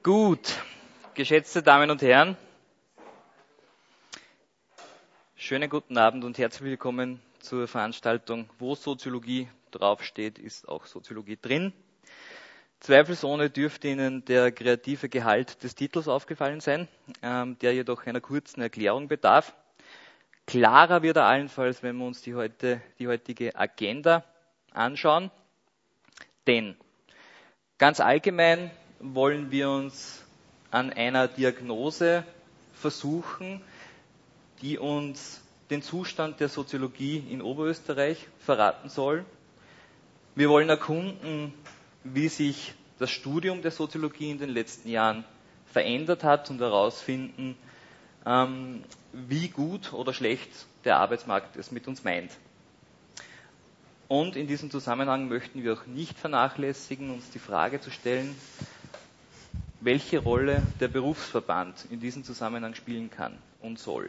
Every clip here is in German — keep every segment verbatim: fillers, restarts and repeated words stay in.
Gut, geschätzte Damen und Herren, schönen guten Abend und herzlich willkommen zur Veranstaltung Wo Soziologie draufsteht, ist auch Soziologie drin. Zweifelsohne dürfte Ihnen der kreative Gehalt des Titels aufgefallen sein, ähm, der jedoch einer kurzen Erklärung bedarf. Klarer wird er allenfalls, wenn wir uns die, heute, die heutige Agenda anschauen, denn ganz allgemein wollen wir uns an einer Diagnose versuchen, die uns den Zustand der Soziologie in Oberösterreich verraten soll. Wir wollen erkunden, wie sich das Studium der Soziologie in den letzten Jahren verändert hat und herausfinden, wie gut oder schlecht der Arbeitsmarkt es mit uns meint. Und in diesem Zusammenhang möchten wir auch nicht vernachlässigen, uns die Frage zu stellen, welche Rolle der Berufsverband in diesem Zusammenhang spielen kann und soll.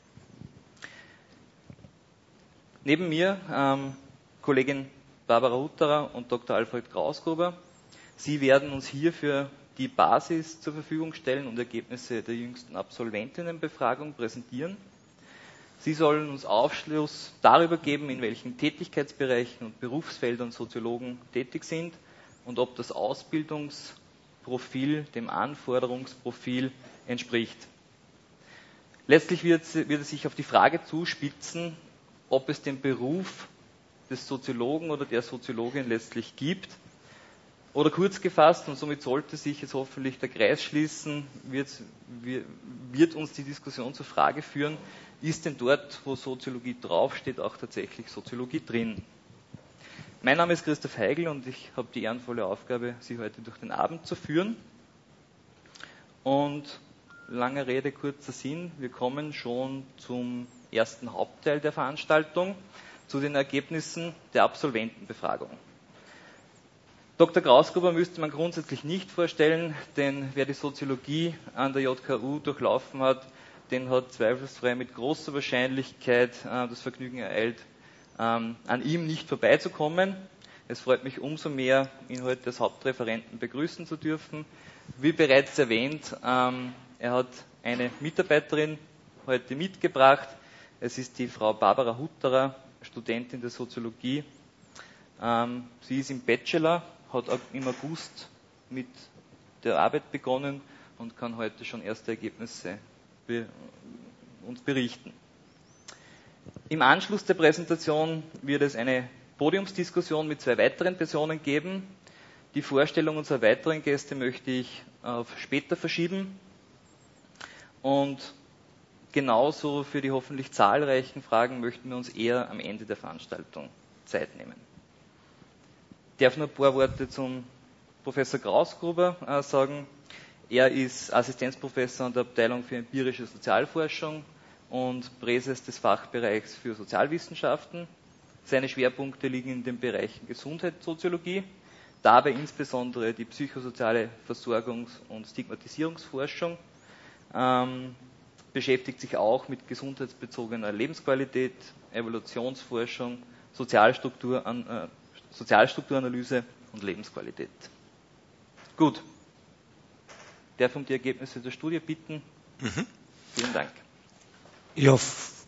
Neben mir ähm, Kollegin Barbara Hutterer und Doktor Alfred Krausgruber. Sie werden uns hierfür die Basis zur Verfügung stellen und Ergebnisse der jüngsten Absolventinnenbefragung präsentieren. Sie sollen uns Aufschluss darüber geben, in welchen Tätigkeitsbereichen und Berufsfeldern Soziologen tätig sind und ob das Ausbildungsprofil dem Anforderungsprofil entspricht. Letztlich wird, wird es sich auf die Frage zuspitzen, ob es den Beruf des Soziologen oder der Soziologin letztlich gibt. Oder kurz gefasst, und somit sollte sich jetzt hoffentlich der Kreis schließen, wird, wird uns die Diskussion zur Frage führen, ist denn dort, wo Soziologie draufsteht, auch tatsächlich Soziologie drin? Mein Name ist Christoph Heigl und ich habe die ehrenvolle Aufgabe, Sie heute durch den Abend zu führen. Und lange Rede, kurzer Sinn, wir kommen schon zum ersten Hauptteil der Veranstaltung, zu den Ergebnissen der Absolventenbefragung. Doktor Krausgruber müsste man grundsätzlich nicht vorstellen, denn wer die Soziologie an der J K U durchlaufen hat, den hat zweifelsfrei mit großer Wahrscheinlichkeit äh, das Vergnügen ereilt, ähm, an ihm nicht vorbeizukommen. Es freut mich umso mehr, ihn heute als Hauptreferenten begrüßen zu dürfen. Wie bereits erwähnt, ähm, er hat eine Mitarbeiterin heute mitgebracht. Es ist die Frau Barbara Hutterer, Studentin der Soziologie. Ähm, sie ist im Bachelor, hat im August mit der Arbeit begonnen und kann heute schon erste Ergebnisse be- uns berichten. Im Anschluss der Präsentation wird es eine Podiumsdiskussion mit zwei weiteren Personen geben. Die Vorstellung unserer weiteren Gäste möchte ich auf später verschieben. Und genauso für die hoffentlich zahlreichen Fragen möchten wir uns eher am Ende der Veranstaltung Zeit nehmen. Ich darf nur ein paar Worte zum Professor Krausgruber äh, sagen. Er ist Assistenzprofessor an der Abteilung für empirische Sozialforschung und Präses des Fachbereichs für Sozialwissenschaften. Seine Schwerpunkte liegen in den Bereichen Gesundheitssoziologie, dabei insbesondere die psychosoziale Versorgungs- und Stigmatisierungsforschung, ähm, beschäftigt sich auch mit gesundheitsbezogener Lebensqualität, Evolutionsforschung, Sozialstruktur, äh, Sozialstrukturanalyse und Lebensqualität. Gut. Ich darf um die Ergebnisse der Studie bitten. Mhm. Vielen Dank. Ja.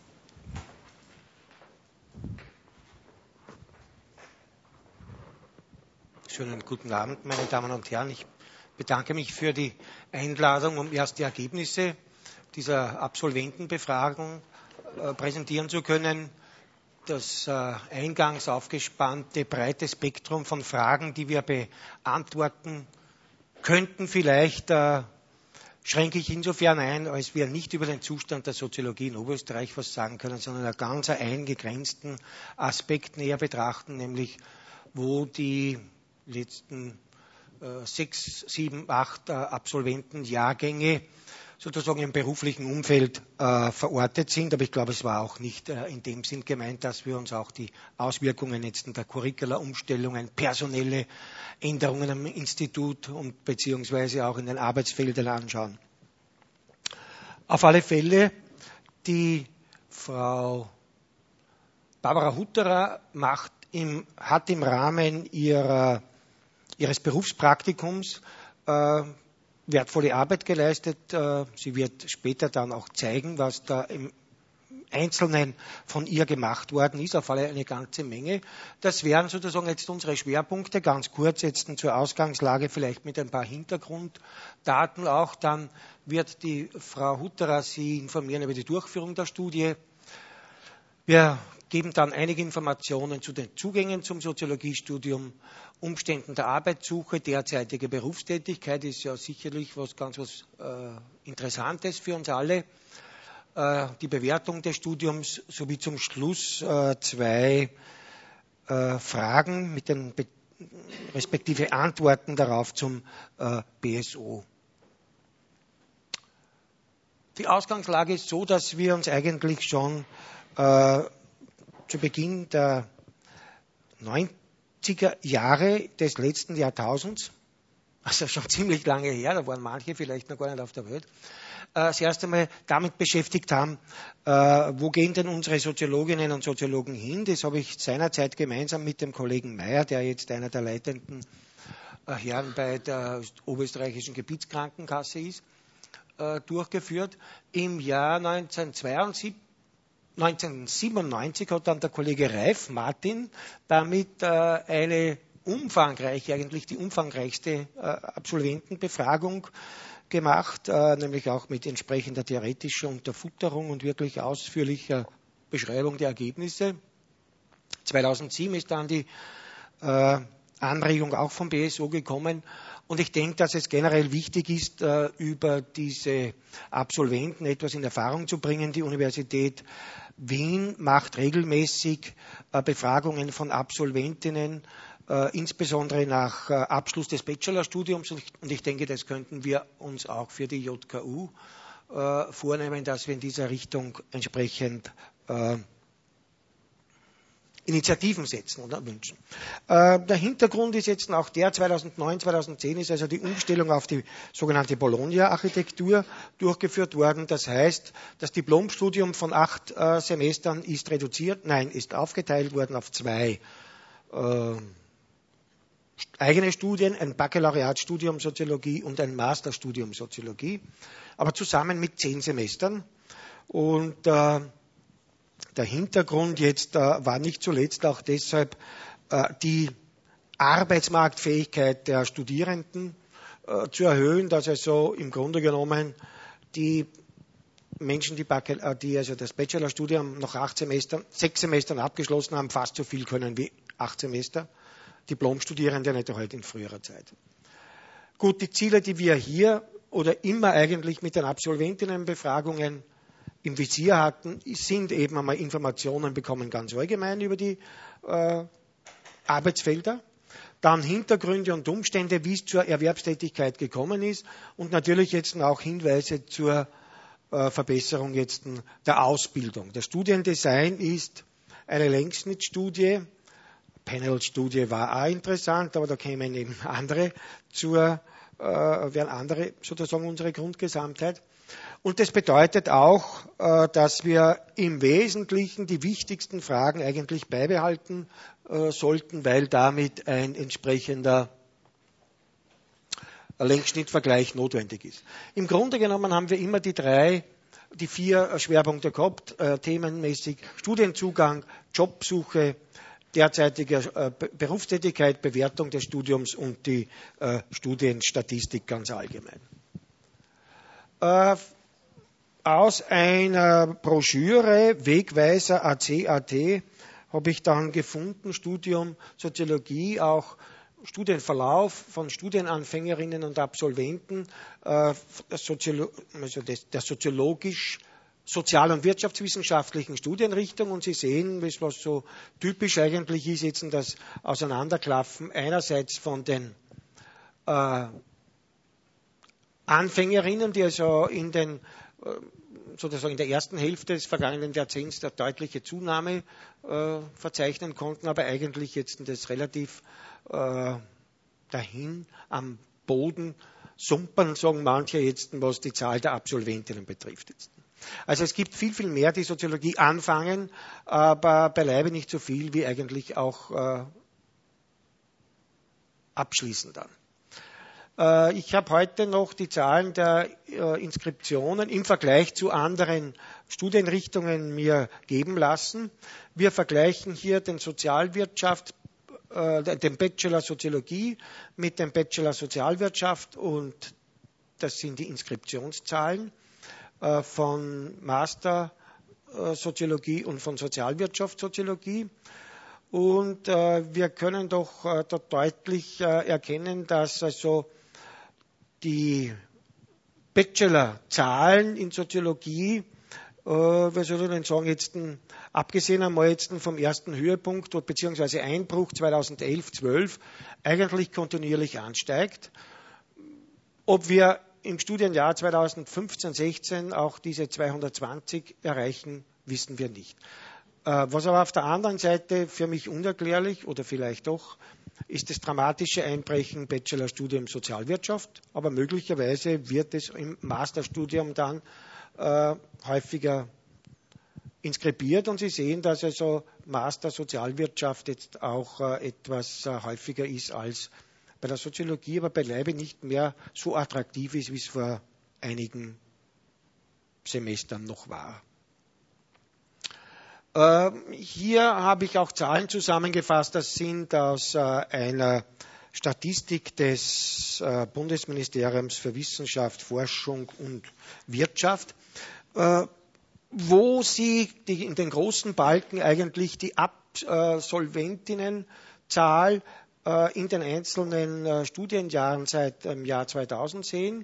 Schönen guten Abend, meine Damen und Herren. Ich bedanke mich für die Einladung, um erst die Ergebnisse dieser Absolventenbefragung äh, präsentieren zu können. Das äh, eingangs aufgespannte breite Spektrum von Fragen, die wir beantworten könnten, vielleicht äh, schränke ich insofern ein, als wir nicht über den Zustand der Soziologie in Oberösterreich was sagen können, sondern einen ganz eingegrenzten Aspekt näher betrachten, nämlich wo die letzten äh, sechs, sieben, acht äh, Absolventenjahrgänge sozusagen im beruflichen Umfeld äh, verortet sind. Aber ich glaube, es war auch nicht äh, in dem Sinn gemeint, dass wir uns auch die Auswirkungen jetzt der Curricula-Umstellungen, personelle Änderungen am Institut und beziehungsweise auch in den Arbeitsfeldern anschauen. Auf alle Fälle, die Frau Barbara Hutterer macht im, hat im Rahmen ihrer, ihres Berufspraktikums äh, wertvolle Arbeit geleistet. Sie wird später dann auch zeigen, was da im Einzelnen von ihr gemacht worden ist, auf alle eine ganze Menge. Das wären sozusagen jetzt unsere Schwerpunkte, ganz kurz jetzt zur Ausgangslage, vielleicht mit ein paar Hintergrunddaten auch. Dann wird die Frau Hutterer Sie informieren über die Durchführung der Studie. Wir geben dann einige Informationen zu den Zugängen zum Soziologiestudium, Umständen der Arbeitssuche, derzeitige Berufstätigkeit ist ja sicherlich was ganz was äh, Interessantes für uns alle. Äh, die Bewertung des Studiums sowie zum Schluss äh, zwei äh, Fragen mit den Be respektive Antworten darauf zum äh, B S O. Die Ausgangslage ist so, dass wir uns eigentlich schon äh, zu Beginn der neunziger Jahre des letzten Jahrtausends, also schon ziemlich lange her, da waren manche vielleicht noch gar nicht auf der Welt, äh, das erste Mal damit beschäftigt haben, äh, wo gehen denn unsere Soziologinnen und Soziologen hin. Das habe ich seinerzeit gemeinsam mit dem Kollegen Meyer, der jetzt einer der leitenden äh, Herren bei der Oberösterreichischen Gebietskrankenkasse ist, äh, durchgeführt. Im Jahr neunzehnhundertzweiundsiebzig neunzehnhundertsiebenundneunzig hat dann der Kollege Reif Martin damit äh, eine umfangreiche, eigentlich die umfangreichste äh, Absolventenbefragung gemacht, äh, nämlich auch mit entsprechender theoretischer Unterfutterung und wirklich ausführlicher Beschreibung der Ergebnisse. zweitausendsieben ist dann die äh, Anregung auch vom B S O gekommen. Und ich denke, dass es generell wichtig ist, äh, über diese Absolventen etwas in Erfahrung zu bringen. Die Universität Wien macht regelmäßig äh, Befragungen von Absolventinnen, äh, insbesondere nach äh, Abschluss des Bachelorstudiums. Und ich, und ich denke, das könnten wir uns auch für die J K U äh, vornehmen, dass wir in dieser Richtung entsprechend äh, Initiativen setzen oder wünschen. Äh, der Hintergrund ist jetzt auch der, zweitausendneun, zweitausendzehn ist also die Umstellung auf die sogenannte Bologna-Architektur durchgeführt worden. Das heißt, das Diplomstudium von acht äh, Semestern ist reduziert, nein, ist aufgeteilt worden auf zwei äh, eigene Studien, ein Baccalaureatstudium Soziologie und ein Masterstudium Soziologie, aber zusammen mit zehn Semestern. Und äh, der Hintergrund jetzt äh, war nicht zuletzt auch deshalb äh, die Arbeitsmarktfähigkeit der Studierenden äh, zu erhöhen, dass also im Grunde genommen die Menschen, die, äh, die also das Bachelorstudium nach acht Semestern, sechs Semestern abgeschlossen haben, fast so viel können wie acht Semester. Diplomstudierende nicht heute in früherer Zeit. Gut, die Ziele, die wir hier oder immer eigentlich mit den Absolventinnenbefragungen im Visier hatten, sind eben einmal Informationen bekommen, ganz allgemein über die äh, Arbeitsfelder, dann Hintergründe und Umstände, wie es zur Erwerbstätigkeit gekommen ist und natürlich jetzt auch Hinweise zur äh, Verbesserung jetzt der Ausbildung. Das Studiendesign ist eine Längsschnittstudie. Panel-Studie war auch interessant, aber da kämen eben andere zur, äh, wären andere sozusagen unsere Grundgesamtheit. Und das bedeutet auch, dass wir im Wesentlichen die wichtigsten Fragen eigentlich beibehalten sollten, weil damit ein entsprechender Längsschnittvergleich notwendig ist. Im Grunde genommen haben wir immer die drei, die vier Schwerpunkte gehabt, themenmäßig Studienzugang, Jobsuche, derzeitige Berufstätigkeit, Bewertung des Studiums und die Studienstatistik ganz allgemein. Aus einer Broschüre, Wegweiser A C A T, habe ich dann gefunden, Studium Soziologie, auch Studienverlauf von Studienanfängerinnen und Absolventen äh, Soziolo also des, der soziologisch sozial- und wirtschaftswissenschaftlichen Studienrichtung. Und Sie sehen, was so typisch eigentlich ist, jetzt das Auseinanderklaffen einerseits von den äh, Anfängerinnen, die also in den sozusagen in der ersten Hälfte des vergangenen Jahrzehnts eine deutliche Zunahme äh, verzeichnen konnten, aber eigentlich jetzt das relativ äh, dahin am Boden sumpern, sagen manche jetzt, was die Zahl der Absolventinnen betrifft. Jetzt. Also es gibt viel, viel mehr, die Soziologie anfangen, aber beileibe nicht so viel, wie eigentlich auch äh, abschließen dann. Äh, ich habe heute noch die Zahlen der äh, Inskriptionen im Vergleich zu anderen Studienrichtungen mir geben lassen. Wir vergleichen hier den Sozialwirtschaft, äh, den Bachelor Soziologie mit dem Bachelor Sozialwirtschaft, und das sind die Inskriptionszahlen äh, von Master äh, Soziologie und von Sozialwirtschaftssoziologie. Und äh, wir können doch äh, dort deutlich äh, erkennen, dass also die Bachelorzahlen in Soziologie, äh, was soll ich denn sagen, jetzt abgesehen einmal jetzt vom ersten Höhepunkt bzw. Einbruch zweitausendelf zwölf eigentlich kontinuierlich ansteigt. Ob wir im Studienjahr zweitausendfünfzehn sechzehn auch diese zweihundertzwanzig erreichen, wissen wir nicht. Was aber auf der anderen Seite für mich unerklärlich oder vielleicht doch ist das dramatische Einbrechen im Bachelorstudium Sozialwirtschaft, aber möglicherweise wird es im Masterstudium dann äh, häufiger inskribiert, und Sie sehen, dass also Master Sozialwirtschaft jetzt auch äh, etwas äh, häufiger ist als bei der Soziologie, aber beileibe nicht mehr so attraktiv ist, wie es vor einigen Semestern noch war. Hier habe ich auch Zahlen zusammengefasst. Das sind aus einer Statistik des Bundesministeriums für Wissenschaft, Forschung und Wirtschaft, wo Sie die, in den großen Balken eigentlich die Absolventinnenzahl in den einzelnen Studienjahren seit dem Jahr zweitausend sehen.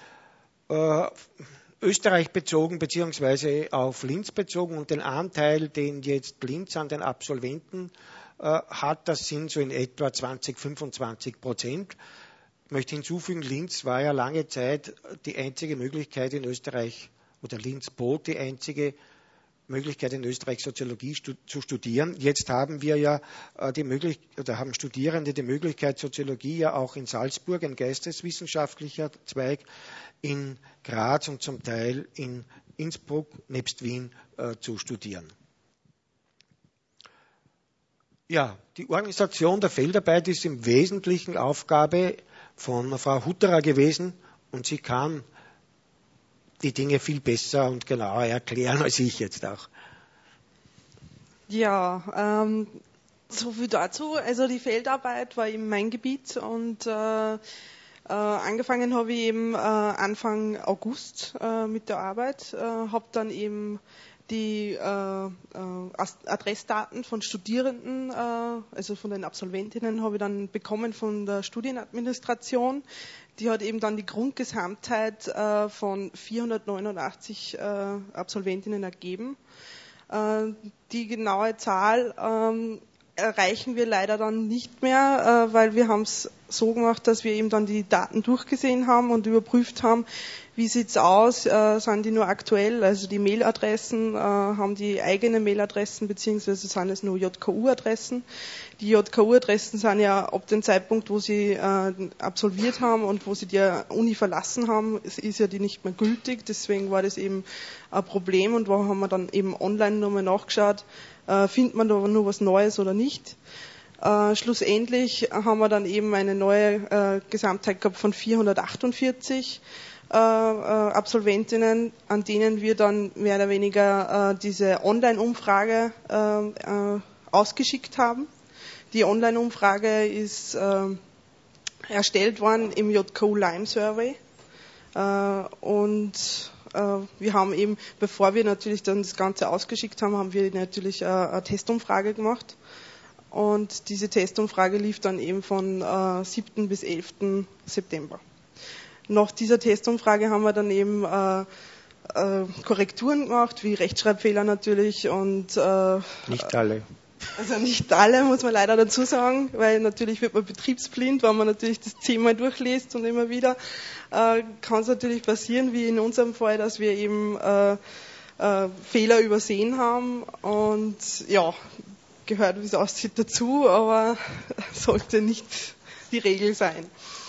Österreich bezogen beziehungsweise auf Linz bezogen, und den Anteil, den jetzt Linz an den Absolventen äh, hat, das sind so in etwa zwanzig, fünfundzwanzig Prozent. Ich möchte hinzufügen, Linz war ja lange Zeit die einzige Möglichkeit in Österreich, oder Linz bot die einzige Möglichkeit in Österreich Soziologie stu- zu studieren. Jetzt haben wir ja äh, die Möglichkeit, oder haben Studierende die Möglichkeit, Soziologie ja auch in Salzburg, ein geisteswissenschaftlicher Zweig, in Graz und zum Teil in Innsbruck nebst Wien äh, zu studieren. Ja, die Organisation der Feldarbeit ist im Wesentlichen Aufgabe von Frau Hutterer gewesen, und sie kann die Dinge viel besser und genauer erklären als ich jetzt auch. Ja, ähm, so viel dazu. Also die Feldarbeit war eben mein Gebiet, und äh, Äh, angefangen habe ich eben äh, Anfang August äh, mit der Arbeit, äh, habe dann eben die äh, äh, Adressdaten von Studierenden, äh, also von den Absolventinnen, habe ich dann bekommen von der Studienadministration. Die hat eben dann die Grundgesamtheit äh, von vierhundertneunundachtzig äh, Absolventinnen ergeben. Äh, die genaue Zahl ähm, erreichen wir leider dann nicht mehr, äh, weil wir haben es so gemacht, dass wir eben dann die Daten durchgesehen haben und überprüft haben, wie sieht's aus, äh, sind die nur aktuell, also die Mailadressen, äh, haben die eigene Mailadressen, beziehungsweise sind es nur J K U-Adressen. Die J K U-Adressen sind ja ab dem Zeitpunkt, wo sie äh, absolviert haben und wo sie die Uni verlassen haben, ist ja die nicht mehr gültig, deswegen war das eben ein Problem, und wo haben wir dann eben online nochmal nachgeschaut, äh, findet man da nur was Neues oder nicht. Äh, schlussendlich haben wir dann eben eine neue äh, Gesamtheit gehabt von vierhundertachtundvierzig äh, äh, Absolventinnen, an denen wir dann mehr oder weniger äh, diese Online-Umfrage äh, äh, ausgeschickt haben. Die Online-Umfrage ist äh, erstellt worden im J K U Lime Survey, äh, und äh, wir haben eben, bevor wir natürlich dann das Ganze ausgeschickt haben, haben wir natürlich äh, eine Testumfrage gemacht. Und diese Testumfrage lief dann eben von äh, siebten bis elften September. Nach dieser Testumfrage haben wir dann eben äh, äh, Korrekturen gemacht, wie Rechtschreibfehler natürlich. Und äh, nicht alle. Also nicht alle, muss man leider dazu sagen, weil natürlich wird man betriebsblind, wenn man natürlich das zehnmal durchliest und immer wieder. Äh, kann es natürlich passieren, wie in unserem Fall, dass wir eben äh, äh, Fehler übersehen haben. Und ja, gehört, wie es aussieht, dazu, aber sollte nicht die Regel sein.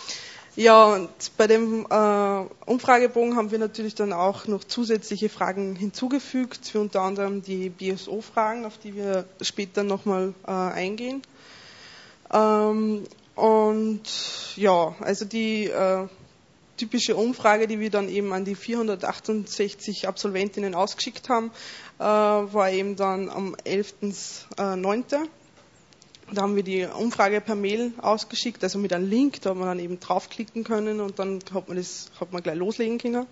Ja, und bei dem äh, Umfragebogen haben wir natürlich dann auch noch zusätzliche Fragen hinzugefügt, für unter anderem die B S O-Fragen, auf die wir später nochmal äh, eingehen. Ähm, Und ja, also die äh, typische Umfrage, die wir dann eben an die vierhundertachtundsechzig Absolventinnen ausgeschickt haben, äh, war eben dann am elften neunten Da haben wir die Umfrage per Mail ausgeschickt, also mit einem Link, da hat man dann eben draufklicken können und dann hat man das, hat man gleich loslegen können.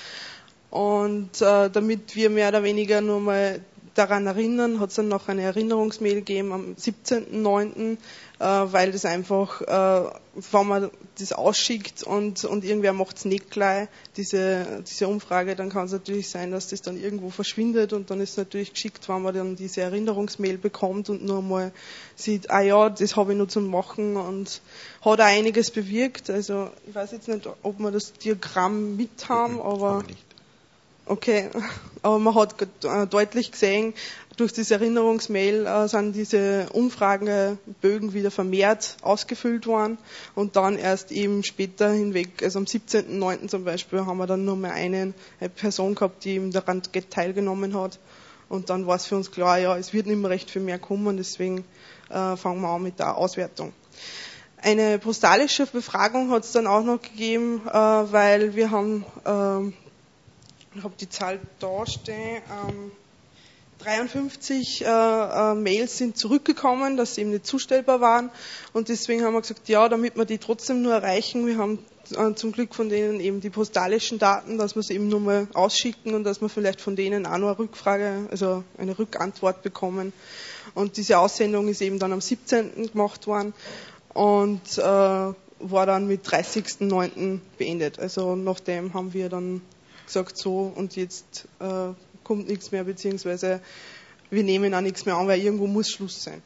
Und äh, damit wir mehr oder weniger nur mal daran erinnern, hat es dann noch eine Erinnerungsmail gegeben am siebzehnten neunten Äh, weil das einfach, äh, wenn man das ausschickt und, und irgendwer macht es nicht gleich, diese, diese Umfrage, dann kann es natürlich sein, dass das dann irgendwo verschwindet und dann ist es natürlich geschickt, wenn man dann diese Erinnerungsmail bekommt und nur mal sieht, ah ja, das habe ich nur zum Machen und hat auch einiges bewirkt. Also ich weiß jetzt nicht, ob wir das Diagramm mit haben, aber okay, aber man hat äh, deutlich gesehen, durch diese Erinnerungsmail äh, sind diese Umfragenbögen wieder vermehrt ausgefüllt worden und dann erst eben später hinweg, also am siebzehnten neunten zum Beispiel, haben wir dann nur mehr eine, eine Person gehabt, die eben daran teilgenommen hat und dann war es für uns klar, ja, es wird nicht mehr recht viel mehr kommen, deswegen äh, fangen wir an mit der Auswertung. Eine postalische Befragung hat es dann auch noch gegeben, äh, weil wir haben, äh, ich habe die Zahl da stehen, ähm, dreiundfünfzig äh, äh, Mails sind zurückgekommen, dass sie eben nicht zustellbar waren und deswegen haben wir gesagt, ja, damit wir die trotzdem nur erreichen, wir haben äh, zum Glück von denen eben die postalischen Daten, dass wir sie eben nur mal ausschicken und dass wir vielleicht von denen auch noch eine Rückfrage, also eine Rückantwort bekommen und diese Aussendung ist eben dann am siebzehnten gemacht worden und äh, war dann mit dreißigsten neunten beendet, also nachdem haben wir dann gesagt, so und jetzt äh, kommt nichts mehr, beziehungsweise wir nehmen auch nichts mehr an, weil irgendwo muss Schluss sein.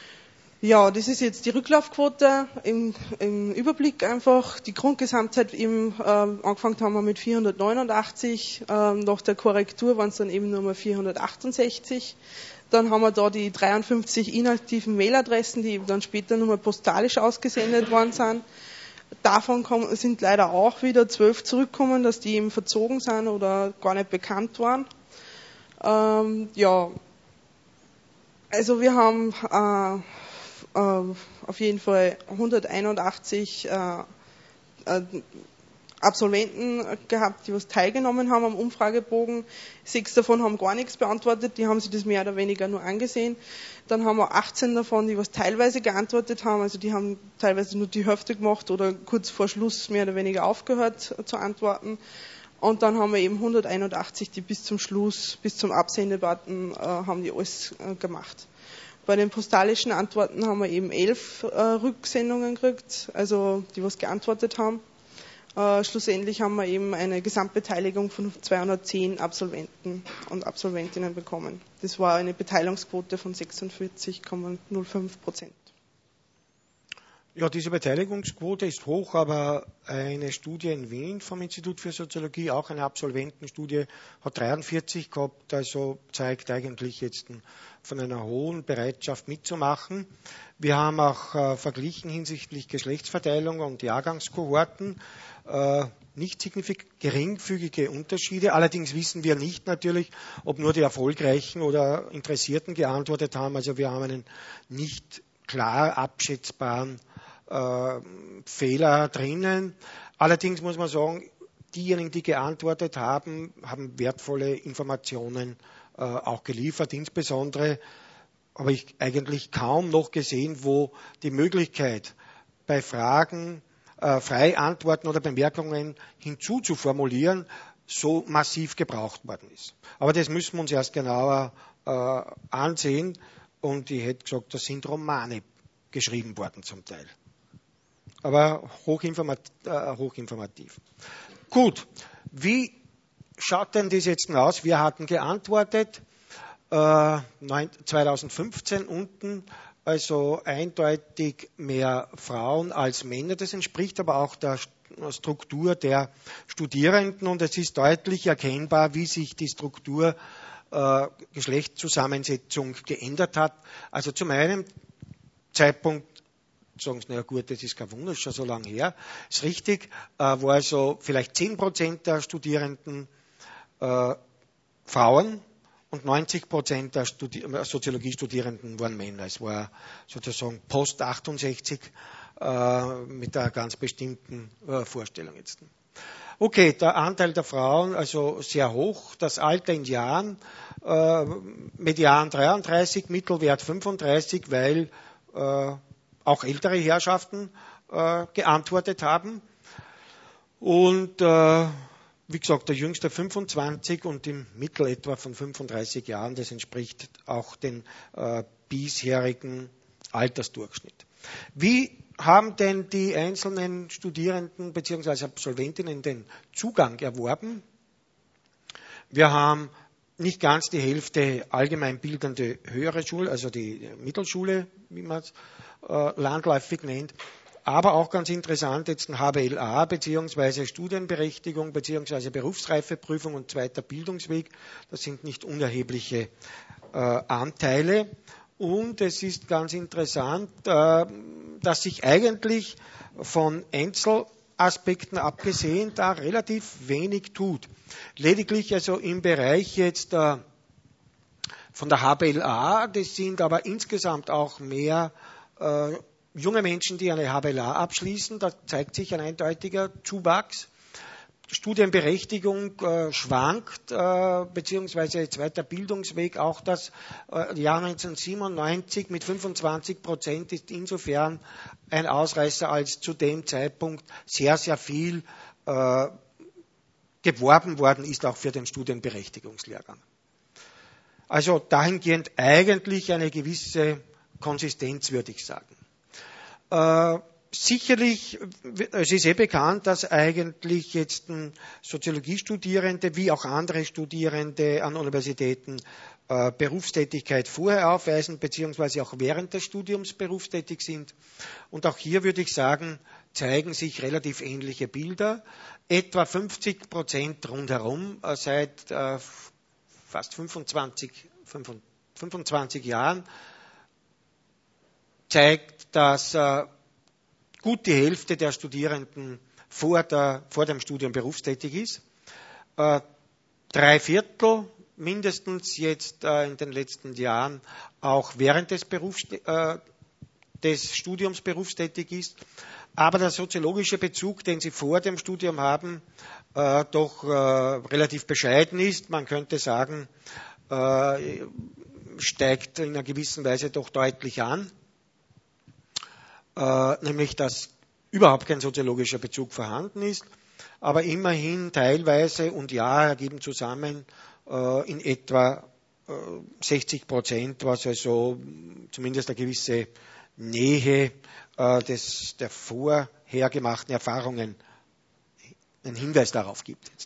Ja, das ist jetzt die Rücklaufquote im, im Überblick einfach. Die Grundgesamtheit eben, äh, angefangen haben wir mit vierhundertneunundachtzig, äh, nach der Korrektur waren es dann eben nur mal vierhundertachtundsechzig. Dann haben wir da die dreiundfünfzig inaktiven Mailadressen, die eben dann später nochmal postalisch ausgesendet worden sind. Davon kommen, sind leider auch wieder zwölf zurückgekommen, dass die eben verzogen sind oder gar nicht bekannt waren. Ähm, ja, also wir haben äh, äh, auf jeden Fall hunderteinundachtzig äh, äh, Absolventen gehabt, die was teilgenommen haben am Umfragebogen. Sechs davon haben gar nichts beantwortet, die haben sich das mehr oder weniger nur angesehen. Dann haben wir achtzehn davon, die was teilweise geantwortet haben, also die haben teilweise nur die Hälfte gemacht oder kurz vor Schluss mehr oder weniger aufgehört zu antworten. Und dann haben wir eben hunderteinundachtzig, die bis zum Schluss, bis zum Absendebutton, äh, haben die alles äh, gemacht. Bei den postalischen Antworten haben wir eben elf äh, Rücksendungen gekriegt, also die was geantwortet haben. Äh, schlussendlich haben wir eben eine Gesamtbeteiligung von zweihundertzehn Absolventen und Absolventinnen bekommen. Das war eine Beteiligungsquote von sechsundvierzig Komma null fünf Prozent. Ja, diese Beteiligungsquote ist hoch, aber eine Studie in Wien vom Institut für Soziologie, auch eine Absolventenstudie, hat dreiundvierzig gehabt, also zeigt eigentlich jetzt von einer hohen Bereitschaft mitzumachen. Wir haben auch äh, verglichen hinsichtlich Geschlechtsverteilung und Jahrgangskohorten, äh, nicht signifikant geringfügige Unterschiede. Allerdings wissen wir nicht natürlich, ob nur die Erfolgreichen oder Interessierten geantwortet haben. Also wir haben einen nicht klar abschätzbaren äh, Fehler drinnen. Allerdings muss man sagen, diejenigen, die geantwortet haben, haben wertvolle Informationen äh, auch geliefert. Insbesondere habe ich eigentlich kaum noch gesehen, wo die Möglichkeit, bei Fragen äh, frei Antworten oder Bemerkungen hinzuzuformulieren, so massiv gebraucht worden ist. Aber das müssen wir uns erst genauer äh, ansehen. Und ich hätte gesagt, das sind Romane geschrieben worden zum Teil. Aber hochinformativ. Äh, hochinformativ. Gut, wie schaut denn das jetzt aus? Wir hatten geantwortet, äh, zweitausendfünfzehn unten, also eindeutig mehr Frauen als Männer. Das entspricht aber auch der Struktur der Studierenden und es ist deutlich erkennbar, wie sich die Struktur äh, Geschlechtszusammensetzung geändert hat. Also zu meinem Zeitpunkt sagen Sie, naja gut, das ist kein Wunder, ist schon so lange her. Ist richtig, äh, war also vielleicht zehn Prozent der Studierenden äh, Frauen und neunzig Prozent der Studi- Soziologiestudierenden waren Männer. Es war sozusagen post achtundsechzig äh, mit einer ganz bestimmten äh, Vorstellung jetzt. Okay, der Anteil der Frauen also sehr hoch, das Alter in Jahren, äh, Median dreiunddreißig, Mittelwert fünfunddreißig, weil äh, auch ältere Herrschaften äh, geantwortet haben. Und äh, wie gesagt, der jüngste fünfundzwanzig und im Mittel etwa von fünfunddreißig Jahren, das entspricht auch dem äh, bisherigen Altersdurchschnitt. Wie haben denn die einzelnen Studierenden bzw. Absolventinnen den Zugang erworben? Wir haben nicht ganz die Hälfte allgemeinbildende höhere Schule, also die Mittelschule, wie man es äh, landläufig nennt, aber auch ganz interessant jetzt ein H B L A bzw. Studienberechtigung bzw. Berufsreifeprüfung und zweiter Bildungsweg. Das sind nicht unerhebliche äh, Anteile. Und es ist ganz interessant, äh, dass sich eigentlich von Einzelaspekten abgesehen da relativ wenig tut. Lediglich also im Bereich jetzt äh, von der H B L A, das sind aber insgesamt auch mehr äh, junge Menschen, die eine H B L A abschließen, da zeigt sich ein eindeutiger Zuwachs. Studienberechtigung äh, schwankt, äh, beziehungsweise zweiter Bildungsweg, auch das äh, Jahr neunzehnhundertsiebenundneunzig mit fünfundzwanzig Prozent ist insofern ein Ausreißer, als zu dem Zeitpunkt sehr, sehr viel äh, geworben worden ist, auch für den Studienberechtigungslehrgang. Also dahingehend eigentlich eine gewisse Konsistenz, würde ich sagen. Äh, Sicherlich, es ist eh bekannt, dass eigentlich jetzt Soziologiestudierende wie auch andere Studierende an Universitäten äh, Berufstätigkeit vorher aufweisen, beziehungsweise auch während des Studiums berufstätig sind. Und auch hier würde ich sagen, zeigen sich relativ ähnliche Bilder. Etwa fünfzig Prozent rundherum äh, seit äh, fast fünfundzwanzig, fünfundzwanzig Jahren zeigt, dass äh, gut die Hälfte der Studierenden vor, der, vor dem Studium berufstätig ist. Äh, drei Viertel mindestens jetzt äh, in den letzten Jahren auch während des, Berufs, äh, des Studiums berufstätig ist. Aber der soziologische Bezug, den sie vor dem Studium haben, äh, doch äh, relativ bescheiden ist. Man könnte sagen, äh, steigt in einer gewissen Weise doch deutlich an. Äh, nämlich dass überhaupt kein soziologischer Bezug vorhanden ist, aber immerhin teilweise und ja ergeben zusammen äh, in etwa äh, sechzig Prozent, was also zumindest eine gewisse Nähe äh, des, der vorher gemachten Erfahrungen einen Hinweis darauf gibt. Jetzt.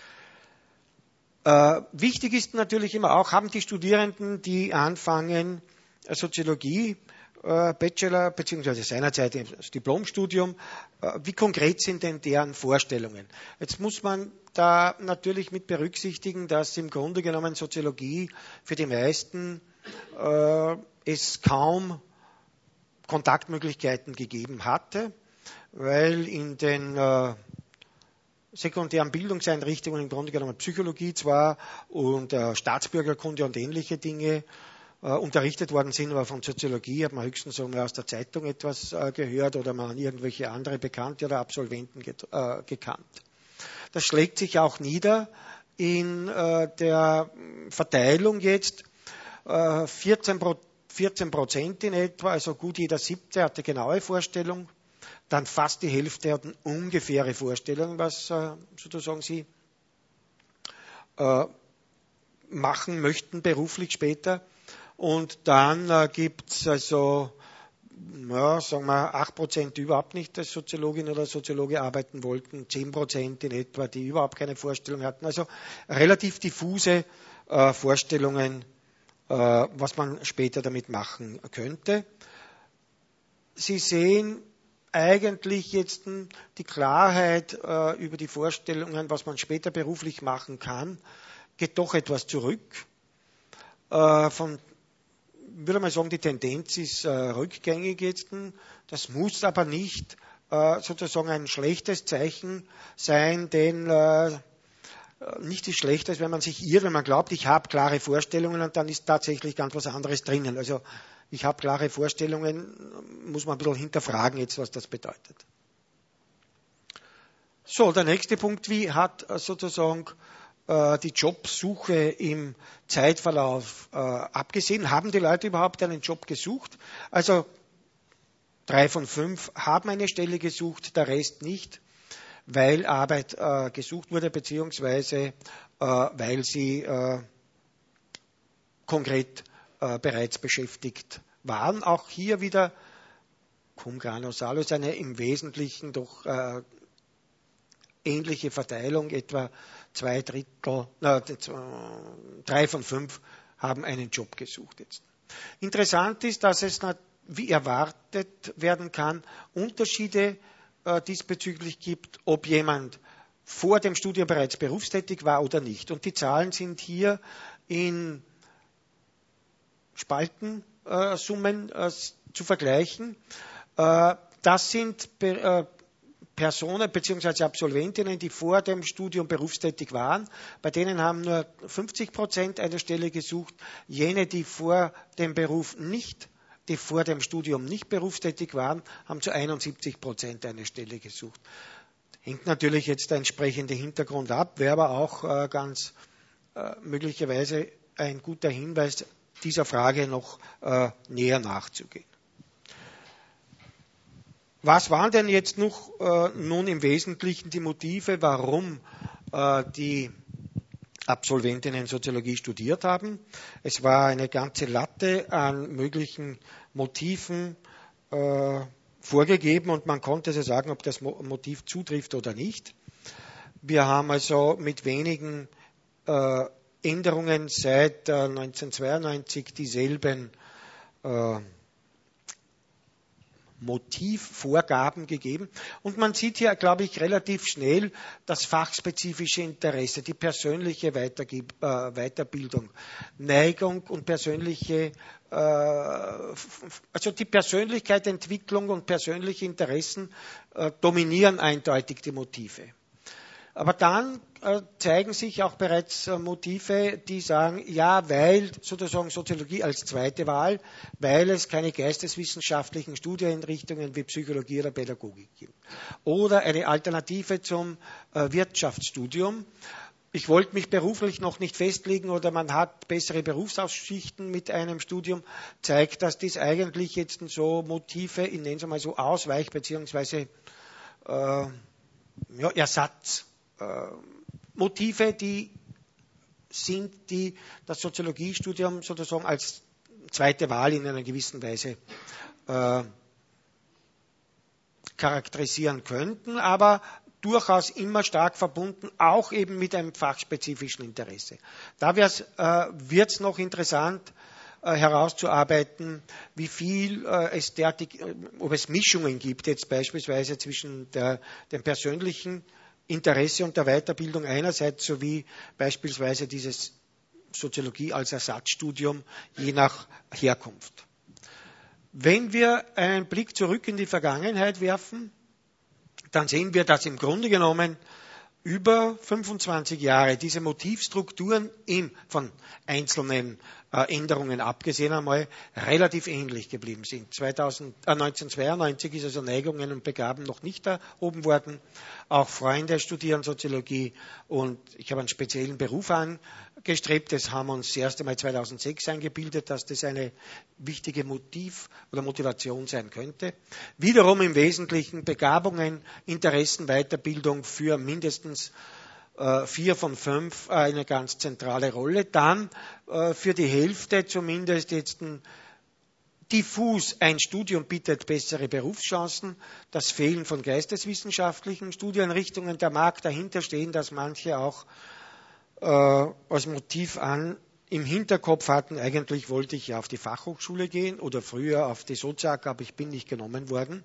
Äh, wichtig ist natürlich immer auch, haben die Studierenden, die anfangen, Soziologie, Bachelor bzw. seinerzeit das Diplomstudium, wie konkret sind denn deren Vorstellungen? Jetzt muss man da natürlich mit berücksichtigen, dass im Grunde genommen Soziologie für die meisten äh, es kaum Kontaktmöglichkeiten gegeben hatte, weil in den äh, sekundären Bildungseinrichtungen im Grunde genommen Psychologie zwar und äh, Staatsbürgerkunde und ähnliche Dinge Uh, unterrichtet worden sind, aber von Soziologie hat man höchstens mal aus der Zeitung etwas uh, gehört oder man irgendwelche andere Bekannte oder Absolventen get, uh, gekannt. Das schlägt sich auch nieder in uh, der Verteilung jetzt. Uh, vierzehn Prozent in etwa, also gut jeder Siebte hatte genaue Vorstellung, dann fast die Hälfte hatten ungefähre Vorstellung, was uh, sozusagen sie uh, machen möchten beruflich später. Und dann äh, gibt es also, ja, sagen wir, acht Prozent, die überhaupt nicht als Soziologin oder Soziologe arbeiten wollten, zehn Prozent in etwa, die überhaupt keine Vorstellung hatten. Also relativ diffuse äh, Vorstellungen, äh, was man später damit machen könnte. Sie sehen eigentlich jetzt die Klarheit äh, über die Vorstellungen, was man später beruflich machen kann, geht doch etwas zurück. Äh, von Ich würde mal sagen, die Tendenz ist äh, rückgängig jetzt. Das muss aber nicht äh, sozusagen ein schlechtes Zeichen sein, denn äh, nichts ist schlechter, als wenn man sich irrt, wenn man glaubt, ich habe klare Vorstellungen und dann ist tatsächlich ganz was anderes drinnen. Also ich habe klare Vorstellungen, muss man ein bisschen hinterfragen jetzt, was das bedeutet. So, der nächste Punkt, wie hat sozusagen äh, die Jobsuche im Zeitverlauf äh, abgesehen? Haben die Leute überhaupt einen Job gesucht? Also drei von fünf haben eine Stelle gesucht, der Rest nicht, weil Arbeit äh, gesucht wurde, beziehungsweise äh, weil sie äh, konkret äh, bereits beschäftigt waren. Auch hier wieder cum grano salus, eine im Wesentlichen doch äh, ähnliche Verteilung, etwa zwei Drittel, äh, drei von fünf haben einen Job gesucht jetzt. Interessant ist, dass es, wie erwartet werden kann, Unterschiede äh, diesbezüglich gibt, ob jemand vor dem Studium bereits berufstätig war oder nicht. Und die Zahlen sind hier in Spaltensummen äh, äh, zu vergleichen. Äh, das sind äh, Personen bzw. Absolventinnen, die vor dem Studium berufstätig waren. Bei denen haben nur fünfzig Prozent eine Stelle gesucht. Jene, die vor dem Beruf nicht, die vor dem Studium nicht berufstätig waren, haben zu einundsiebzig Prozent eine Stelle gesucht. Hängt natürlich jetzt der entsprechende Hintergrund ab, wäre aber auch äh, ganz äh, möglicherweise ein guter Hinweis, dieser Frage noch äh, näher nachzugehen. Was waren denn jetzt noch äh, nun im Wesentlichen die Motive, warum äh, die Absolventinnen Soziologie studiert haben? Es war eine ganze Latte an möglichen Motiven äh, vorgegeben und man konnte so sagen, ob das Motiv zutrifft oder nicht. Wir haben also mit wenigen äh, Änderungen seit äh, neunzehnhundertzweiundneunzig dieselben äh, Motivvorgaben gegeben. Und man sieht hier, glaube ich, relativ schnell das fachspezifische Interesse, die persönliche Weitergeb- äh, Weiterbildung, Neigung und persönliche, äh, also die Persönlichkeitsentwicklung und persönliche Interessen äh, dominieren eindeutig die Motive. Aber dann äh, zeigen sich auch bereits äh, Motive, die sagen, ja, weil sozusagen Soziologie als zweite Wahl, weil es keine geisteswissenschaftlichen Studienrichtungen wie Psychologie oder Pädagogik gibt. Oder eine Alternative zum äh, Wirtschaftsstudium. Ich wollte mich beruflich noch nicht festlegen oder man hat bessere Berufsaussichten mit einem Studium, zeigt, dass dies eigentlich jetzt so Motive, ich nenne es mal so Ausweich- bzw. Äh, ja, Ersatz Motive, die sind, die das Soziologiestudium sozusagen als zweite Wahl in einer gewissen Weise äh, charakterisieren könnten, aber durchaus immer stark verbunden, auch eben mit einem fachspezifischen Interesse. Da äh, wird es noch interessant äh, herauszuarbeiten, wie viel äh, es derartig, äh, ob es Mischungen gibt, jetzt beispielsweise zwischen der, dem persönlichen Interesse und der Weiterbildung einerseits sowie beispielsweise dieses Soziologie als Ersatzstudium je nach Herkunft. Wenn wir einen Blick zurück in die Vergangenheit werfen, dann sehen wir, dass im Grunde genommen über fünfundzwanzig Jahre diese Motivstrukturen im, von einzelnen äh, Änderungen abgesehen einmal relativ ähnlich geblieben sind. zweitausend, äh, neunzehnhundertzweiundneunzig ist also Neigungen und Begaben noch nicht erhoben worden. Auch Freunde studieren Soziologie und ich habe einen speziellen Beruf angestrebt. Das haben wir uns das erste Mal zweitausendsechs eingebildet, dass das eine wichtige Motiv oder Motivation sein könnte. Wiederum im Wesentlichen Begabungen, Interessen, Weiterbildung für mindestens vier von fünf eine ganz zentrale Rolle. Dann äh, für die Hälfte zumindest jetzt ein diffus, ein Studium bietet bessere Berufschancen, das Fehlen von geisteswissenschaftlichen Studienrichtungen, da mag dahinter stehen, dass manche auch äh, als Motiv an im Hinterkopf hatten, eigentlich wollte ich ja auf die Fachhochschule gehen oder früher auf die Soziak, aber ich bin nicht genommen worden.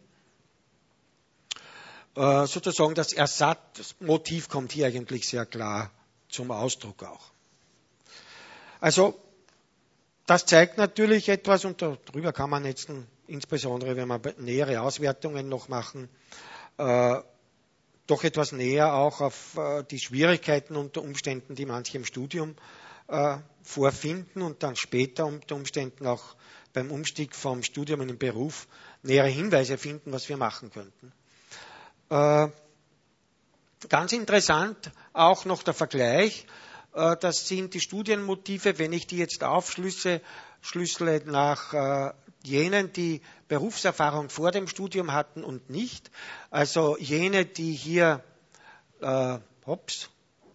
Äh, sozusagen das Ersatzmotiv kommt hier eigentlich sehr klar zum Ausdruck auch. Also das zeigt natürlich etwas und darüber kann man jetzt insbesondere, wenn wir nähere Auswertungen noch machen, äh, doch etwas näher auch auf äh, die Schwierigkeiten unter Umständen, die manche im Studium äh, vorfinden und dann später unter Umständen auch beim Umstieg vom Studium in den Beruf nähere Hinweise finden, was wir machen könnten. Äh, ganz interessant auch noch der Vergleich, äh, das sind die Studienmotive, wenn ich die jetzt aufschlüsse, schlüssele nach äh, jenen, die Berufserfahrung vor dem Studium hatten und nicht, also jene, die hier, äh, hops,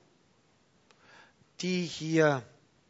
die hier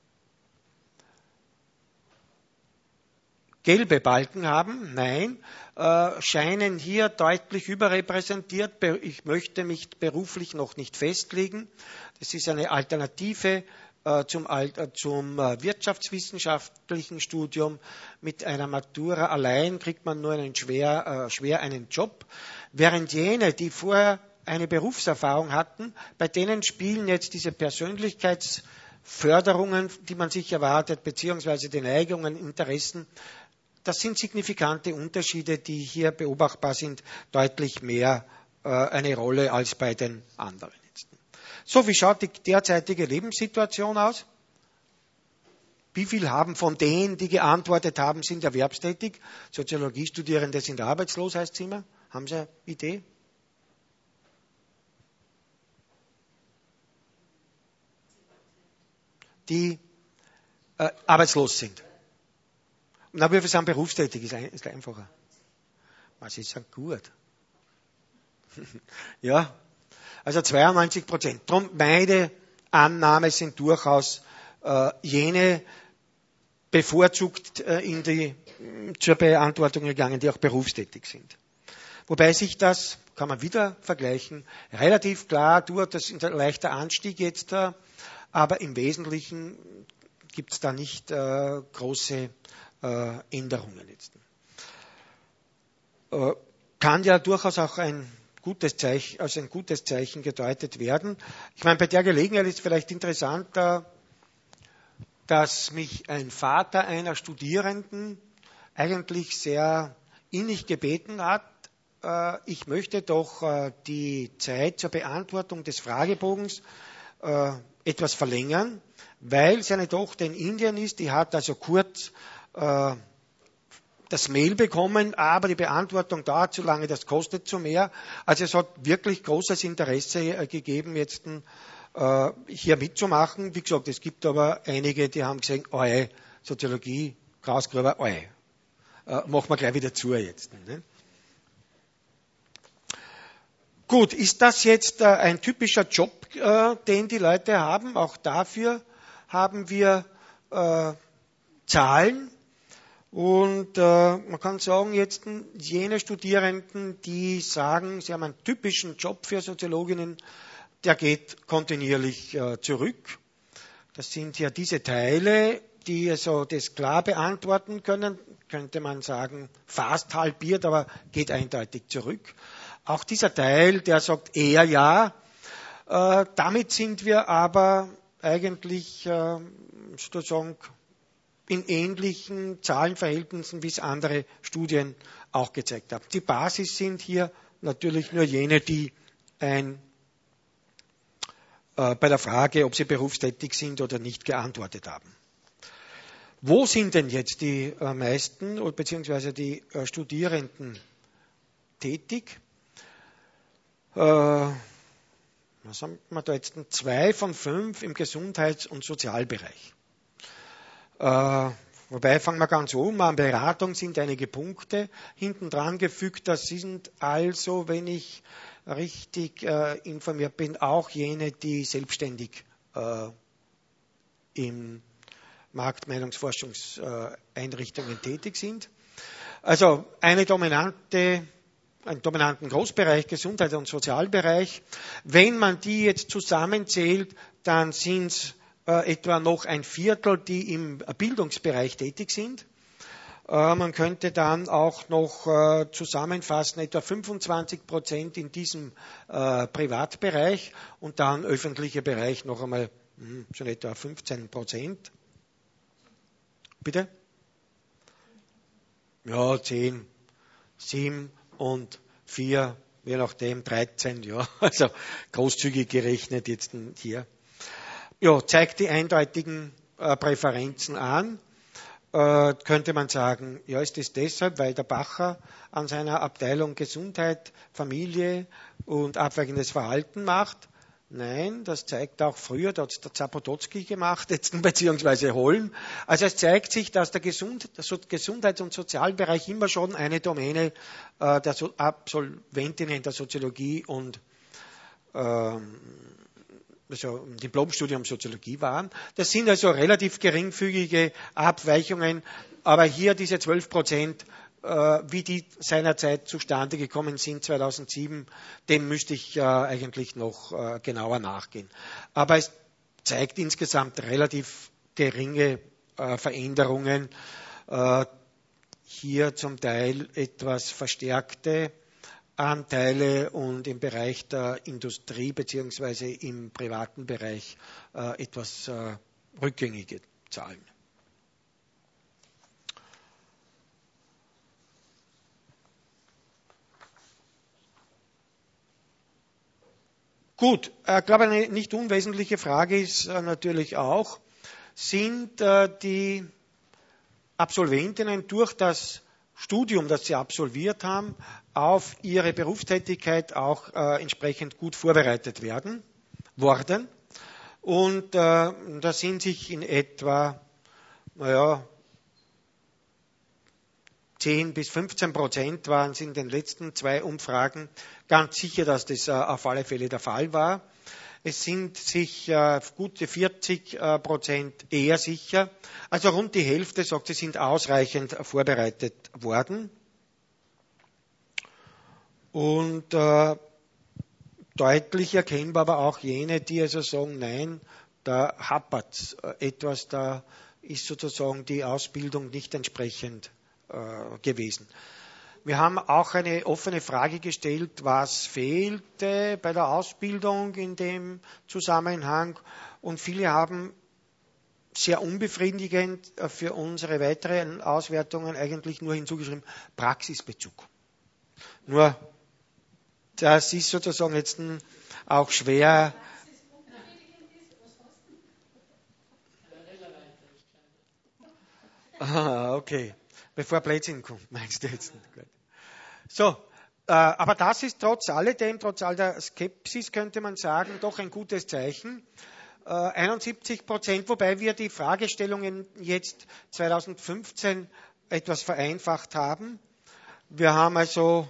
gelbe Balken haben, nein, äh, scheinen hier deutlich überrepräsentiert. Ich möchte mich beruflich noch nicht festlegen. Das ist eine Alternative äh, zum, äh, zum äh, wirtschaftswissenschaftlichen Studium. Mit einer Matura allein kriegt man nur einen schwer, äh, schwer einen Job, während jene, die vorher eine Berufserfahrung hatten, bei denen spielen jetzt diese Persönlichkeitsförderungen, die man sich erwartet, beziehungsweise die Neigungen, Interessen, das sind signifikante Unterschiede, die hier beobachtbar sind, deutlich mehr äh, eine Rolle als bei den anderen. So, wie schaut die derzeitige Lebenssituation aus? Wie viel haben von denen, die geantwortet haben, sind erwerbstätig? Soziologiestudierende sind arbeitslos, heißt es immer. Haben Sie eine Idee? Die äh, arbeitslos sind. Na, wir sind berufstätig, ist, ein, ist einfacher. Was ist dann gut? Ja, also zweiundneunzig Prozent. Darum meine Annahme sind durchaus äh, jene bevorzugt äh, in die, zur Beantwortung gegangen, die auch berufstätig sind. Wobei sich das, kann man wieder vergleichen, relativ klar tut, das ist ein leichter Anstieg jetzt, äh, aber im Wesentlichen gibt es da nicht äh, große Äh, Änderungen jetzt. Äh, kann ja durchaus auch ein gutes Zeichen, als ein gutes Zeichen gedeutet werden. Ich meine, bei der Gelegenheit ist vielleicht interessant, äh, dass mich ein Vater einer Studierenden eigentlich sehr innig gebeten hat, äh, ich möchte doch äh, die Zeit zur Beantwortung des Fragebogens äh, etwas verlängern, weil seine Tochter in Indien ist, die hat also kurz das Mail bekommen, aber die Beantwortung dauert zu lange, das kostet zu mehr. Also es hat wirklich großes Interesse gegeben, jetzt äh, hier mitzumachen. Wie gesagt, es gibt aber einige, die haben gesagt, oi, Soziologie, Krausgruber, oi, äh, machen wir gleich wieder zu jetzt. Ne? Gut, ist das jetzt äh, ein typischer Job, äh, den die Leute haben? Auch dafür haben wir äh, Zahlen. Und äh, man kann sagen, jetzt jene Studierenden, die sagen, sie haben einen typischen Job für Soziologinnen, der geht kontinuierlich äh, zurück. Das sind ja diese Teile, die also das klar beantworten können, könnte man sagen, fast halbiert, aber geht eindeutig zurück. Auch dieser Teil, der sagt eher ja, äh, damit sind wir aber eigentlich äh, sozusagen in ähnlichen Zahlenverhältnissen, wie es andere Studien auch gezeigt haben. Die Basis sind hier natürlich nur jene, die ein, äh, bei der Frage, ob sie berufstätig sind oder nicht, geantwortet haben. Wo sind denn jetzt die äh, meisten beziehungsweise die äh, Studierenden tätig? Äh, was haben wir da jetzt? Zwei von fünf im Gesundheits- und Sozialbereich. Äh, wobei, fangen wir ganz oben an, Beratung sind einige Punkte hinten dran gefügt. Das sind also, wenn ich richtig äh, informiert bin, auch jene, die selbstständig äh, in Marktmeinungsforschungseinrichtungen äh, tätig sind. Also eine dominante, einen dominanten Großbereich, Gesundheits- und Sozialbereich. Wenn man die jetzt zusammenzählt, dann sind es etwa noch ein Viertel, die im Bildungsbereich tätig sind. Man könnte dann auch noch zusammenfassen, etwa fünfundzwanzig Prozent in diesem Privatbereich und dann öffentlicher Bereich noch einmal schon etwa fünfzehn Prozent. Bitte? Ja, zehn, sieben und vier, je nachdem dreizehn, ja, also großzügig gerechnet jetzt hier. Ja, zeigt die eindeutigen äh, Präferenzen an. Äh, könnte man sagen, ja, ist das deshalb, weil der Bacher an seiner Abteilung Gesundheit, Familie und abweichendes Verhalten macht? Nein, das zeigt auch früher, da hat es der Zapototzki gemacht, jetzt beziehungsweise Holm. Also es zeigt sich, dass der Gesund, der Gesundheits- und Sozialbereich immer schon eine Domäne äh, der so Absolventinnen der Soziologie und ähm, also im Diplomstudium Soziologie waren. Das sind also relativ geringfügige Abweichungen, aber hier diese zwölf Prozent, äh, wie die seinerzeit zustande gekommen sind, zweitausendsieben, dem müsste ich äh, eigentlich noch äh, genauer nachgehen. Aber es zeigt insgesamt relativ geringe äh, Veränderungen, äh, hier zum Teil etwas verstärkte Anteile und im Bereich der Industrie bzw. im privaten Bereich äh, etwas äh, rückgängige Zahlen. Gut, ich glaube, eine nicht unwesentliche Frage ist äh, natürlich auch, sind äh, die Absolventinnen durch das Studium, das sie absolviert haben, auf ihre Berufstätigkeit auch äh, entsprechend gut vorbereitet werden, worden. Und äh, da sind sich in etwa, naja, zehn bis fünfzehn Prozent waren es in den letzten zwei Umfragen ganz sicher, dass das äh, auf alle Fälle der Fall war. Es sind sich äh, gute vierzig Prozent eher sicher. Also rund die Hälfte sagt, sie sind ausreichend vorbereitet worden. Und äh, deutlich erkennbar aber auch jene, die also sagen, nein, da hapert etwas, da ist sozusagen die Ausbildung nicht entsprechend äh, gewesen. Wir haben auch eine offene Frage gestellt, was fehlte bei der Ausbildung in dem Zusammenhang. Und viele haben sehr unbefriedigend für unsere weiteren Auswertungen eigentlich nur hinzugeschrieben, Praxisbezug. Nur, das ist sozusagen jetzt auch schwer. Ah, okay. Bevor Blödsinn kommt, meinst du jetzt? Gut. So, äh, aber das ist trotz alledem, trotz all der Skepsis, könnte man sagen, doch ein gutes Zeichen. Äh, einundsiebzig Prozent, wobei wir die Fragestellungen jetzt zweitausendfünfzehn etwas vereinfacht haben. Wir haben also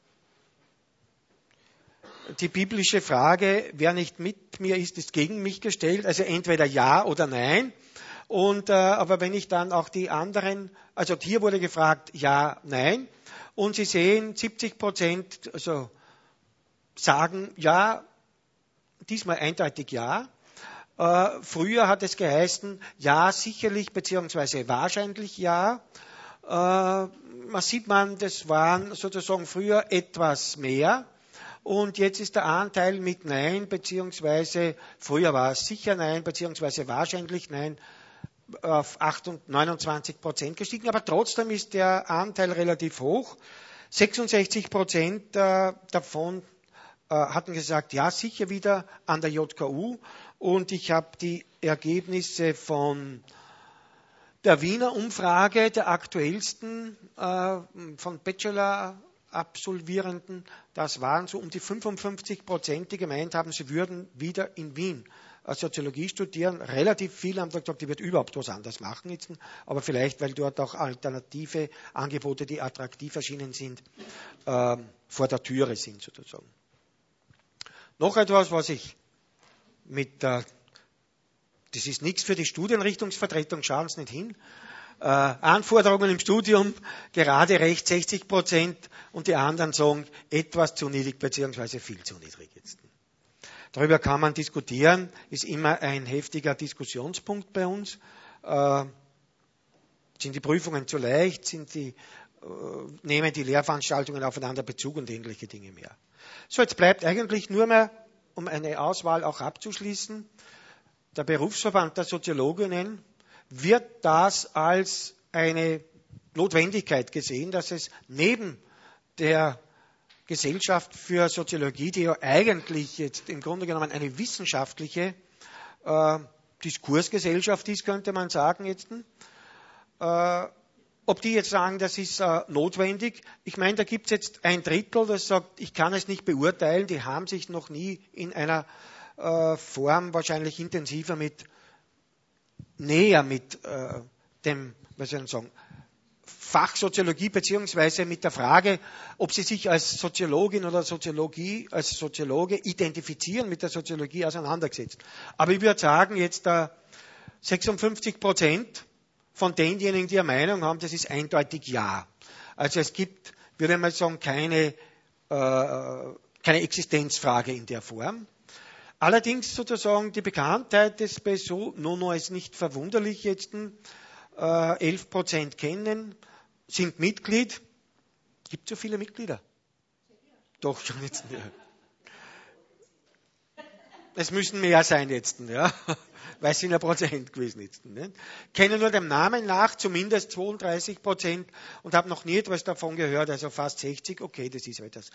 die biblische Frage, wer nicht mit mir ist, ist gegen mich gestellt, also entweder ja oder nein. Und, äh, aber wenn ich dann auch die anderen, also hier wurde gefragt, ja, nein. Und Sie sehen, siebzig Prozent also sagen ja, diesmal eindeutig ja. Äh, früher hat es geheißen, ja, sicherlich, beziehungsweise wahrscheinlich ja. Äh, man sieht man, das waren sozusagen früher etwas mehr. Und jetzt ist der Anteil mit Nein, beziehungsweise früher war es sicher Nein, beziehungsweise wahrscheinlich Nein, auf neunundzwanzig Prozent gestiegen, aber trotzdem ist der Anteil relativ hoch. sechsundsechzig Prozent äh, davon äh, hatten gesagt, ja, sicher wieder an der J K U. Und ich habe die Ergebnisse von der Wiener Umfrage, der aktuellsten äh, von Bachelor-Absolvierenden. Das waren so um die fünfundfünfzig Prozent, die gemeint haben, sie würden wieder in Wien Soziologie studieren. Relativ viele haben gesagt, die wird überhaupt was anderes machen jetzt, aber vielleicht, weil dort auch alternative Angebote, die attraktiv erschienen sind, äh, vor der Türe sind sozusagen. Noch etwas, was ich mit, äh, das ist nichts für die Studienrichtungsvertretung, schauen Sie nicht hin, äh, Anforderungen im Studium, gerade recht sechzig Prozent und die anderen sagen, etwas zu niedrig beziehungsweise viel zu niedrig jetzt. Darüber kann man diskutieren, ist immer ein heftiger Diskussionspunkt bei uns. Äh, sind die Prüfungen zu leicht, sind die, äh, nehmen die Lehrveranstaltungen aufeinander Bezug und ähnliche Dinge mehr. So, jetzt bleibt eigentlich nur mehr, um eine Auswahl auch abzuschließen, der Berufsverband der Soziologinnen wird das als eine Notwendigkeit gesehen, dass es neben der Gesellschaft für Soziologie, die ja eigentlich jetzt im Grunde genommen eine wissenschaftliche äh, Diskursgesellschaft ist, könnte man sagen jetzt. Äh, ob die jetzt sagen, das ist äh, notwendig. Ich meine, da gibt es jetzt ein Drittel, das sagt, ich kann es nicht beurteilen, die haben sich noch nie in einer äh, Form wahrscheinlich intensiver mit, näher mit äh, dem, was soll ich sagen, Fachsoziologie beziehungsweise mit der Frage, ob sie sich als Soziologin oder Soziologie, als Soziologe identifizieren, mit der Soziologie auseinandergesetzt. Aber ich würde sagen, jetzt äh, sechsundfünfzig Prozent von denjenigen, die eine Meinung haben, das ist eindeutig ja. Also es gibt, würde ich mal sagen, keine, äh, keine Existenzfrage in der Form. Allerdings sozusagen die Bekanntheit des B S O, Nono ist nicht verwunderlich jetzt, äh, elf Prozent kennen, sind Mitglied. Gibt es so viele Mitglieder? Doch, schon jetzt. Ja. Es müssen mehr sein jetzt, ja, weil es sind ja Prozent gewesen jetzt. Nicht? Kennen nur dem Namen nach, zumindest zweiunddreißig Prozent und habe noch nie etwas davon gehört, also fast sechzig, okay, das ist etwas.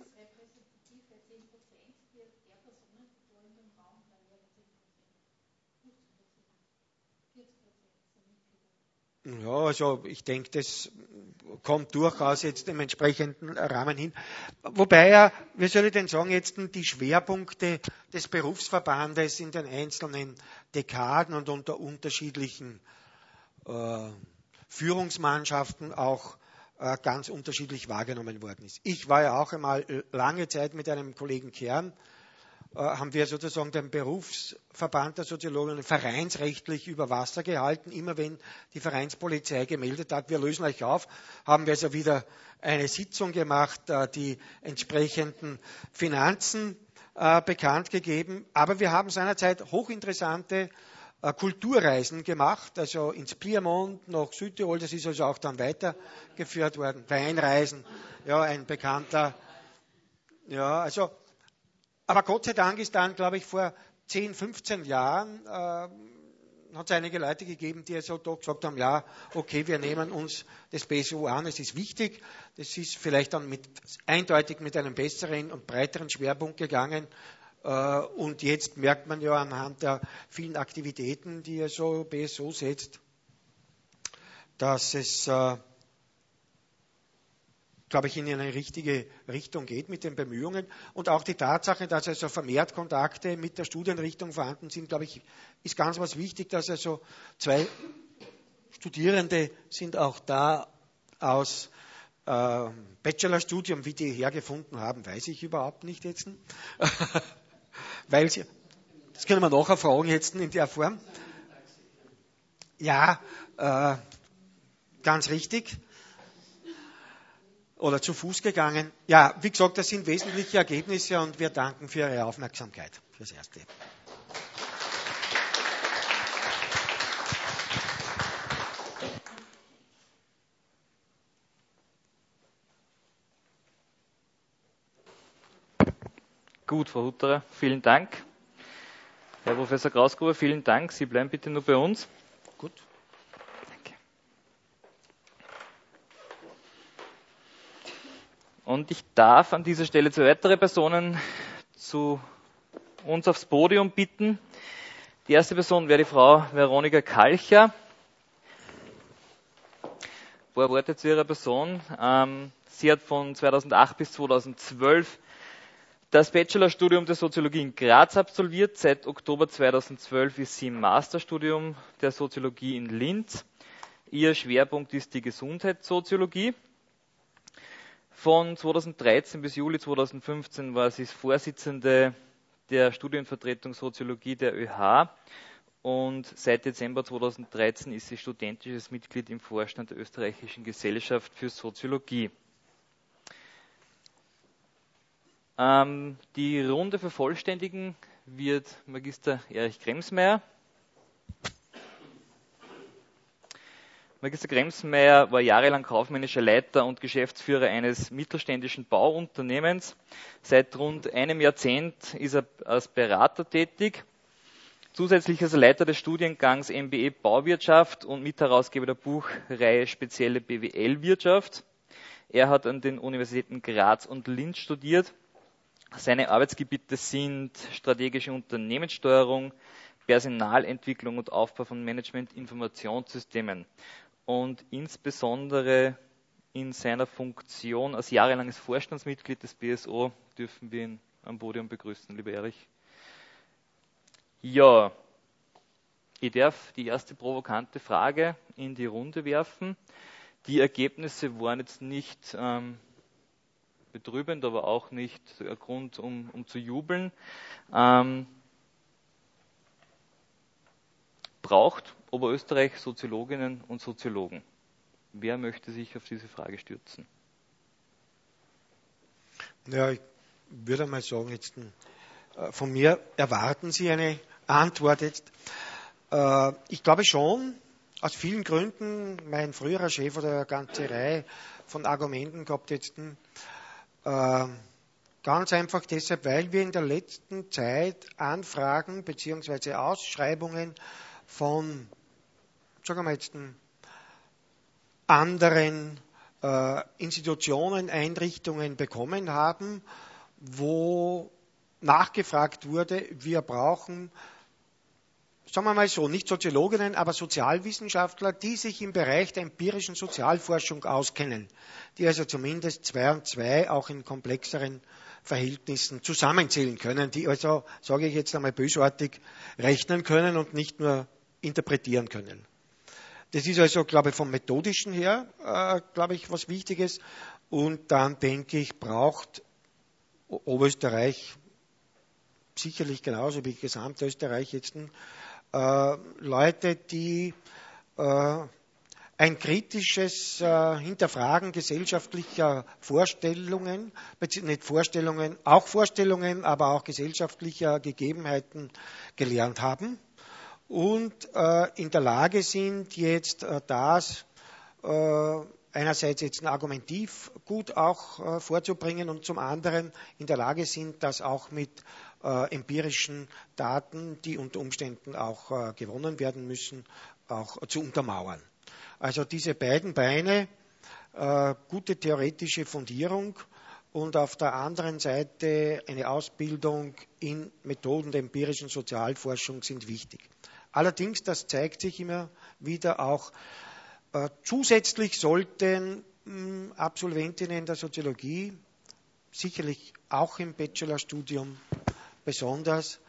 Ja, also ich denke, das kommt durchaus jetzt im entsprechenden Rahmen hin. Wobei ja, wie soll ich denn sagen, jetzt die Schwerpunkte des Berufsverbandes in den einzelnen Dekaden und unter unterschiedlichen äh, Führungsmannschaften auch äh, ganz unterschiedlich wahrgenommen worden ist. Ich war ja auch einmal lange Zeit mit einem Kollegen Kern, haben wir sozusagen den Berufsverband der Soziologen vereinsrechtlich über Wasser gehalten. Immer wenn die Vereinspolizei gemeldet hat, wir lösen euch auf, haben wir also wieder eine Sitzung gemacht, die entsprechenden Finanzen äh, bekannt gegeben. Aber wir haben seinerzeit hochinteressante äh, Kulturreisen gemacht, also ins Piemont, nach Südtirol, das ist also auch dann weitergeführt worden. Weinreisen, ja, ein bekannter, ja, also aber Gott sei Dank ist dann, glaube ich, vor zehn, fünfzehn Jahren äh, hat es einige Leute gegeben, die also doch gesagt haben, ja, okay, wir nehmen uns das B S O an, es ist wichtig, das ist vielleicht dann mit, eindeutig mit einem besseren und breiteren Schwerpunkt gegangen äh, und jetzt merkt man ja anhand der vielen Aktivitäten, die also B S O setzt, dass es äh, glaube ich, in eine richtige Richtung geht mit den Bemühungen. Und auch die Tatsache, dass also vermehrt Kontakte mit der Studienrichtung vorhanden sind, glaube ich, ist ganz was wichtig, dass also zwei Studierende sind auch da aus äh, Bachelorstudium, wie die hergefunden haben, weiß ich überhaupt nicht jetzt. Weil sie, das können wir nachher fragen jetzt in der Form. Ja, äh, ganz richtig. Oder zu Fuß gegangen. Ja, wie gesagt, das sind wesentliche Ergebnisse und wir danken für Ihre Aufmerksamkeit fürs Erste. Gut, Frau Hutterer, vielen Dank. Herr Professor Krausgruber, vielen Dank. Sie bleiben bitte nur bei uns. Gut. Und ich darf an dieser Stelle zwei weitere Personen zu uns aufs Podium bitten. Die erste Person wäre die Frau Veronika Kalcher. Ein paar Worte zu ihrer Person. Sie hat von zweitausendacht bis zweitausendzwölf das Bachelorstudium der Soziologie in Graz absolviert. Seit Oktober zweitausendzwölf ist sie im Masterstudium der Soziologie in Linz. Ihr Schwerpunkt ist die Gesundheitssoziologie. Von zweitausenddreizehn bis Juli zweitausendfünfzehn war sie Vorsitzende der Studienvertretung Soziologie der ÖH und seit Dezember zweitausenddreizehn ist sie studentisches Mitglied im Vorstand der Österreichischen Gesellschaft für Soziologie. Ähm, die Runde vervollständigen wird Magister Erich Kremsmeier. Magister Kremsmeier war jahrelang kaufmännischer Leiter und Geschäftsführer eines mittelständischen Bauunternehmens. Seit rund einem Jahrzehnt ist er als Berater tätig. Zusätzlich ist er Leiter des Studiengangs M B A Bauwirtschaft und Mitherausgeber der Buchreihe Spezielle B W L-Wirtschaft. Er hat an den Universitäten Graz und Linz studiert. Seine Arbeitsgebiete sind strategische Unternehmenssteuerung, Personalentwicklung und Aufbau von Management-Informationssystemen. Und insbesondere in seiner Funktion als jahrelanges Vorstandsmitglied des B S O dürfen wir ihn am Podium begrüßen, lieber Erich. Ja, ich darf die erste provokante Frage in die Runde werfen. Die Ergebnisse waren jetzt nicht ähm, betrübend, aber auch nicht ein Grund, um, um zu jubeln. Ähm, braucht Oberösterreich Soziologinnen und Soziologen? Wer möchte sich auf diese Frage stürzen? Ja, ich würde mal sagen, jetzt, äh, von mir erwarten Sie eine Antwort jetzt. Äh, ich glaube schon, aus vielen Gründen, mein früherer Chef hat eine ganze Reihe von Argumenten gehabt jetzt, äh, ganz einfach deshalb, weil wir in der letzten Zeit Anfragen bzw. Ausschreibungen von, sagen wir jetzt, anderen äh, Institutionen, Einrichtungen bekommen haben, wo nachgefragt wurde, wir brauchen, sagen wir mal so, nicht Soziologinnen, aber Sozialwissenschaftler, die sich im Bereich der empirischen Sozialforschung auskennen, die also zumindest zwei und zwei auch in komplexeren Verhältnissen zusammenzählen können, die also, sage ich jetzt einmal bösartig, rechnen können und nicht nur interpretieren können. Das ist also, glaube ich, vom Methodischen her, äh, glaube ich, was Wichtiges. Und dann, denke ich, braucht Oberösterreich sicherlich genauso wie Gesamtösterreich jetzt äh, Leute, die äh, ein kritisches äh, Hinterfragen gesellschaftlicher Vorstellungen, nicht Vorstellungen, auch Vorstellungen, aber auch gesellschaftlicher Gegebenheiten gelernt haben und äh, in der Lage sind, jetzt äh, das äh, einerseits jetzt argumentiv gut auch äh, vorzubringen und zum anderen in der Lage sind, das auch mit äh, empirischen Daten, die unter Umständen auch äh, gewonnen werden müssen, auch äh, zu untermauern. Also diese beiden Beine, äh, gute theoretische Fundierung und auf der anderen Seite eine Ausbildung in Methoden der empirischen Sozialforschung sind wichtig. Allerdings, das zeigt sich immer wieder auch, äh, zusätzlich sollten mh, Absolventinnen der Soziologie, sicherlich auch im Bachelorstudium besonders,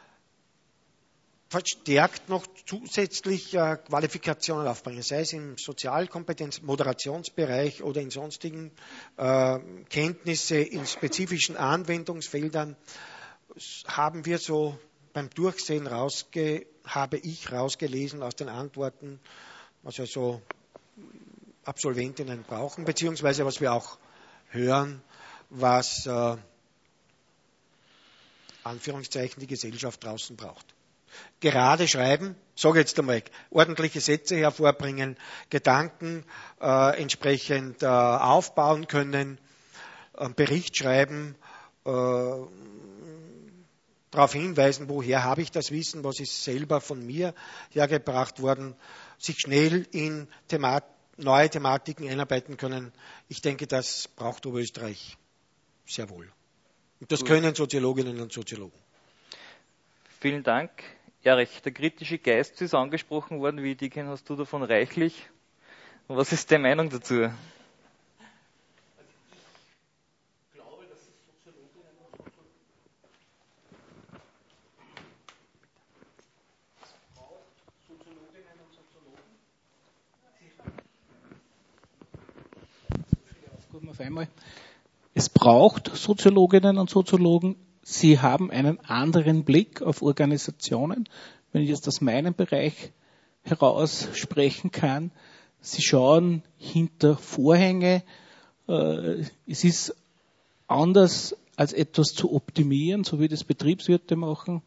verstärkt noch zusätzlich äh, Qualifikationen aufbringen, sei es im Sozialkompetenz-, Moderationsbereich oder in sonstigen äh, Kenntnisse in spezifischen Anwendungsfeldern, haben wir so beim Durchsehen rausge, habe ich rausgelesen aus den Antworten, was also Absolventinnen brauchen, beziehungsweise was wir auch hören, was äh, Anführungszeichen die Gesellschaft draußen braucht. Gerade schreiben, sage jetzt einmal, ordentliche Sätze hervorbringen, Gedanken äh, entsprechend äh, aufbauen können, einen Bericht schreiben, äh, darauf hinweisen, woher habe ich das Wissen, was ist selber von mir hergebracht worden, sich schnell in Themat- neue Thematiken einarbeiten können. Ich denke, das braucht Oberösterreich sehr wohl. Und das Gut. können Soziologinnen und Soziologen. Vielen Dank. Erich, der kritische Geist ist angesprochen worden. Wie dicken hast du davon reichlich? Und was ist deine Meinung dazu? Auf einmal. Es braucht Soziologinnen und Soziologen. Sie haben einen anderen Blick auf Organisationen. Wenn ich jetzt aus meinem Bereich heraus sprechen kann, sie schauen hinter Vorhänge. Es ist anders als etwas zu optimieren, so wie das Betriebswirte machen.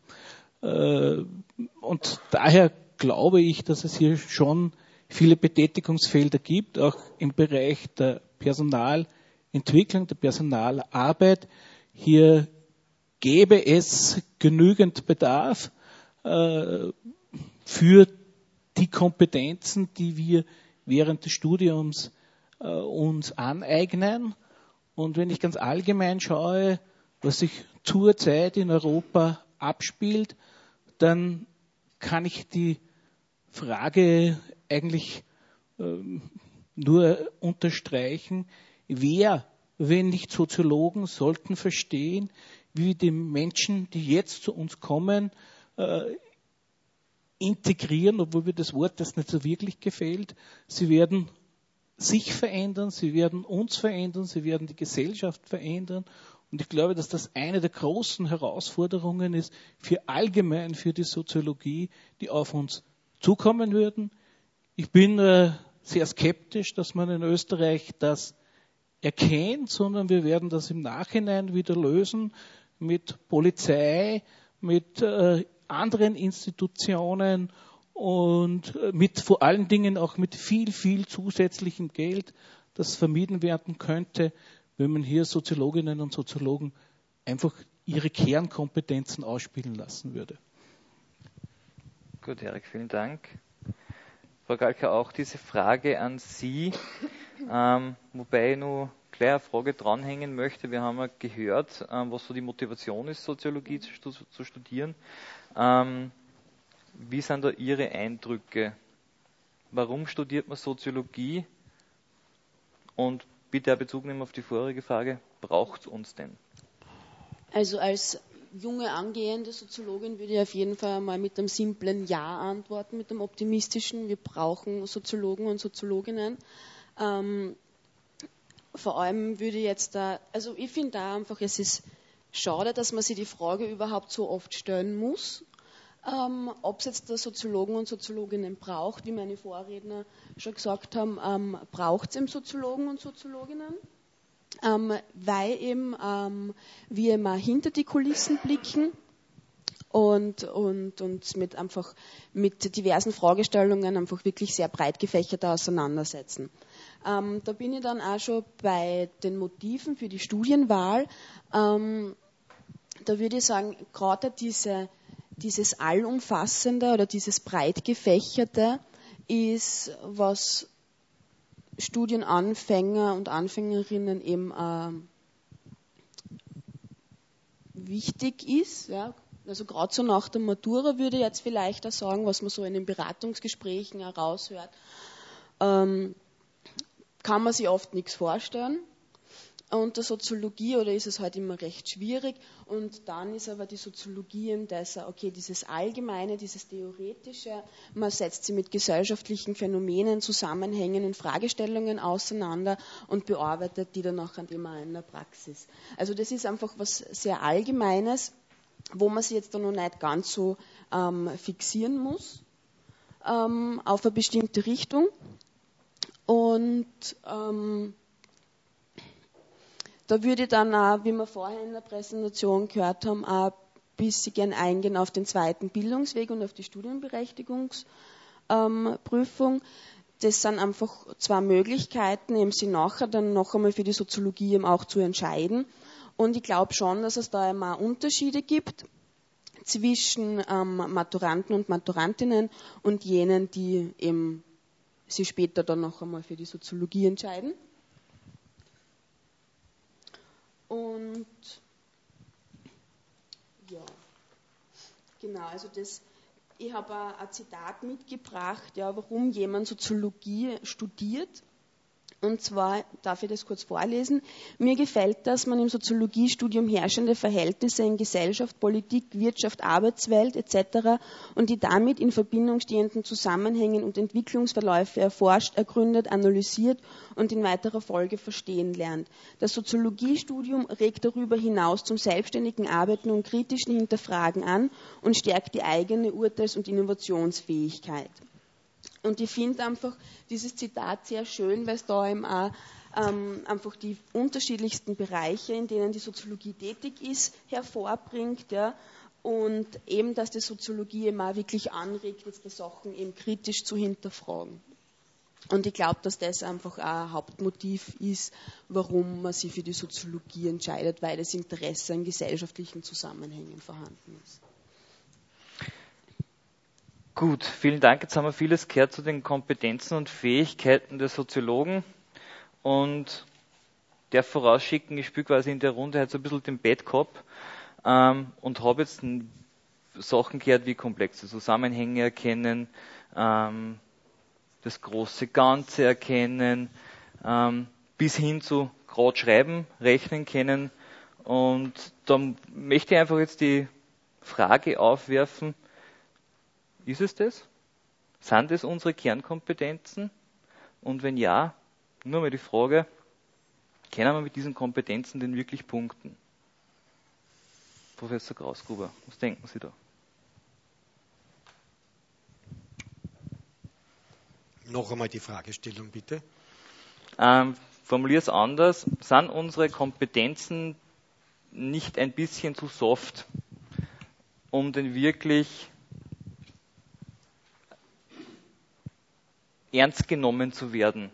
Und daher glaube ich, dass es hier schon viele Betätigungsfelder gibt, auch im Bereich der Personalentwicklung, der Personalarbeit. Hier gäbe es genügend Bedarf äh, für die Kompetenzen, die wir während des Studiums äh, uns aneignen. Und wenn ich ganz allgemein schaue, was sich zurzeit in Europa abspielt, dann kann ich die Frage eigentlich ähm, nur unterstreichen, wer, wenn nicht Soziologen, sollten verstehen, wie die Menschen, die jetzt zu uns kommen, äh, integrieren, obwohl mir das Wort das nicht so wirklich gefällt. Sie werden sich verändern, sie werden uns verändern, sie werden die Gesellschaft verändern. Und ich glaube, dass das eine der großen Herausforderungen ist für allgemein für die Soziologie, die auf uns zukommen würden. Ich bin äh, sehr skeptisch, dass man in Österreich das erkennt, sondern wir werden das im Nachhinein wieder lösen mit Polizei, mit äh, anderen Institutionen und äh, mit vor allen Dingen auch mit viel, viel zusätzlichem Geld, das vermieden werden könnte, wenn man hier Soziologinnen und Soziologen einfach ihre Kernkompetenzen ausspielen lassen würde. Gut, Erik, vielen Dank. Frau Galka, auch diese Frage an Sie, ähm, wobei ich nur gleich eine Frage dranhängen möchte. Wir haben ja gehört, ähm, was so die Motivation ist, Soziologie zu, zu studieren. Ähm, wie sind da Ihre Eindrücke? Warum studiert man Soziologie? Und bitte auch Bezug nehmen auf die vorherige Frage, braucht es uns denn? Also als junge angehende Soziologin würde ich auf jeden Fall mal mit einem simplen Ja antworten, mit einem optimistischen. Wir brauchen Soziologen und Soziologinnen. Ähm, vor allem würde ich jetzt da, also ich finde da einfach, es ist schade, dass man sich die Frage überhaupt so oft stellen muss, ähm, ob es jetzt da Soziologen und Soziologinnen braucht, wie meine Vorredner schon gesagt haben, ähm, braucht es eben Soziologen und Soziologinnen. Ähm, weil eben ähm, wir immer hinter die Kulissen blicken und, und uns mit einfach mit diversen Fragestellungen einfach wirklich sehr breit gefächert auseinandersetzen. Ähm, da bin ich dann auch schon bei den Motiven für die Studienwahl. Ähm, da würde ich sagen, gerade diese, dieses Allumfassende oder dieses breit gefächerte ist, was Studienanfänger und Anfängerinnen eben äh, wichtig ist. Ja. Also gerade so nach der Matura würde ich jetzt vielleicht auch sagen, was man so in den Beratungsgesprächen heraushört, ähm, kann man sich oft nichts vorstellen. Unter Soziologie oder ist es halt immer recht schwierig und dann ist aber die Soziologie eben das, okay, dieses Allgemeine, dieses Theoretische, man setzt sie mit gesellschaftlichen Phänomenen, Zusammenhängen und Fragestellungen auseinander und bearbeitet die dann auch immer in der Praxis. Also das ist einfach was sehr Allgemeines, wo man sich jetzt dann noch nicht ganz so ähm, fixieren muss ähm, auf eine bestimmte Richtung und ähm, da würde ich dann auch, wie wir vorher in der Präsentation gehört haben, auch ein bisschen gern eingehen auf den zweiten Bildungsweg und auf die Studienberechtigungsprüfung. Das sind einfach zwei Möglichkeiten, eben sie nachher dann noch einmal für die Soziologie eben auch zu entscheiden. Und ich glaube schon, dass es da immer Unterschiede gibt zwischen ähm, Maturanten und Maturantinnen und jenen, die eben sich später dann noch einmal für die Soziologie entscheiden. Und ja, genau, also das, ich habe ein Zitat mitgebracht, ja, warum jemand Soziologie studiert. Und zwar, darf ich das kurz vorlesen? Mir gefällt, dass man im Soziologiestudium herrschende Verhältnisse in Gesellschaft, Politik, Wirtschaft, Arbeitswelt et cetera und die damit in Verbindung stehenden Zusammenhänge und Entwicklungsverläufe erforscht, ergründet, analysiert und in weiterer Folge verstehen lernt. Das Soziologiestudium regt darüber hinaus zum selbstständigen Arbeiten und kritischen Hinterfragen an und stärkt die eigene Urteils- und Innovationsfähigkeit. Und ich finde einfach dieses Zitat sehr schön, weil es da eben auch ähm, einfach die unterschiedlichsten Bereiche, in denen die Soziologie tätig ist, hervorbringt. Ja, und eben, dass die Soziologie eben auch wirklich anregt, jetzt die Sachen eben kritisch zu hinterfragen. Und ich glaube, dass das einfach auch ein Hauptmotiv ist, warum man sich für die Soziologie entscheidet, weil das Interesse an gesellschaftlichen Zusammenhängen vorhanden ist. Gut, vielen Dank. Jetzt haben wir vieles gehört zu den Kompetenzen und Fähigkeiten der Soziologen. und darf vorausschicken, ich spiele quasi in der Runde halt so ein bisschen den Bad Cop ähm, und habe jetzt ein, Sachen gehört wie komplexe Zusammenhänge erkennen, ähm, das große Ganze erkennen, ähm, bis hin zu gerade schreiben, rechnen können. Und dann möchte ich einfach jetzt die Frage aufwerfen, ist es das? Sind das unsere Kernkompetenzen? Und wenn ja, nur mal die Frage, können wir mit diesen Kompetenzen denn wirklich punkten? Professor Krausgruber, was denken Sie da? Noch einmal die Fragestellung, bitte. Ähm, formuliere es anders. Sind unsere Kompetenzen nicht ein bisschen zu soft, um denn wirklich ernst genommen zu werden?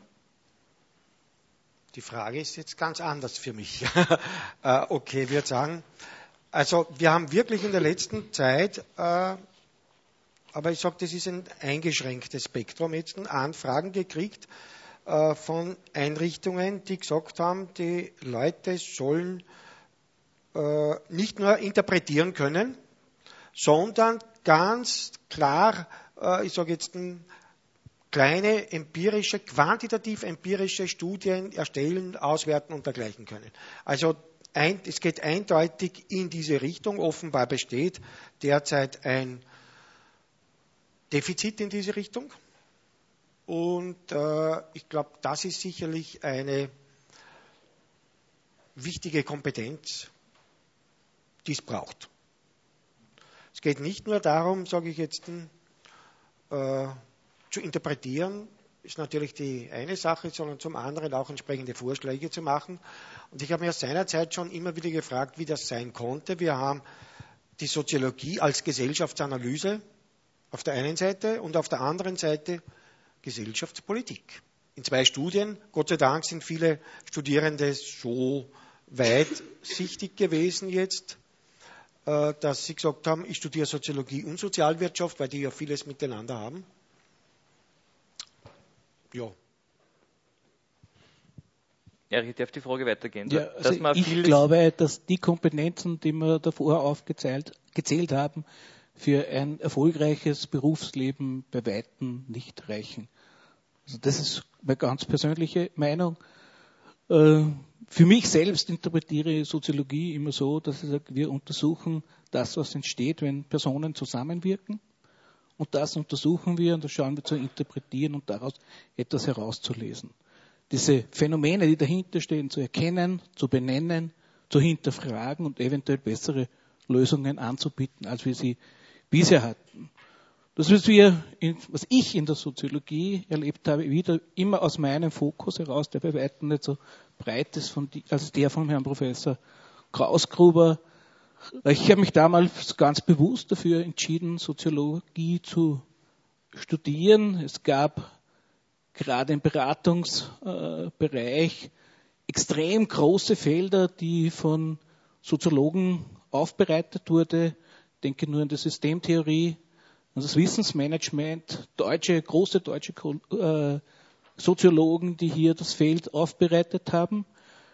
Die Frage ist jetzt ganz anders für mich. äh, okay, ich würde sagen, also wir haben wirklich in der letzten Zeit, äh, aber ich sage, das ist ein eingeschränktes Spektrum, jetzt Anfragen gekriegt äh, von Einrichtungen, die gesagt haben, die Leute sollen äh, nicht nur interpretieren können, sondern ganz klar, äh, ich sage jetzt, ein kleine empirische, quantitativ empirische Studien erstellen, auswerten und dergleichen können. Also ein, es geht eindeutig in diese Richtung. Offenbar besteht derzeit ein Defizit in diese Richtung. Und äh, ich glaube, das ist sicherlich eine wichtige Kompetenz, die es braucht. Es geht nicht nur darum, sage ich jetzt, äh, zu interpretieren, ist natürlich die eine Sache, sondern zum anderen auch entsprechende Vorschläge zu machen. Und ich habe mir seinerzeit schon immer wieder gefragt, wie das sein konnte. Wir haben die Soziologie als Gesellschaftsanalyse auf der einen Seite und auf der anderen Seite Gesellschaftspolitik. In zwei Studien, Gott sei Dank, sind viele Studierende so weitsichtig gewesen jetzt, dass sie gesagt haben, ich studiere Soziologie und Sozialwirtschaft, weil die ja vieles miteinander haben. Ja. Ja, ich darf die Frage weitergehen. Ja, also ich glaube, dass die Kompetenzen, die wir davor aufgezählt gezählt haben, für ein erfolgreiches Berufsleben bei Weitem nicht reichen. Also das ist meine ganz persönliche Meinung. Für mich selbst interpretiere ich Soziologie immer so, dass ich sage, wir untersuchen das, was entsteht, wenn Personen zusammenwirken. Und das untersuchen wir und das schauen wir zu interpretieren und daraus etwas herauszulesen. Diese Phänomene, die dahinter stehen, zu erkennen, zu benennen, zu hinterfragen und eventuell bessere Lösungen anzubieten, als wir sie bisher hatten. Das, was, wir in, was ich in der Soziologie erlebt habe, wieder immer aus meinem Fokus heraus, der bei weitem nicht so breit ist von die, als der von Herrn Professor Krausgruber. Ich habe mich damals ganz bewusst dafür entschieden, Soziologie zu studieren. Es gab gerade im Beratungsbereich extrem große Felder, die von Soziologen aufbereitet wurden. Ich denke nur an die Systemtheorie, an das Wissensmanagement, deutsche, große deutsche Soziologen, die hier das Feld aufbereitet haben,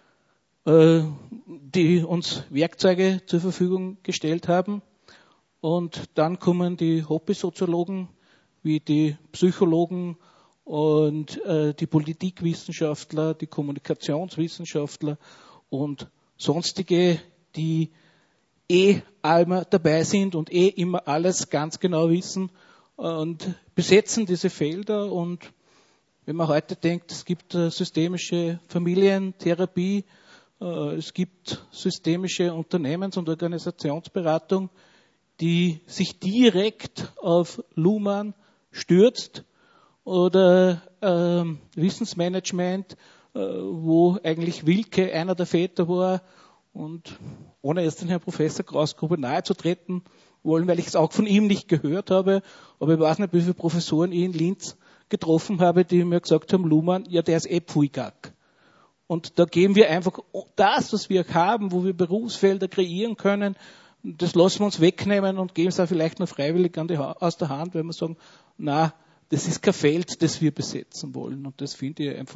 die uns Werkzeuge zur Verfügung gestellt haben. Und dann kommen die Hobbysoziologen, wie die Psychologen und äh, die Politikwissenschaftler, die Kommunikationswissenschaftler und sonstige, die eh immer dabei sind und eh immer alles ganz genau wissen und besetzen diese Felder. Und wenn man heute denkt, es gibt äh, systemische Familientherapie, es gibt systemische Unternehmens- und Organisationsberatung, die sich direkt auf Luhmann stürzt, oder äh, Wissensmanagement, äh, wo eigentlich Wilke einer der Väter war, und ohne jetzt den Herrn Professor Krausgruber nahe zu treten wollen, weil ich es auch von ihm nicht gehört habe, aber ich weiß nicht, wie viele Professoren ich in Linz getroffen habe, die mir gesagt haben, Luhmann, ja, der ist eh Pfui-Gack. Und da geben wir einfach das, was wir haben, wo wir Berufsfelder kreieren können, das lassen wir uns wegnehmen und geben es auch vielleicht noch freiwillig an die ha- aus der Hand, weil wir sagen, na, das ist kein Feld, das wir besetzen wollen. Und das finde ich einfach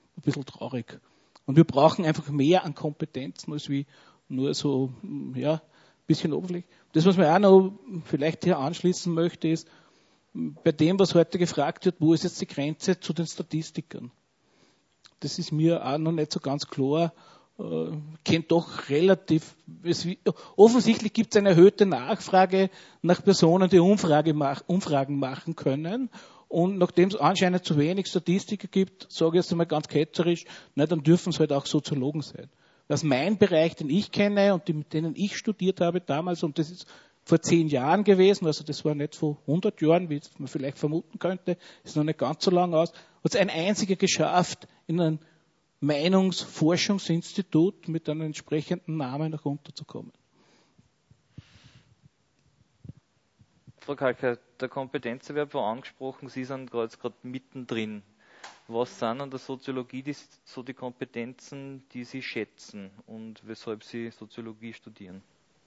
ein bisschen traurig. Und wir brauchen einfach mehr an Kompetenzen als wie nur so, ja, ein bisschen oberflächlich. Das, was man auch noch vielleicht hier anschließen möchte, ist, bei dem, was heute gefragt wird, wo ist jetzt die Grenze zu den Statistikern? Das ist mir auch noch nicht so ganz klar. Äh, kennt doch relativ, es, offensichtlich gibt es eine erhöhte Nachfrage nach Personen, die Umfrage mach, Umfragen machen können. Und nachdem es anscheinend zu wenig Statistiker gibt, sage ich jetzt einmal ganz ketzerisch, na, dann dürfen es halt auch Soziologen sein. Das ist mein Bereich, den ich kenne und die, mit denen ich studiert habe damals, und das ist vor zehn Jahren gewesen, also das war nicht vor hundert Jahren, wie man vielleicht vermuten könnte, ist noch nicht ganz so lang aus, hat es ein einziger geschafft, in ein Meinungsforschungsinstitut mit einem entsprechenden Namen nach runterzukommen. Frau Kalker, der Kompetenzerwerb war angesprochen, Sie sind gerade mittendrin. Was sind an der Soziologie die, so die Kompetenzen, die Sie schätzen und weshalb Sie Soziologie studieren?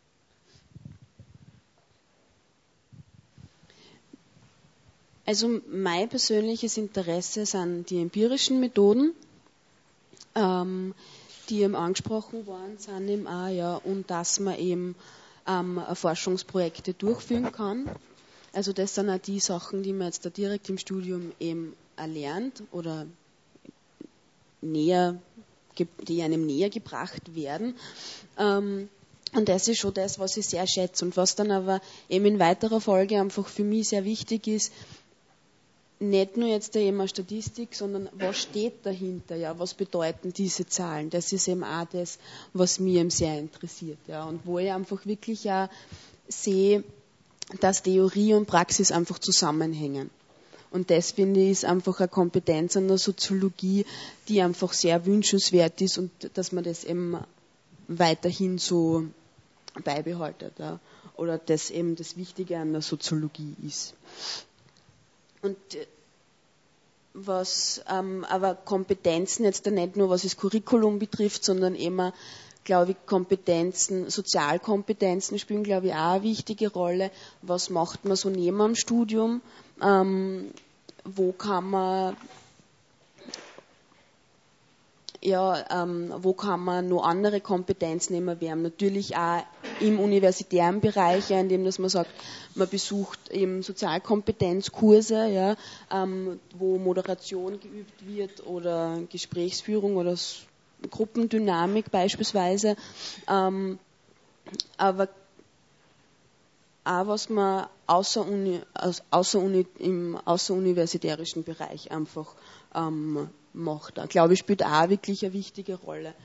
Also mein persönliches Interesse sind die empirischen Methoden, ähm, die eben angesprochen worden sind, eben auch, ja, und dass man eben ähm, Forschungsprojekte durchführen kann. Also das sind auch die Sachen, die man jetzt da direkt im Studium eben erlernt oder näher, die einem näher gebracht werden. Ähm, und das ist schon das, was ich sehr schätze. Und was dann aber eben in weiterer Folge einfach für mich sehr wichtig ist, nicht nur jetzt eben eine Statistik, sondern was steht dahinter, ja, was bedeuten diese Zahlen? Das ist eben auch das, was mich eben sehr interessiert, ja, und wo ich einfach wirklich auch sehe, dass Theorie und Praxis einfach zusammenhängen. Und das, finde ich, ist einfach eine Kompetenz an der Soziologie, die einfach sehr wünschenswert ist und dass man das eben weiterhin so beibehaltet, ja, oder das eben das Wichtige an der Soziologie ist. Und was ähm, aber Kompetenzen jetzt nicht nur, was das Curriculum betrifft, sondern immer, glaube ich, Kompetenzen, Sozialkompetenzen spielen, glaube ich, auch eine wichtige Rolle. Was macht man so neben dem Studium? Ähm, wo kann man ja, ähm, wo kann man noch andere Kompetenzen immer erwerben? Natürlich auch im universitären Bereich, ja, indem dass man sagt, man besucht eben Sozialkompetenzkurse, ja, ähm, wo Moderation geübt wird oder Gesprächsführung oder Gruppendynamik beispielsweise. Ähm, aber auch was man außer Uni, außer Uni, im außeruniversitärischen Bereich einfach ähm, macht. Da, glaube ich, spielt auch wirklich eine wichtige Rolle.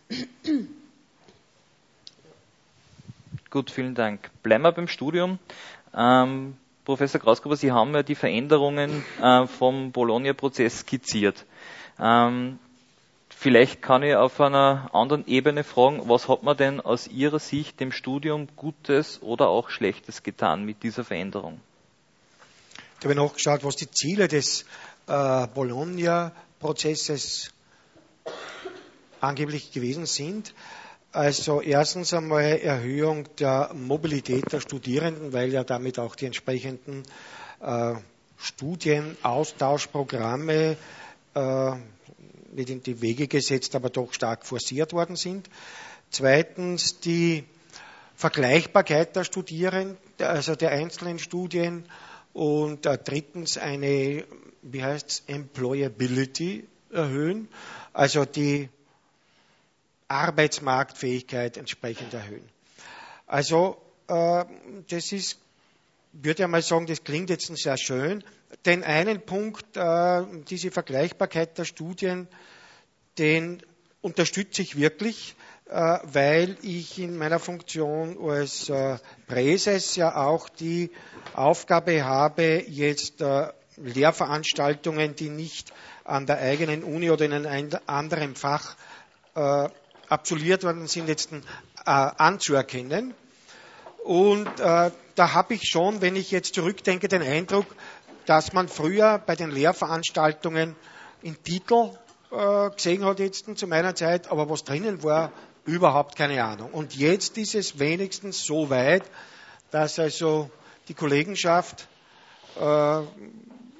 Gut, vielen Dank. Bleiben wir beim Studium. Ähm, Professor Krausgruber, Sie haben ja die Veränderungen äh, vom Bologna-Prozess skizziert. Ähm, vielleicht kann ich auf einer anderen Ebene fragen, was hat man denn aus Ihrer Sicht dem Studium Gutes oder auch Schlechtes getan mit dieser Veränderung? Ich habe nachgeschaut, was die Ziele des äh, Bologna-Prozesses angeblich gewesen sind. Also erstens einmal Erhöhung der Mobilität der Studierenden, weil ja damit auch die entsprechenden äh, Studienaustauschprogramme äh, nicht in die Wege gesetzt, aber doch stark forciert worden sind. Zweitens die Vergleichbarkeit der Studierenden, also der einzelnen Studien. Und äh, drittens eine, wie heißt es, Employability erhöhen, also die Arbeitsmarktfähigkeit entsprechend erhöhen. Also äh, das ist, würde ich mal sagen, das klingt jetzt sehr schön. Den einen Punkt, äh, diese Vergleichbarkeit der Studien, den unterstütze ich wirklich, äh, weil ich in meiner Funktion als äh, Präses ja auch die Aufgabe habe, jetzt äh, Lehrveranstaltungen, die nicht an der eigenen Uni oder in einem anderen Fach äh, absolviert worden sind, jetzt äh, anzuerkennen. Und äh, da habe ich schon, wenn ich jetzt zurückdenke, den Eindruck, dass man früher bei den Lehrveranstaltungen in Titel äh, gesehen hat, jetzt zu meiner Zeit, aber was drinnen war, überhaupt keine Ahnung. Und jetzt ist es wenigstens so weit, dass also die Kollegenschaft äh,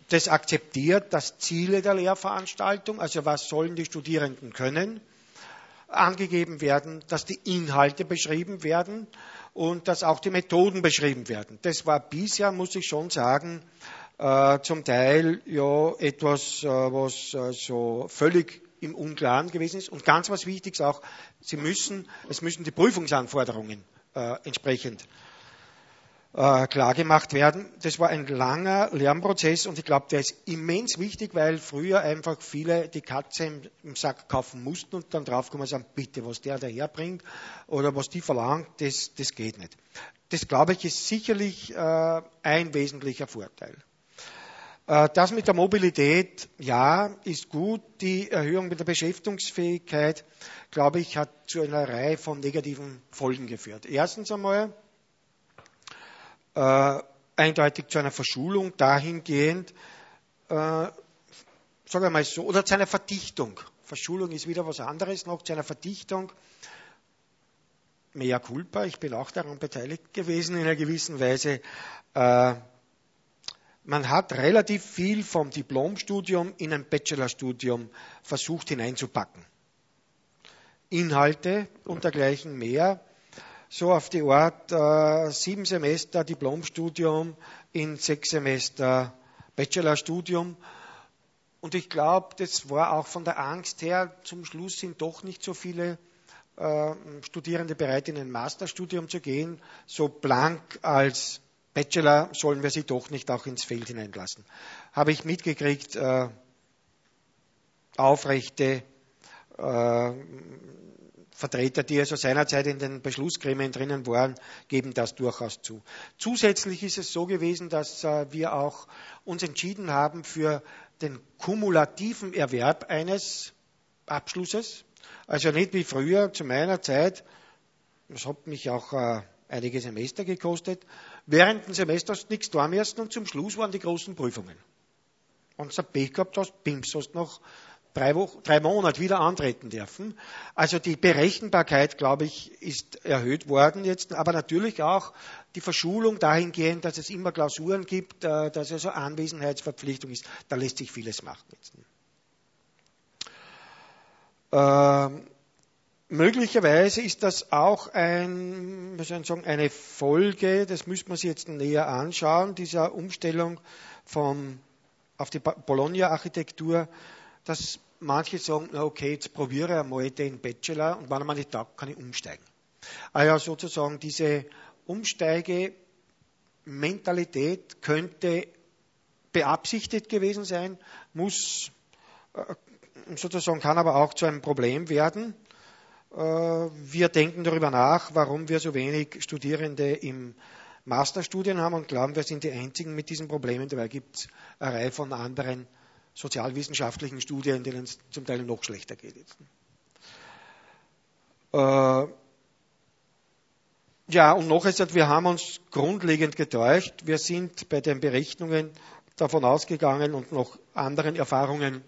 das akzeptiert, dass Ziele der Lehrveranstaltung, also was sollen die Studierenden können, angegeben werden, dass die Inhalte beschrieben werden und dass auch die Methoden beschrieben werden. Das war bisher, muss ich schon sagen, äh, zum Teil ja etwas, äh, was äh, so völlig im Unklaren gewesen ist. Und ganz was Wichtiges auch, Sie müssen, es müssen die Prüfungsanforderungen äh, entsprechend äh, klar gemacht werden. Das war ein langer Lernprozess und ich glaube, der ist immens wichtig, weil früher einfach viele die Katze im, im Sack kaufen mussten und dann draufkommen und sagen, bitte, was der daherbringt oder was die verlangt, das, das geht nicht. Das, glaube ich, ist sicherlich äh, ein wesentlicher Vorteil. Äh, das mit der Mobilität, ja, ist gut. Die Erhöhung mit der Beschäftigungsfähigkeit, glaube ich, hat zu einer Reihe von negativen Folgen geführt. Erstens einmal, Äh, eindeutig zu einer Verschulung dahingehend, äh, sagen wir mal so, oder zu einer Verdichtung. Verschulung ist wieder was anderes noch, zu einer Verdichtung. Mea culpa, ich bin auch daran beteiligt gewesen in einer gewissen Weise. Äh, man hat relativ viel vom Diplomstudium in ein Bachelorstudium versucht hineinzupacken. Inhalte und dergleichen mehr. So auf die Art äh, sieben Semester Diplomstudium in sechs Semester Bachelorstudium. Und ich glaube, das war auch von der Angst her, zum Schluss sind doch nicht so viele äh, Studierende bereit, in ein Masterstudium zu gehen. So blank als Bachelor sollen wir sie doch nicht auch ins Feld hineinlassen. Habe ich mitgekriegt, äh, aufrechte äh, Vertreter, die also seinerzeit in den Beschlussgremien drinnen waren, geben das durchaus zu. Zusätzlich ist es so gewesen, dass äh, wir auch uns entschieden haben für den kumulativen Erwerb eines Abschlusses. Also nicht wie früher zu meiner Zeit, das hat mich auch äh, einige Semester gekostet, während dem Semester hast du nichts tun müssen und zum Schluss waren die großen Prüfungen. Und so Pech gehabt hast, bims, hast noch Drei, Wochen, drei Monate wieder antreten dürfen. Also die Berechenbarkeit, glaube ich, ist erhöht worden jetzt, aber natürlich auch die Verschulung dahingehend, dass es immer Klausuren gibt, dass also Anwesenheitsverpflichtung ist. Da lässt sich vieles machen jetzt. Ähm, möglicherweise ist das auch ein, was soll ich sagen, eine Folge, das müsste man sich jetzt näher anschauen, dieser Umstellung von, auf die Bologna-Architektur, dass manche sagen, na okay, jetzt probiere ich einmal den Bachelor und wenn er mir nicht taugt, kann ich umsteigen. Also sozusagen diese Umsteigementalität könnte beabsichtigt gewesen sein, muss sozusagen, kann aber auch zu einem Problem werden. Wir denken darüber nach, warum wir so wenig Studierende im Masterstudien haben und glauben, wir sind die Einzigen mit diesen Problemen. Dabei gibt es eine Reihe von anderen sozialwissenschaftlichen Studien, denen es zum Teil noch schlechter geht. Jetzt. Äh, ja, und noch ist, wir haben uns grundlegend getäuscht. Wir sind bei den Berechnungen davon ausgegangen und noch anderen Erfahrungen,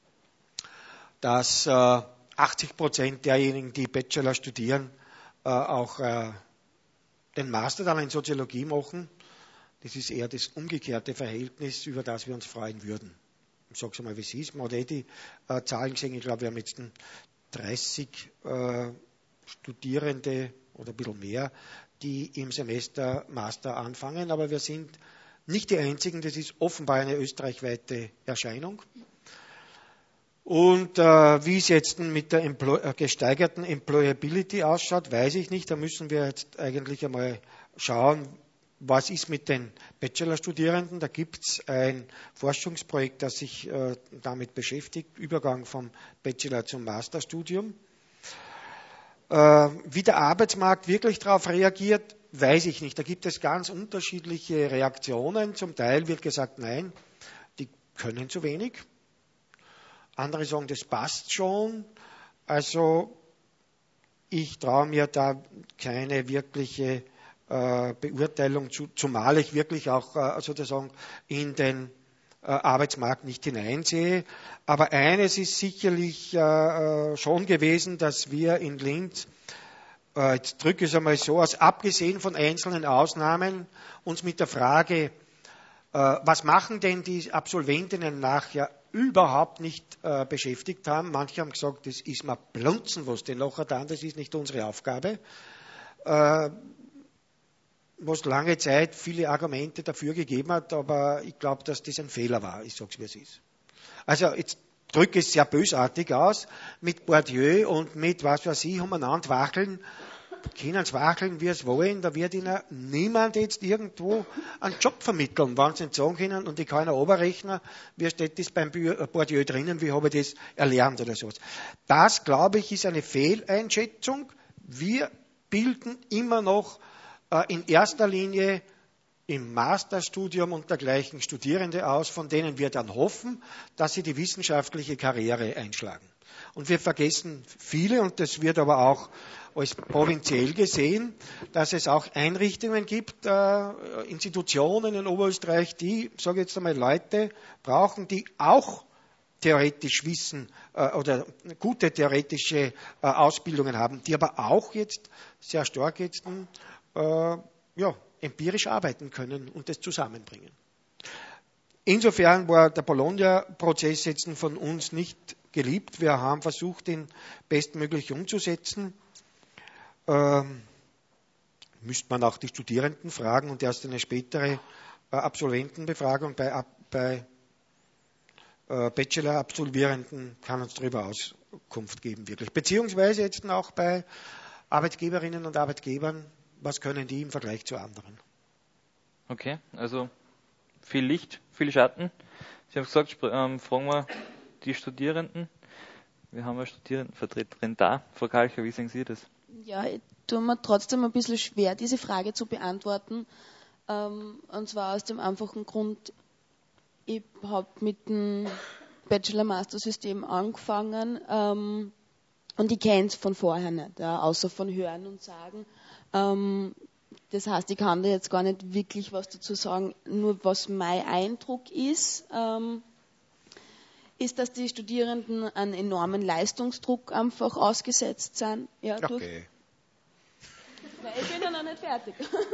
dass äh, achtzig Prozent derjenigen, die Bachelor studieren, äh, auch äh, den Master dann in Soziologie machen. Das ist eher das umgekehrte Verhältnis, über das wir uns freuen würden. Ich sage es mal, wie es ist. Man hat eh die äh, Zahlen gesehen. Ich glaube, wir haben jetzt dreißig äh, Studierende oder ein bisschen mehr, die im Semester Master anfangen. Aber wir sind nicht die Einzigen. Das ist offenbar eine österreichweite Erscheinung. Und äh, wie es jetzt mit der Emplo- äh, gesteigerten Employability ausschaut, weiß ich nicht. Da müssen wir jetzt eigentlich einmal schauen, was ist mit den Bachelorstudierenden? Da gibt es ein Forschungsprojekt, das sich äh, damit beschäftigt, Übergang vom Bachelor zum Masterstudium. Äh, wie der Arbeitsmarkt wirklich darauf reagiert, weiß ich nicht. Da gibt es ganz unterschiedliche Reaktionen. Zum Teil wird gesagt, nein, die können zu wenig. Andere sagen, das passt schon. Also ich traue mir da keine wirkliche Beurteilung, zumal ich wirklich auch sozusagen in den Arbeitsmarkt nicht hineinsehe. Aber eines ist sicherlich schon gewesen, dass wir in Linz, jetzt drücke ich es einmal so aus, abgesehen von einzelnen Ausnahmen, uns mit der Frage Was machen denn die Absolventinnen nachher überhaupt nicht äh, beschäftigt haben? Manche haben gesagt, das ist mal Blunzen, was die nachher dann, das ist nicht unsere Aufgabe. Äh, was lange Zeit viele Argumente dafür gegeben hat, aber ich glaube, dass das ein Fehler war. Ich sage es, wie es ist. Also jetzt drücke es sehr bösartig aus, mit Bourdieu und mit, was weiß ich, umeinander wackeln, können sie wackeln, wie es wollen, da wird ihnen niemand jetzt irgendwo einen Job vermitteln, wenn sie nicht sagen können, und ich kann einen Oberrechner, wie steht das beim Bourdieu drinnen, wie habe ich das erlernt oder sowas. Das, glaube ich, ist eine Fehleinschätzung. Wir bilden immer noch äh, in erster Linie im Masterstudium und dergleichen Studierende aus, von denen wir dann hoffen, dass sie die wissenschaftliche Karriere einschlagen. Und wir vergessen viele, und das wird aber auch als provinziell gesehen, dass es auch Einrichtungen gibt, äh, Institutionen in Oberösterreich, die, sage ich jetzt einmal, Leute brauchen, die auch theoretisch wissen äh, oder gute theoretische äh, Ausbildungen haben, die aber auch jetzt sehr stark jetzt äh, ja, empirisch arbeiten können und das zusammenbringen. Insofern war der Bologna-Prozess jetzt von uns nicht geliebt. Wir haben versucht, ihn bestmöglich umzusetzen. Ähm, müsste man auch die Studierenden fragen und erst eine spätere äh, Absolventenbefragung bei, bei äh, Bachelor-Absolvierenden kann uns darüber Auskunft geben, wirklich. Beziehungsweise jetzt auch bei Arbeitgeberinnen und Arbeitgebern, was können die im Vergleich zu anderen? Okay, also viel Licht, viel Schatten. Sie haben gesagt, ähm, fragen wir die Studierenden. Wir haben eine Studierendenvertreterin da. Frau Kalcher, wie sehen Sie das? Ja, ich tue mir trotzdem ein bisschen schwer, diese Frage zu beantworten. Ähm, und zwar aus dem einfachen Grund, ich habe mit dem Bachelor-Master-System angefangen ähm, und ich kenne es von vorher nicht, ja, außer von Hören und Sagen. Ähm, das heißt, ich kann da jetzt gar nicht wirklich was dazu sagen. Nur was mein Eindruck ist, ähm, ist, dass die Studierenden einen enormen Leistungsdruck einfach ausgesetzt sind. Ja, okay. Durch, weil ich bin ja noch nicht fertig.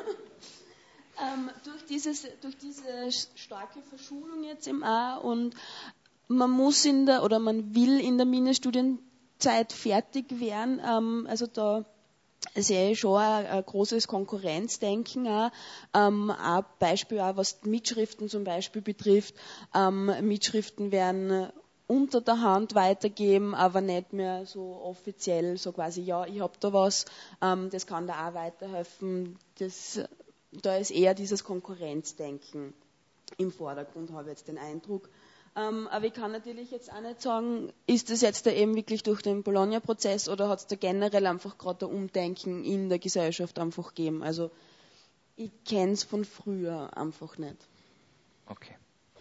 ähm, durch, dieses, durch diese starke Verschulung jetzt im A und man muss in der, oder man will in der Mindeststudienzeit fertig werden. Ähm, also da sehe ich schon ein, ein großes Konkurrenzdenken auch. Ähm, ein Beispiel auch, was Mitschriften zum Beispiel betrifft. Ähm, Mitschriften werden unter der Hand weitergeben, aber nicht mehr so offiziell, so quasi, ja, ich habe da was, ähm, das kann da auch weiterhelfen. Das, da ist eher dieses Konkurrenzdenken im Vordergrund, habe ich jetzt den Eindruck. Ähm, aber ich kann natürlich jetzt auch nicht sagen, ist das jetzt da eben wirklich durch den Bologna-Prozess oder hat es da generell einfach gerade ein Umdenken in der Gesellschaft einfach gegeben? Also ich kenne es von früher einfach nicht. Okay.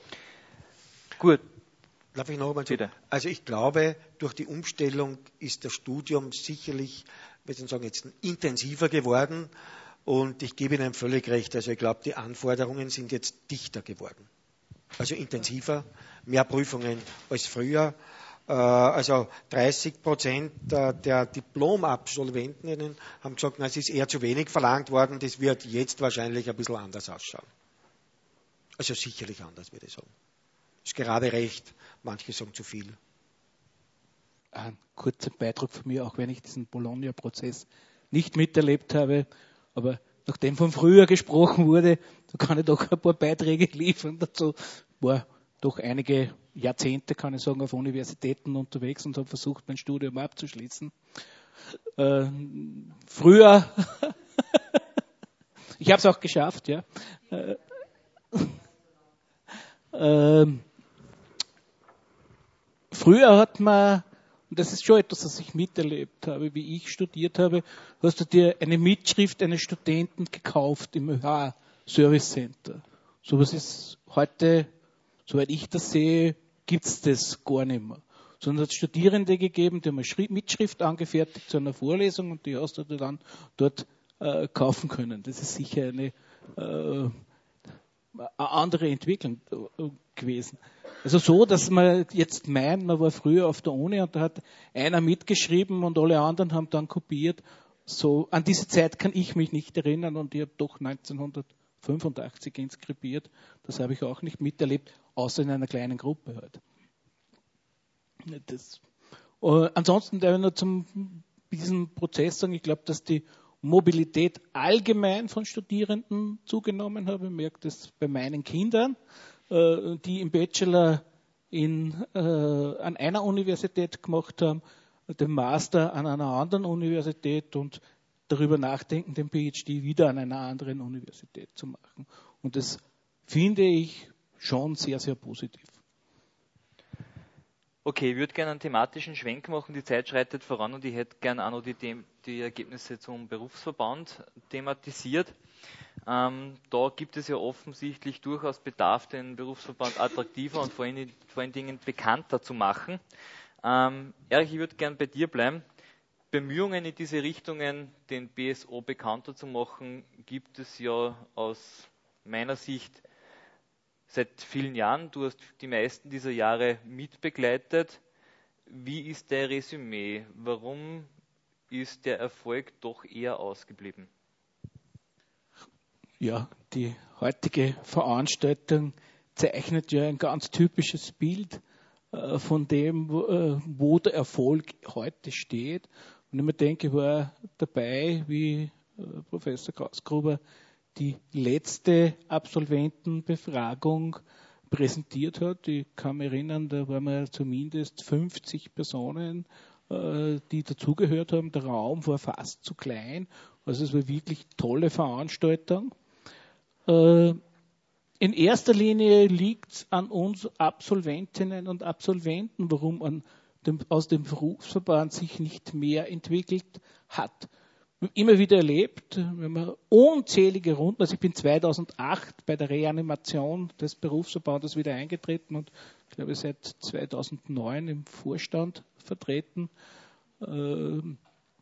Gut. Darf ich noch einmal zu? Also ich glaube, durch die Umstellung ist das Studium sicherlich, wir würden sagen, jetzt intensiver geworden und ich gebe Ihnen völlig recht. Also ich glaube, die Anforderungen sind jetzt dichter geworden. Also intensiver, mehr Prüfungen als früher. Also dreißig Prozent der Diplomabsolventinnen haben gesagt, na, es ist eher zu wenig verlangt worden, das wird jetzt wahrscheinlich ein bisschen anders ausschauen. Also sicherlich anders, würde ich sagen. Ist gerade recht, manche sagen zu viel. Ein kurzer Beitrag von mir, auch wenn ich diesen Bologna-Prozess nicht miterlebt habe, aber nachdem von früher gesprochen wurde, da kann ich doch ein paar Beiträge liefern dazu. War doch einige Jahrzehnte, kann ich sagen, auf Universitäten unterwegs und habe versucht, mein Studium abzuschließen. Äh, früher, ich habe es auch geschafft, ja. Äh, äh, früher hat man, und das ist schon etwas, was ich miterlebt habe, wie ich studiert habe, hast du dir eine Mitschrift eines Studenten gekauft im Ö H-Service Center. So was ist heute, soweit ich das sehe, gibt es das gar nicht mehr. Sondern es hat Studierende gegeben, die haben eine Mitschrift angefertigt zu einer Vorlesung und die hast du dann dort äh, kaufen können. Das ist sicher eine, äh, eine andere Entwicklung äh, gewesen. Also so, dass man jetzt meint, man war früher auf der Uni und da hat einer mitgeschrieben und alle anderen haben dann kopiert. So, an diese Zeit kann ich mich nicht erinnern und ich habe doch neunzehnhundertfünfundneunzig fünfundachtzig inskribiert. Das habe ich auch nicht miterlebt, außer in einer kleinen Gruppe halt. Das, äh, ansonsten darf ich noch zum diesem Prozess sagen, ich glaube, dass die Mobilität allgemein von Studierenden zugenommen hat. Ich merke das bei meinen Kindern, äh, die im Bachelor in, äh, an einer Universität gemacht haben, den Master an einer anderen Universität und darüber nachdenken, den PhD wieder an einer anderen Universität zu machen. Und das finde ich schon sehr, sehr positiv. Okay, ich würde gerne einen thematischen Schwenk machen. Die Zeit schreitet voran und ich hätte gerne auch noch die, die Ergebnisse zum Berufsverband thematisiert. Ähm, da gibt es ja offensichtlich durchaus Bedarf, den Berufsverband attraktiver und vor allen, vor allen Dingen bekannter zu machen. Ähm, Erich, ich würde gerne bei dir bleiben. Bemühungen in diese Richtungen, den B S O bekannter zu machen, gibt es ja aus meiner Sicht seit vielen Jahren. Du hast die meisten dieser Jahre mitbegleitet. Wie ist dein Resümee? Warum ist der Erfolg doch eher ausgeblieben? Ja, die heutige Veranstaltung zeichnet ja ein ganz typisches Bild äh, von dem, wo, äh, wo der Erfolg heute steht. Und ich mir denke, ich war dabei, wie äh, Professor Krausgruber die letzte Absolventenbefragung präsentiert hat. Ich kann mich erinnern, da waren wir zumindest fünfzig Personen, äh, die dazugehört haben. Der Raum war fast zu klein. Also es war wirklich eine tolle Veranstaltung. Äh, in erster Linie liegt es an uns Absolventinnen und Absolventen, warum an dem, aus dem Berufsverband sich nicht mehr entwickelt hat. Immer wieder erlebt, wenn man unzählige Runden, also ich bin zweitausendacht bei der Reanimation des Berufsverbandes wieder eingetreten und ich glaube seit zweitausendneun im Vorstand vertreten äh, und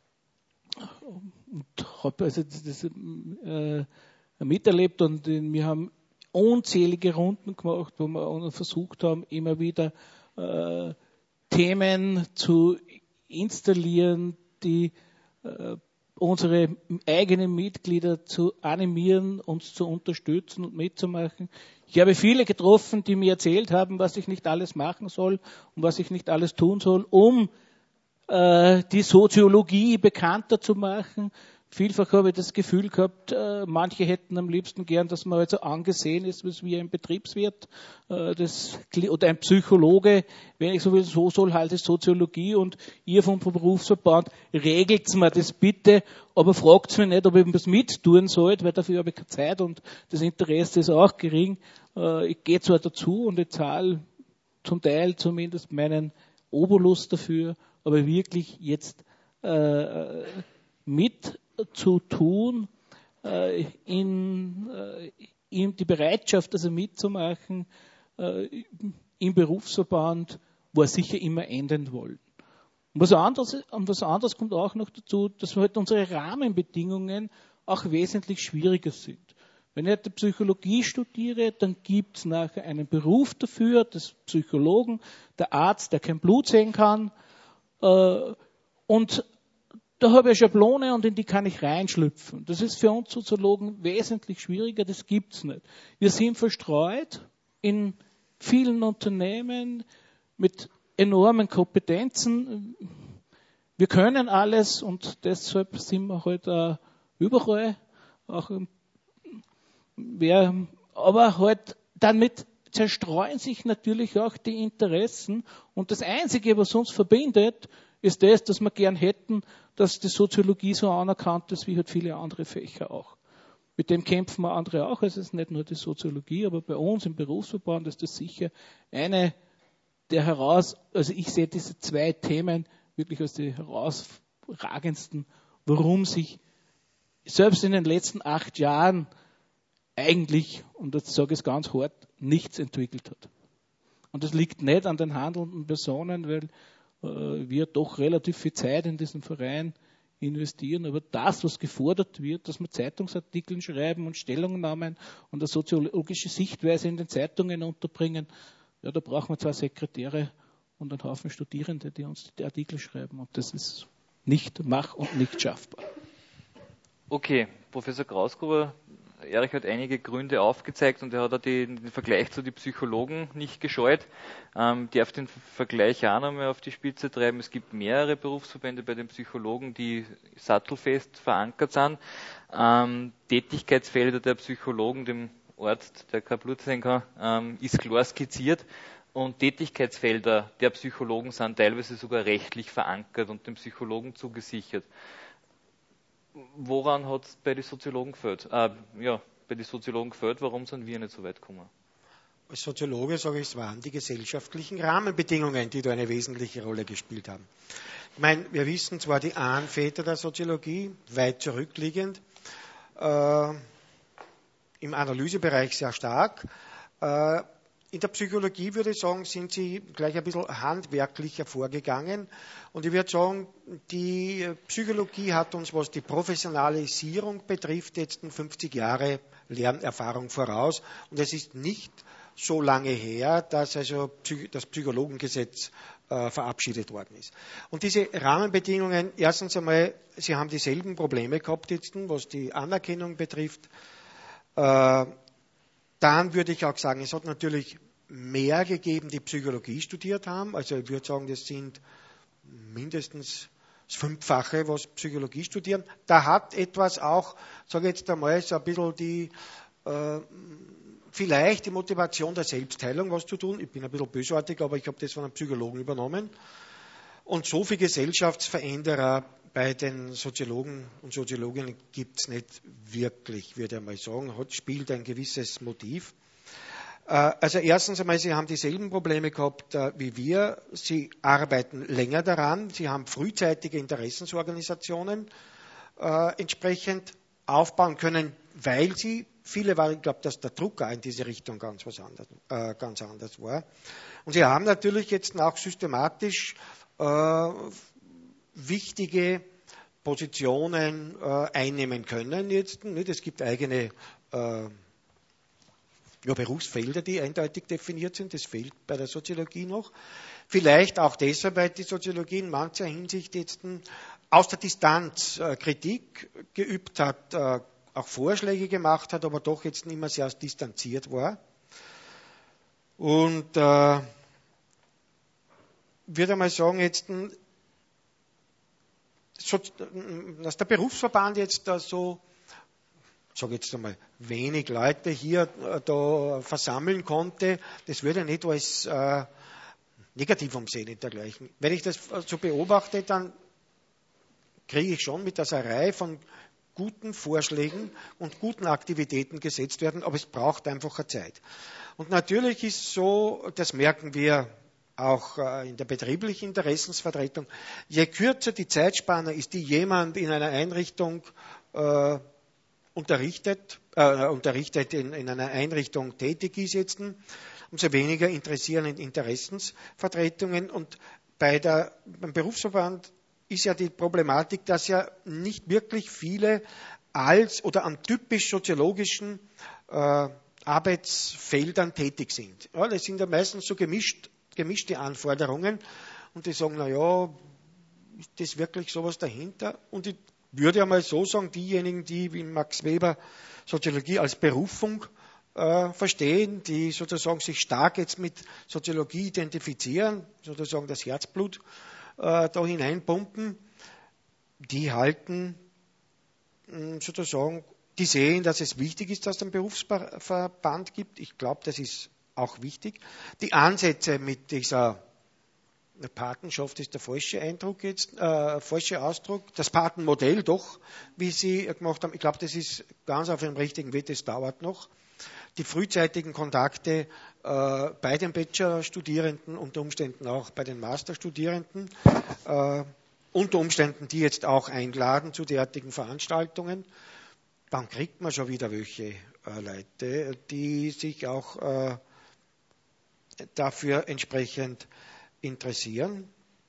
habe also das, das äh, miterlebt und wir haben unzählige Runden gemacht, wo wir versucht haben, immer wieder äh, Themen zu installieren, die äh, unsere eigenen Mitglieder zu animieren, uns zu unterstützen und mitzumachen. Ich habe viele getroffen, die mir erzählt haben, was ich nicht alles machen soll und was ich nicht alles tun soll, um äh, die Soziologie bekannter zu machen. Vielfach habe ich das Gefühl gehabt, äh, manche hätten am liebsten gern, dass man halt so angesehen ist, wie ein Betriebswirt äh, das, oder ein Psychologe, wenn ich so will, so soll halt es Soziologie und ihr vom Berufsverband regelt mir das bitte, aber fragt mich nicht, ob ich was mittun soll, weil dafür habe ich keine Zeit und das Interesse ist auch gering. Äh, ich gehe zwar dazu und ich zahle zum Teil zumindest meinen Obolus dafür, aber wirklich jetzt äh, mit zu tun, äh, in, äh, in die Bereitschaft, also mitzumachen, äh, im Berufsverband, war sicher immer enden wollen. Und was anderes, und was anderes kommt auch noch dazu, dass halt unsere Rahmenbedingungen auch wesentlich schwieriger sind. Wenn ich heute Psychologie studiere, dann gibt es nachher einen Beruf dafür, des Psychologen, der Arzt, der kein Blut sehen kann, äh, und da habe ich eine Schablone und in die kann ich reinschlüpfen. Das ist für uns Soziologen wesentlich schwieriger, das gibt es nicht. Wir sind verstreut in vielen Unternehmen mit enormen Kompetenzen. Wir können alles und deshalb sind wir halt auch überall. Auch, wer, aber halt damit zerstreuen sich natürlich auch die Interessen und das Einzige, was uns verbindet, ist das, dass wir gern hätten, dass die Soziologie so anerkannt ist wie halt viele andere Fächer auch. Mit dem kämpfen wir andere auch. Es ist nicht nur die Soziologie, aber bei uns im Berufsverband ist das sicher eine der heraus, also ich sehe diese zwei Themen wirklich als die herausragendsten, warum sich selbst in den letzten acht Jahren eigentlich, und das sage ich ganz hart, nichts entwickelt hat. Und das liegt nicht an den handelnden Personen, weil wir doch relativ viel Zeit in diesen Verein investieren, aber das, was gefordert wird, dass wir Zeitungsartikel schreiben und Stellungnahmen und eine soziologische Sichtweise in den Zeitungen unterbringen, ja, da brauchen wir zwei Sekretäre und einen Haufen Studierende, die uns die Artikel schreiben und das ist nicht mach- und nicht schaffbar. Okay, Professor Krausgruber, Erich hat einige Gründe aufgezeigt und er hat auch den, den Vergleich zu den Psychologen nicht gescheut. Ähm, ich darf den Vergleich auch nochmal auf die Spitze treiben. Es gibt mehrere Berufsverbände bei den Psychologen, die sattelfest verankert sind. Ähm, Tätigkeitsfelder der Psychologen, dem Arzt, der kein Blut sehen kann, ähm, ist klar skizziert. Und Tätigkeitsfelder der Psychologen sind teilweise sogar rechtlich verankert und dem Psychologen zugesichert. Woran hat es bei den Soziologen gefällt? Äh, ja, bei den Soziologen gefällt, warum sind wir nicht so weit gekommen? Als Soziologe sage ich, es waren die gesellschaftlichen Rahmenbedingungen, die da eine wesentliche Rolle gespielt haben. Ich meine, wir wissen zwar die Ahnenväter der Soziologie, weit zurückliegend, äh, im Analysebereich sehr stark. Äh, In der Psychologie, würde ich sagen, sind sie gleich ein bisschen handwerklicher vorgegangen. Und ich würde sagen, die Psychologie hat uns, was die Professionalisierung betrifft, jetzt fünfzig Jahre Lernerfahrung voraus. Und es ist nicht so lange her, dass also das Psychologengesetz äh, verabschiedet worden ist. Und diese Rahmenbedingungen, erstens einmal, sie haben dieselben Probleme gehabt jetzt, was die Anerkennung betrifft. Äh, Dann würde ich auch sagen, es hat natürlich mehr gegeben, die Psychologie studiert haben. Also ich würde sagen, das sind mindestens das Fünffache, was Psychologie studieren. Da hat etwas auch, sage ich jetzt einmal, so ein bisschen die, äh, vielleicht die Motivation der Selbstheilung was zu tun. Ich bin ein bisschen bösartig, aber ich habe das von einem Psychologen übernommen. Und so viele Gesellschaftsveränderer bei den Soziologen und Soziologinnen gibt es nicht wirklich, würde ich mal sagen. Hat, spielt ein gewisses Motiv. Also erstens einmal, sie haben dieselben Probleme gehabt wie wir. Sie arbeiten länger daran. Sie haben frühzeitige Interessensorganisationen äh, entsprechend aufbauen können, weil sie, viele waren, ich glaube, dass der Druck auch in diese Richtung ganz, was anders, äh, ganz anders war. Und sie haben natürlich jetzt auch systematisch äh, wichtige Positionen äh, einnehmen können. Jetzt, nicht? Es gibt eigene äh, ja, Berufsfelder, die eindeutig definiert sind. Das fehlt bei der Soziologie noch. Vielleicht auch deshalb, weil die Soziologie in mancher Hinsicht jetzt aus der Distanz äh, Kritik geübt hat, äh, auch Vorschläge gemacht hat, aber doch jetzt nicht mehr sehr distanziert war. Und äh, würde mal sagen, jetzt dass der Berufsverband jetzt da so, ich sage jetzt einmal, wenig Leute hier da versammeln konnte, das würde ich nicht als äh, negativ umsehen und dergleichen. Wenn ich das so beobachte, dann kriege ich schon mit, dass eine Reihe von guten Vorschlägen und guten Aktivitäten gesetzt werden, aber es braucht einfach eine Zeit. Und natürlich ist so, das merken wir auch in der betrieblichen Interessensvertretung, je kürzer die Zeitspanne ist, die jemand in einer Einrichtung äh, unterrichtet, äh, unterrichtet in, in einer Einrichtung tätig ist jetzt, umso weniger interessieren in Interessensvertretungen. Und bei der, beim Berufsverband ist ja die Problematik, dass ja nicht wirklich viele als oder an typisch soziologischen äh, Arbeitsfeldern tätig sind. Ja, das sind ja meistens so gemischt gemischte Anforderungen und die sagen, na ja, ist das wirklich sowas dahinter? Und ich würde einmal so sagen, diejenigen, die wie Max Weber Soziologie als Berufung äh, verstehen, die sozusagen sich stark jetzt mit Soziologie identifizieren, sozusagen das Herzblut äh, da hineinpumpen, die halten mh, sozusagen, die sehen, dass es wichtig ist, dass es einen Berufsverband gibt. Ich glaube, das ist auch wichtig. Die Ansätze mit dieser Patenschaft ist der falsche Eindruck jetzt, äh, falsche Ausdruck. Das Patenmodell doch, wie Sie gemacht haben, ich glaube, das ist ganz auf dem richtigen Weg, das dauert noch. Die frühzeitigen Kontakte äh, bei den Bachelorstudierenden, unter Umständen auch bei den Masterstudierenden, äh, unter Umständen die jetzt auch einladen zu derartigen Veranstaltungen, dann kriegt man schon wieder welche äh, Leute, die sich auch äh, dafür entsprechend interessieren.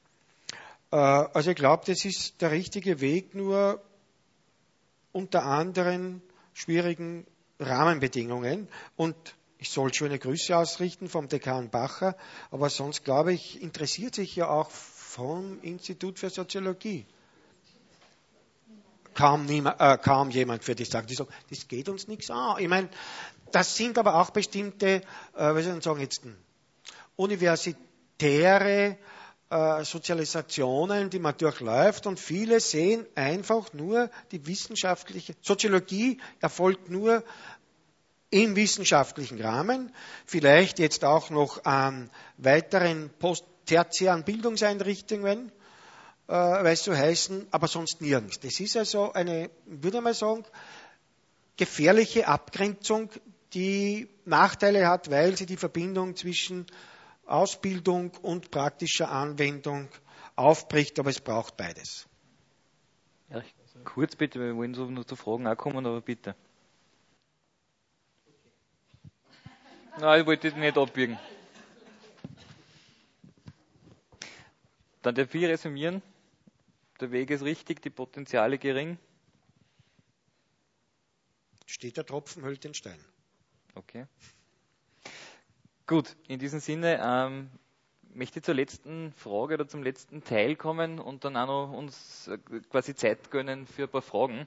Also ich glaube, das ist der richtige Weg, nur unter anderen schwierigen Rahmenbedingungen. Und ich soll schöne Grüße ausrichten vom Dekan Bacher, aber sonst glaube ich, interessiert sich ja auch vom Institut für Soziologie. kaum, niemand, äh, kaum jemand für die sagen. Die sagen, das geht uns nichts an. Ich meine, das sind aber auch bestimmte, äh, wie soll ich sagen, jetzt universitäre äh, Sozialisationen, die man durchläuft, und viele sehen einfach nur die wissenschaftliche Soziologie erfolgt nur im wissenschaftlichen Rahmen, vielleicht jetzt auch noch an weiteren posttertiären Bildungseinrichtungen, äh, weil es so heißen, aber sonst nirgends. Das ist also eine, würde ich mal sagen, gefährliche Abgrenzung, die Nachteile hat, weil sie die Verbindung zwischen Ausbildung und praktischer Anwendung aufbricht, aber es braucht beides. Ja, kurz bitte, wir wollen so nur zu Fragen auch kommen, aber bitte. Nein, ich wollte das nicht abbiegen. Dann darf ich resümieren. Der Weg ist richtig, die Potenziale gering. Steht der Tropfen, hüllt den Stein. Okay. Gut, in diesem Sinne ähm, möchte ich zur letzten Frage oder zum letzten Teil kommen und dann auch noch uns äh, quasi Zeit gönnen für ein paar Fragen.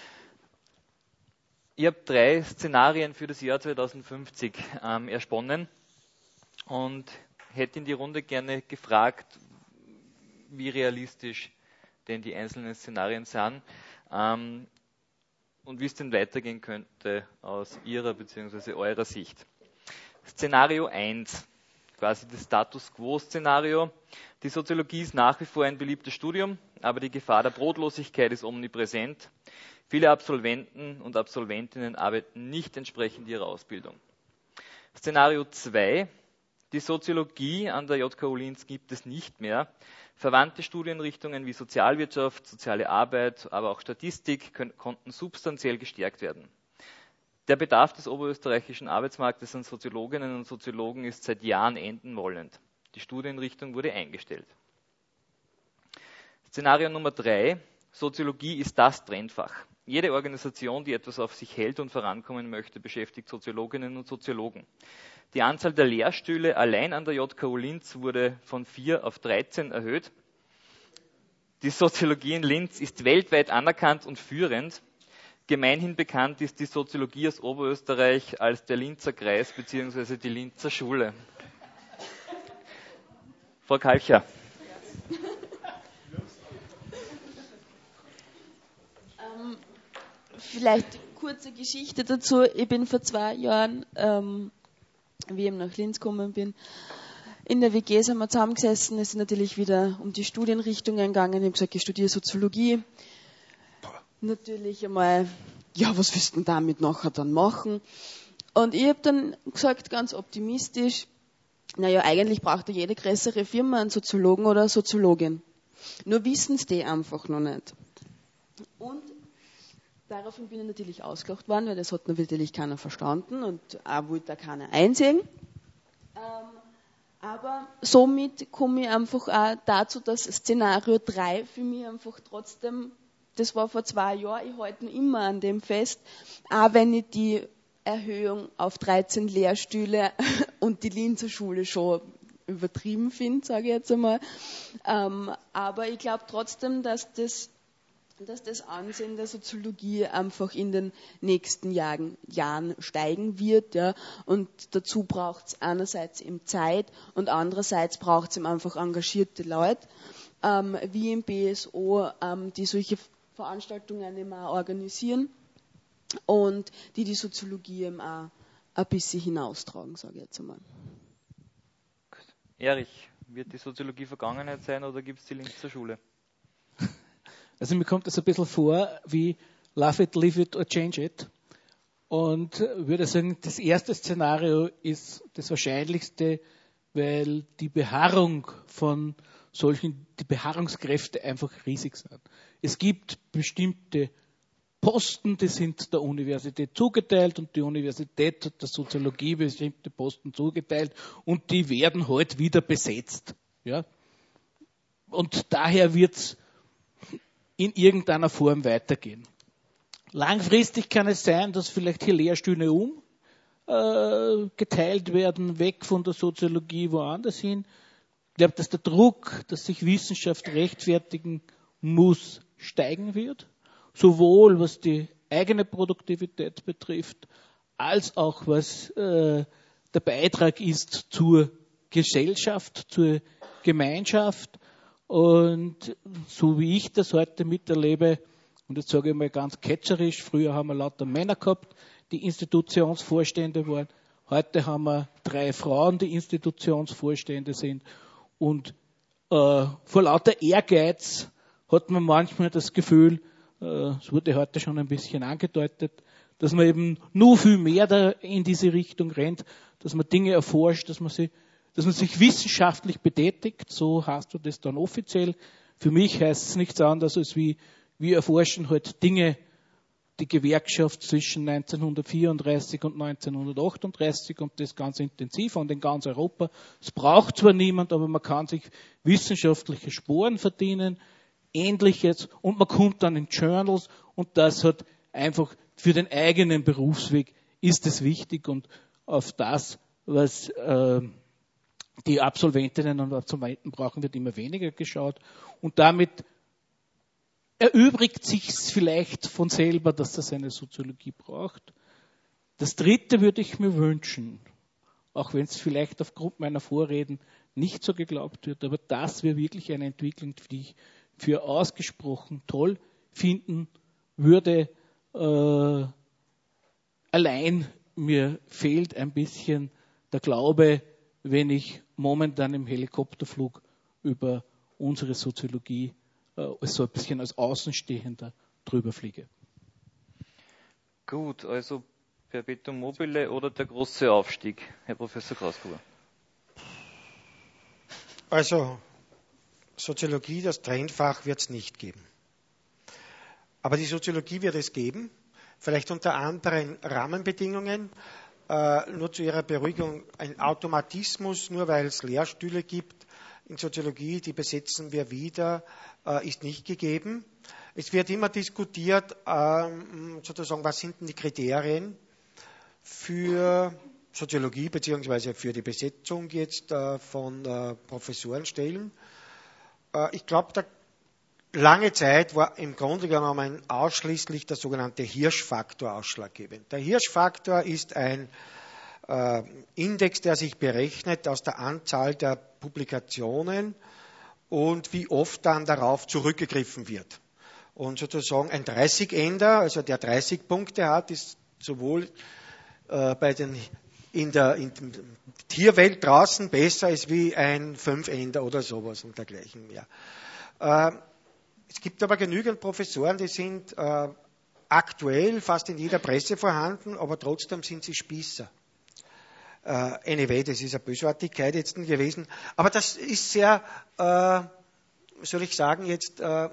Ich habe drei Szenarien für das Jahr zweitausendfünfzig ähm, ersponnen und hätte in die Runde gerne gefragt, wie realistisch denn die einzelnen Szenarien sind ähm, und wie es denn weitergehen könnte aus Ihrer bzw. eurer Sicht. Szenario eins, quasi das Status Quo-Szenario. Die Soziologie ist nach wie vor ein beliebtes Studium, aber die Gefahr der Brotlosigkeit ist omnipräsent. Viele Absolventen und Absolventinnen arbeiten nicht entsprechend ihrer Ausbildung. Szenario zwei, die Soziologie an der J K U Linz gibt es nicht mehr. Verwandte Studienrichtungen wie Sozialwirtschaft, soziale Arbeit, aber auch Statistik können, konnten substanziell gestärkt werden. Der Bedarf des oberösterreichischen Arbeitsmarktes an Soziologinnen und Soziologen ist seit Jahren enden wollend. Die Studienrichtung wurde eingestellt. Szenario Nummer drei. Soziologie ist das Trendfach. Jede Organisation, die etwas auf sich hält und vorankommen möchte, beschäftigt Soziologinnen und Soziologen. Die Anzahl der Lehrstühle allein an der J K U Linz wurde von vier auf dreizehn erhöht. Die Soziologie in Linz ist weltweit anerkannt und führend. Gemeinhin bekannt ist die Soziologie aus Oberösterreich als der Linzer Kreis bzw. die Linzer Schule. Frau Kalcher. Ähm, vielleicht kurze Geschichte dazu. Ich bin vor zwei Jahren, ähm, wie ich nach Linz gekommen bin, in der W G sind wir zusammengesessen. Es ist natürlich wieder um die Studienrichtungen gegangen. Ich habe gesagt, ich studiere Soziologie. Natürlich einmal, ja, was willst du denn damit nachher dann machen? Und ich habe dann gesagt, ganz optimistisch, naja, eigentlich braucht ja jede größere Firma einen Soziologen oder eine Soziologin. Nur wissen es die einfach noch nicht. Und daraufhin bin ich natürlich ausgelacht worden, weil das hat natürlich keiner verstanden und auch wollte da keiner einsehen. Ähm, aber somit komme ich einfach auch dazu, dass Szenario drei für mich einfach trotzdem, das war vor zwei Jahren, ich halte noch immer an dem fest, auch wenn ich die Erhöhung auf dreizehn Lehrstühle und die Linzer Schule schon übertrieben finde, sage ich jetzt einmal. Ähm, aber ich glaube trotzdem, dass das, dass das Ansehen der Soziologie einfach in den nächsten Jahren, Jahren steigen wird. Ja. Und dazu braucht es einerseits eben Zeit und andererseits braucht es eben einfach engagierte Leute, ähm, wie im B S O, ähm, die solche Veranstaltungen eben auch organisieren und die die Soziologie eben auch ein bisschen hinaustragen, sage ich jetzt einmal. Erich, wird die Soziologie Vergangenheit sein oder gibt es die Linzer Schule? Also mir kommt das ein bisschen vor wie Love it, leave it or change it. Und würde sagen, das erste Szenario ist das wahrscheinlichste, weil die Beharrung von solchen, die Beharrungskräfte einfach riesig sind. Es gibt bestimmte Posten, die sind der Universität zugeteilt und die Universität hat der Soziologie bestimmte Posten zugeteilt und die werden heute wieder besetzt. Ja? Und daher wird es in irgendeiner Form weitergehen. Langfristig kann es sein, dass vielleicht hier Lehrstühle umgeteilt äh, werden, weg von der Soziologie woanders hin. Ich glaube, dass der Druck, dass sich Wissenschaft rechtfertigen muss, steigen wird. sowohl was die eigene Produktivität betrifft, als auch was äh, der Beitrag ist zur Gesellschaft, zur Gemeinschaft. Und so wie ich das heute miterlebe, und jetzt sage ich mal ganz ketzerisch, früher haben wir lauter Männer gehabt, die Institutionsvorstände waren. Heute haben wir drei Frauen, die Institutionsvorstände sind. Und äh, vor lauter Ehrgeiz hat man manchmal das Gefühl, äh, es wurde heute schon ein bisschen angedeutet, dass man eben nur viel mehr da in diese Richtung rennt, dass man Dinge erforscht, dass man, sie, dass man sich wissenschaftlich betätigt. So heißt das dann offiziell. Für mich heißt es nichts anderes als wie, wir erforschen halt Dinge, die Gewerkschaft zwischen neunzehnhundertvierunddreißig und neunzehnhundertachtunddreißig und das ganz intensiv und in ganz Europa. Es braucht zwar niemand, aber man kann sich wissenschaftliche Sporen verdienen, Ähnliches, und man kommt dann in Journals, und das hat einfach für den eigenen Berufsweg ist es wichtig, und auf das, was äh, die Absolventinnen und Absolventen brauchen, wird immer weniger geschaut, und damit erübrigt sich es vielleicht von selber, dass das eine Soziologie braucht. Das Dritte würde ich mir wünschen, auch wenn es vielleicht aufgrund meiner Vorreden nicht so geglaubt wird, aber das wäre wirklich eine Entwicklung, die ich für ausgesprochen toll finden würde. Äh, allein mir fehlt ein bisschen der Glaube, wenn ich momentan im Helikopterflug über unsere Soziologie so ein bisschen als Außenstehender drüber fliege. Gut, also Perpetuum mobile oder der große Aufstieg, Herr Professor Krausgruber? Also Soziologie, das Trendfach, wird es nicht geben. Aber die Soziologie wird es geben, vielleicht unter anderen Rahmenbedingungen. Äh, nur zu Ihrer Beruhigung, ein Automatismus, nur weil es Lehrstühle gibt in Soziologie, die besetzen wir wieder, äh, ist nicht gegeben. Es wird immer diskutiert, ähm, sozusagen, was sind denn die Kriterien für Soziologie beziehungsweise für die Besetzung jetzt äh, von äh, Professorenstellen. Äh, ich glaube, da lange Zeit war im Grunde genommen ausschließlich der sogenannte Hirschfaktor ausschlaggebend. Der Hirschfaktor ist ein äh, Index, der sich berechnet aus der Anzahl der Publikationen und wie oft dann darauf zurückgegriffen wird. Und sozusagen ein dreißig-Ender, also der dreißig Punkte hat, ist sowohl äh, bei den, in der in Tierwelt draußen besser als wie ein fünf-Ender oder sowas und dergleichen mehr. Äh, es gibt aber genügend Professoren, die sind äh, aktuell fast in jeder Presse vorhanden, aber trotzdem sind sie Spießer. Uh, anyway, das ist eine Bösartigkeit jetzt gewesen. Aber das ist sehr, äh, soll ich sagen, jetzt äh,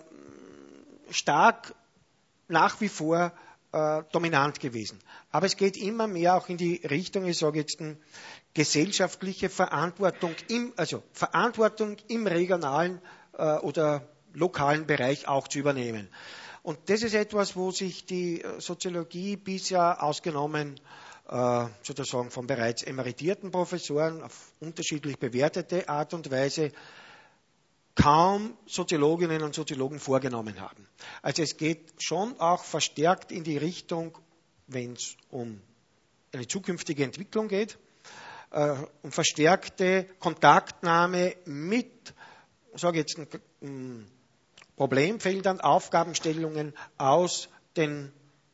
stark nach wie vor äh, dominant gewesen. Aber es geht immer mehr auch in die Richtung, ich sage jetzt, gesellschaftliche Verantwortung im, also Verantwortung im regionalen äh, oder lokalen Bereich auch zu übernehmen. Und das ist etwas, wo sich die Soziologie bisher ausgenommen sozusagen von bereits emeritierten Professoren auf unterschiedlich bewertete Art und Weise kaum Soziologinnen und Soziologen vorgenommen haben. Also es geht schon auch verstärkt in die Richtung, wenn es um eine zukünftige Entwicklung geht, äh, um verstärkte Kontaktnahme mit, sage ich jetzt, um Problemfeldern, Aufgabenstellungen aus den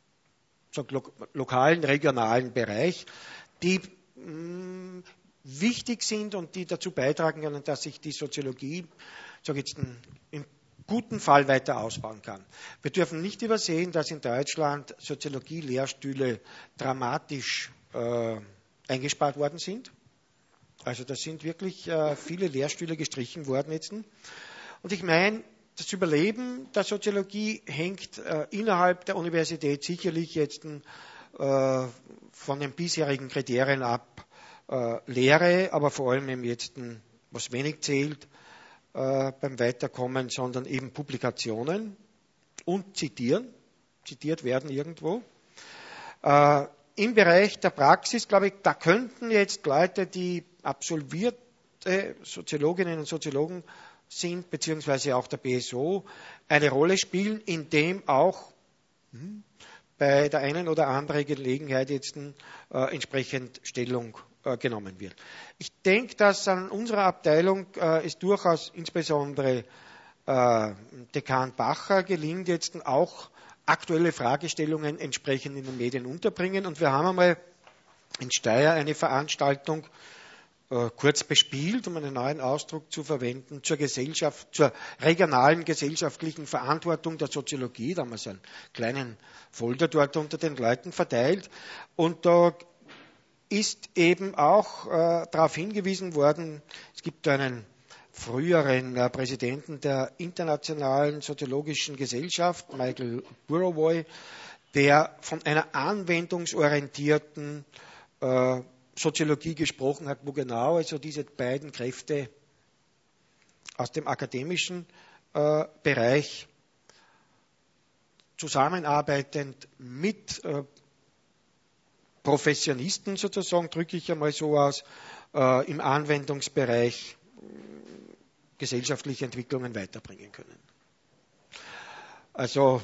lokalen, regionalen Bereich, die mh, wichtig sind und die dazu beitragen können, dass sich die Soziologie, sage ich jetzt, im guten Fall weiter ausbauen kann. Wir dürfen nicht übersehen, dass in Deutschland Soziologie-Lehrstühle dramatisch äh, eingespart worden sind. Also da sind wirklich äh, viele Lehrstühle gestrichen worden jetzt. Und ich meine, das Überleben der Soziologie hängt äh, innerhalb der Universität sicherlich jetzt äh, von den bisherigen Kriterien ab. Äh, Lehre, aber vor allem eben jetzt, was wenig zählt äh, beim Weiterkommen, sondern eben Publikationen und Zitieren, zitiert werden irgendwo. Äh, Im Bereich der Praxis, glaube ich, da könnten jetzt Leute, die absolvierte Soziologinnen und Soziologen sind, beziehungsweise auch der B S O, eine Rolle spielen, indem auch bei der einen oder anderen Gelegenheit jetzt äh, entsprechend Stellung äh, genommen wird. Ich denke, dass an unserer Abteilung äh, es durchaus insbesondere äh, Dekan Bacher gelingt, jetzt auch aktuelle Fragestellungen entsprechend in den Medien unterbringen. Und wir haben einmal in Steyr eine Veranstaltung äh, kurz bespielt, um einen neuen Ausdruck zu verwenden, zur Gesellschaft, zur regionalen gesellschaftlichen Verantwortung der Soziologie. Da haben wir so einen kleinen Folder dort unter den Leuten verteilt. Und da ist eben auch äh, darauf hingewiesen worden, es gibt einen früheren äh, Präsidenten der Internationalen Soziologischen Gesellschaft, Michael Burawoy, der von einer anwendungsorientierten äh, Soziologie gesprochen hat, wo genau also diese beiden Kräfte aus dem akademischen äh, Bereich zusammenarbeitend mit äh, Professionisten sozusagen, drücke ich einmal so aus, äh, im Anwendungsbereich äh, gesellschaftliche Entwicklungen weiterbringen können. Also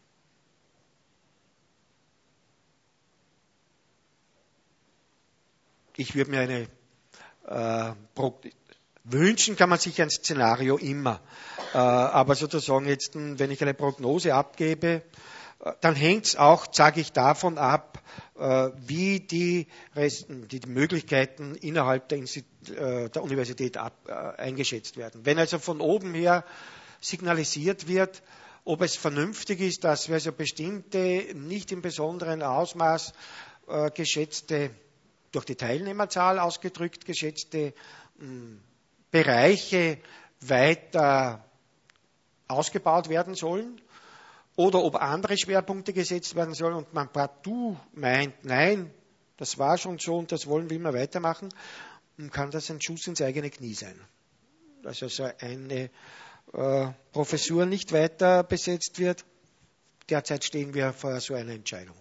ich würde mir eine äh, Pro wünschen kann man sich ein Szenario immer, äh, aber sozusagen jetzt, wenn ich eine Prognose abgebe, äh, dann hängt es auch, sage ich, davon ab, äh, wie die, Resten, die Möglichkeiten innerhalb der, Insti äh, der Universität ab, äh, eingeschätzt werden. Wenn also von oben her signalisiert wird, ob es vernünftig ist, dass wir also bestimmte, nicht im besonderen Ausmaß äh, geschätzte, durch die Teilnehmerzahl ausgedrückt geschätzte mh, Bereiche weiter ausgebaut werden sollen, oder ob andere Schwerpunkte gesetzt werden sollen und man partout meint, nein, das war schon so und das wollen wir immer weitermachen, kann das ein Schuss ins eigene Knie sein. Dass also eine äh, Professur nicht weiter besetzt wird. Derzeit stehen wir vor so einer Entscheidung.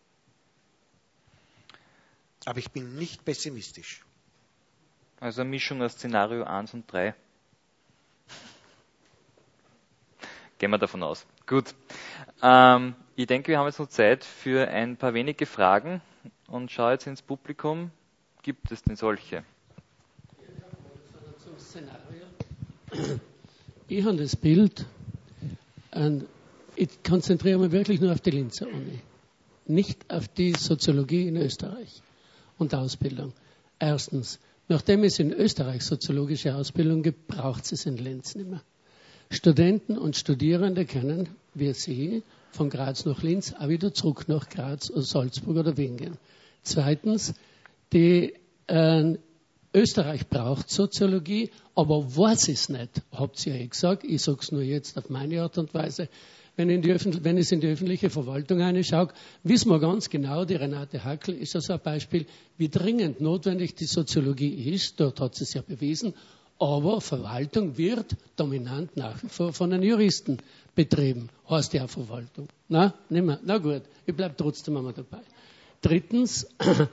Aber ich bin nicht pessimistisch. Also eine Mischung aus Szenario eins und drei. Gehen wir davon aus. Gut. Ähm, ich denke, wir haben jetzt noch Zeit für ein paar wenige Fragen und schaue jetzt ins Publikum. Gibt es denn solche? Zum Szenario. Ich habe das Bild, und ich konzentriere mich wirklich nur auf die Linzer Uni, nicht auf die Soziologie in Österreich und Ausbildung. Erstens, nachdem es in Österreich soziologische Ausbildung gibt, braucht es in Linz nicht mehr. Studenten und Studierende können, wie Sie, von Graz nach Linz, auch wieder zurück nach Graz oder Salzburg oder Wien gehen. Zweitens, die, äh, Österreich braucht Soziologie, aber weiß es nicht, habt ihr ja gesagt, ich sage es nur jetzt auf meine Art und Weise. Wenn, in die wenn ich in die öffentliche Verwaltung reinschaue, wissen wir ganz genau, die Renate Hackel ist also ein Beispiel, wie dringend notwendig die Soziologie ist, dort hat sie es ja bewiesen, aber Verwaltung wird dominant nach wie vor von den Juristen betrieben. Heißt ja Verwaltung. Na, nicht mehr. Na gut, ich bleibe trotzdem einmal dabei. Drittens,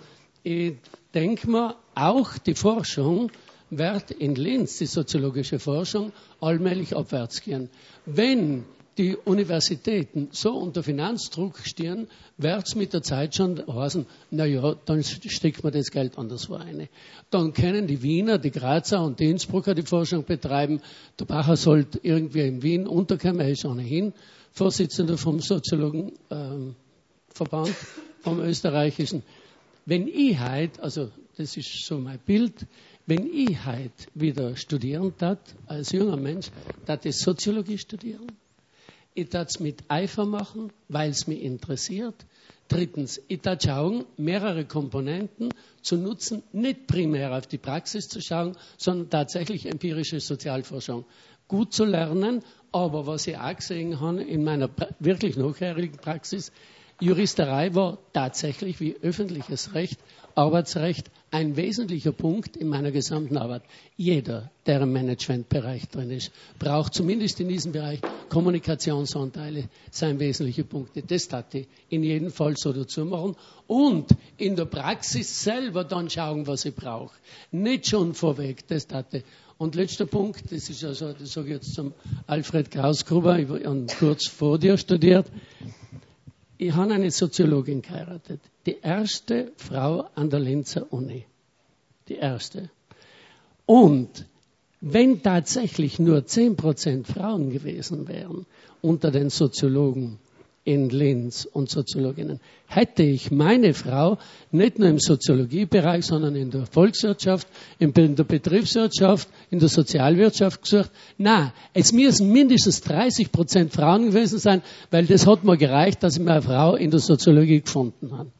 ich denke mir, auch die Forschung wird in Linz, die soziologische Forschung, allmählich abwärts gehen. Wenn die Universitäten so unter Finanzdruck stehen, wird es mit der Zeit schon heißen, naja, dann steckt man das Geld anderswo rein. Dann können die Wiener, die Grazer und die Innsbrucker die Forschung betreiben. Der Bacher sollte irgendwie in Wien unterkommen, er ist ohnehin Vorsitzender vom Soziologenverband, ähm, vom österreichischen. Wenn ich heute, also das ist so mein Bild, wenn ich heute wieder studieren tat, als junger Mensch, tat ich Soziologie studieren. Ich tat es mit Eifer machen, weil es mich interessiert. Drittens, ich tat schauen, mehrere Komponenten zu nutzen, nicht primär auf die Praxis zu schauen, sondern tatsächlich empirische Sozialforschung gut zu lernen. Aber was ich auch gesehen habe in meiner wirklich nachherigen Praxis, Juristerei war tatsächlich wie öffentliches Recht, Arbeitsrecht ein wesentlicher Punkt in meiner gesamten Arbeit. Jeder, der im Managementbereich drin ist, braucht zumindest in diesem Bereich Kommunikationsanteile, sein wesentliche Punkte. Das hat ich in jedem Fall so dazu machen und in der Praxis selber dann schauen, was ich brauche. Nicht schon vorweg, das hatte. Und letzter Punkt, das ist also, das sage ich jetzt zum Alfred Krausgruber, ich habe kurz vor dir studiert. ich habe eine Soziologin geheiratet. Die erste Frau an der Linzer Uni. Die erste. Und wenn tatsächlich nur zehn Prozent Frauen gewesen wären unter den Soziologen in Linz und Soziologinnen, hätte ich meine Frau nicht nur im Soziologiebereich, sondern in der Volkswirtschaft, in der Betriebswirtschaft, in der Sozialwirtschaft gesucht. Na, es müssen mindestens dreißig Prozent Frauen gewesen sein, weil das hat mir gereicht, dass ich mir eine Frau in der Soziologie gefunden habe.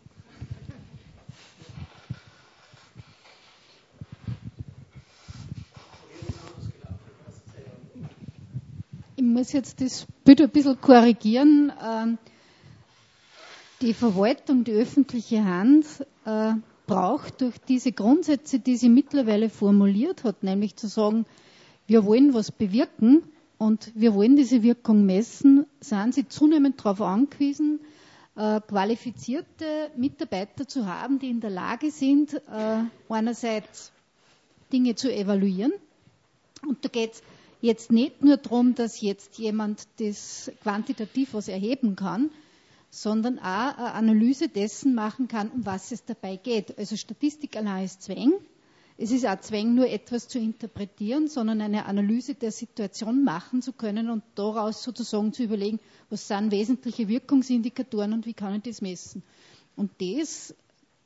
Ich muss jetzt das Bild ein bisschen korrigieren. Die Verwaltung, die öffentliche Hand, braucht durch diese Grundsätze, die sie mittlerweile formuliert hat, nämlich zu sagen, wir wollen was bewirken und wir wollen diese Wirkung messen, sind sie zunehmend darauf angewiesen, qualifizierte Mitarbeiter zu haben, die in der Lage sind, einerseits Dinge zu evaluieren. Und da geht es jetzt nicht nur darum, dass jetzt jemand das quantitativ was erheben kann, sondern auch eine Analyse dessen machen kann, um was es dabei geht. Also Statistik allein ist Zwang. Es ist auch Zwang, nur etwas zu interpretieren, sondern eine Analyse der Situation machen zu können und daraus sozusagen zu überlegen, was sind wesentliche Wirkungsindikatoren und wie kann ich das messen. Und das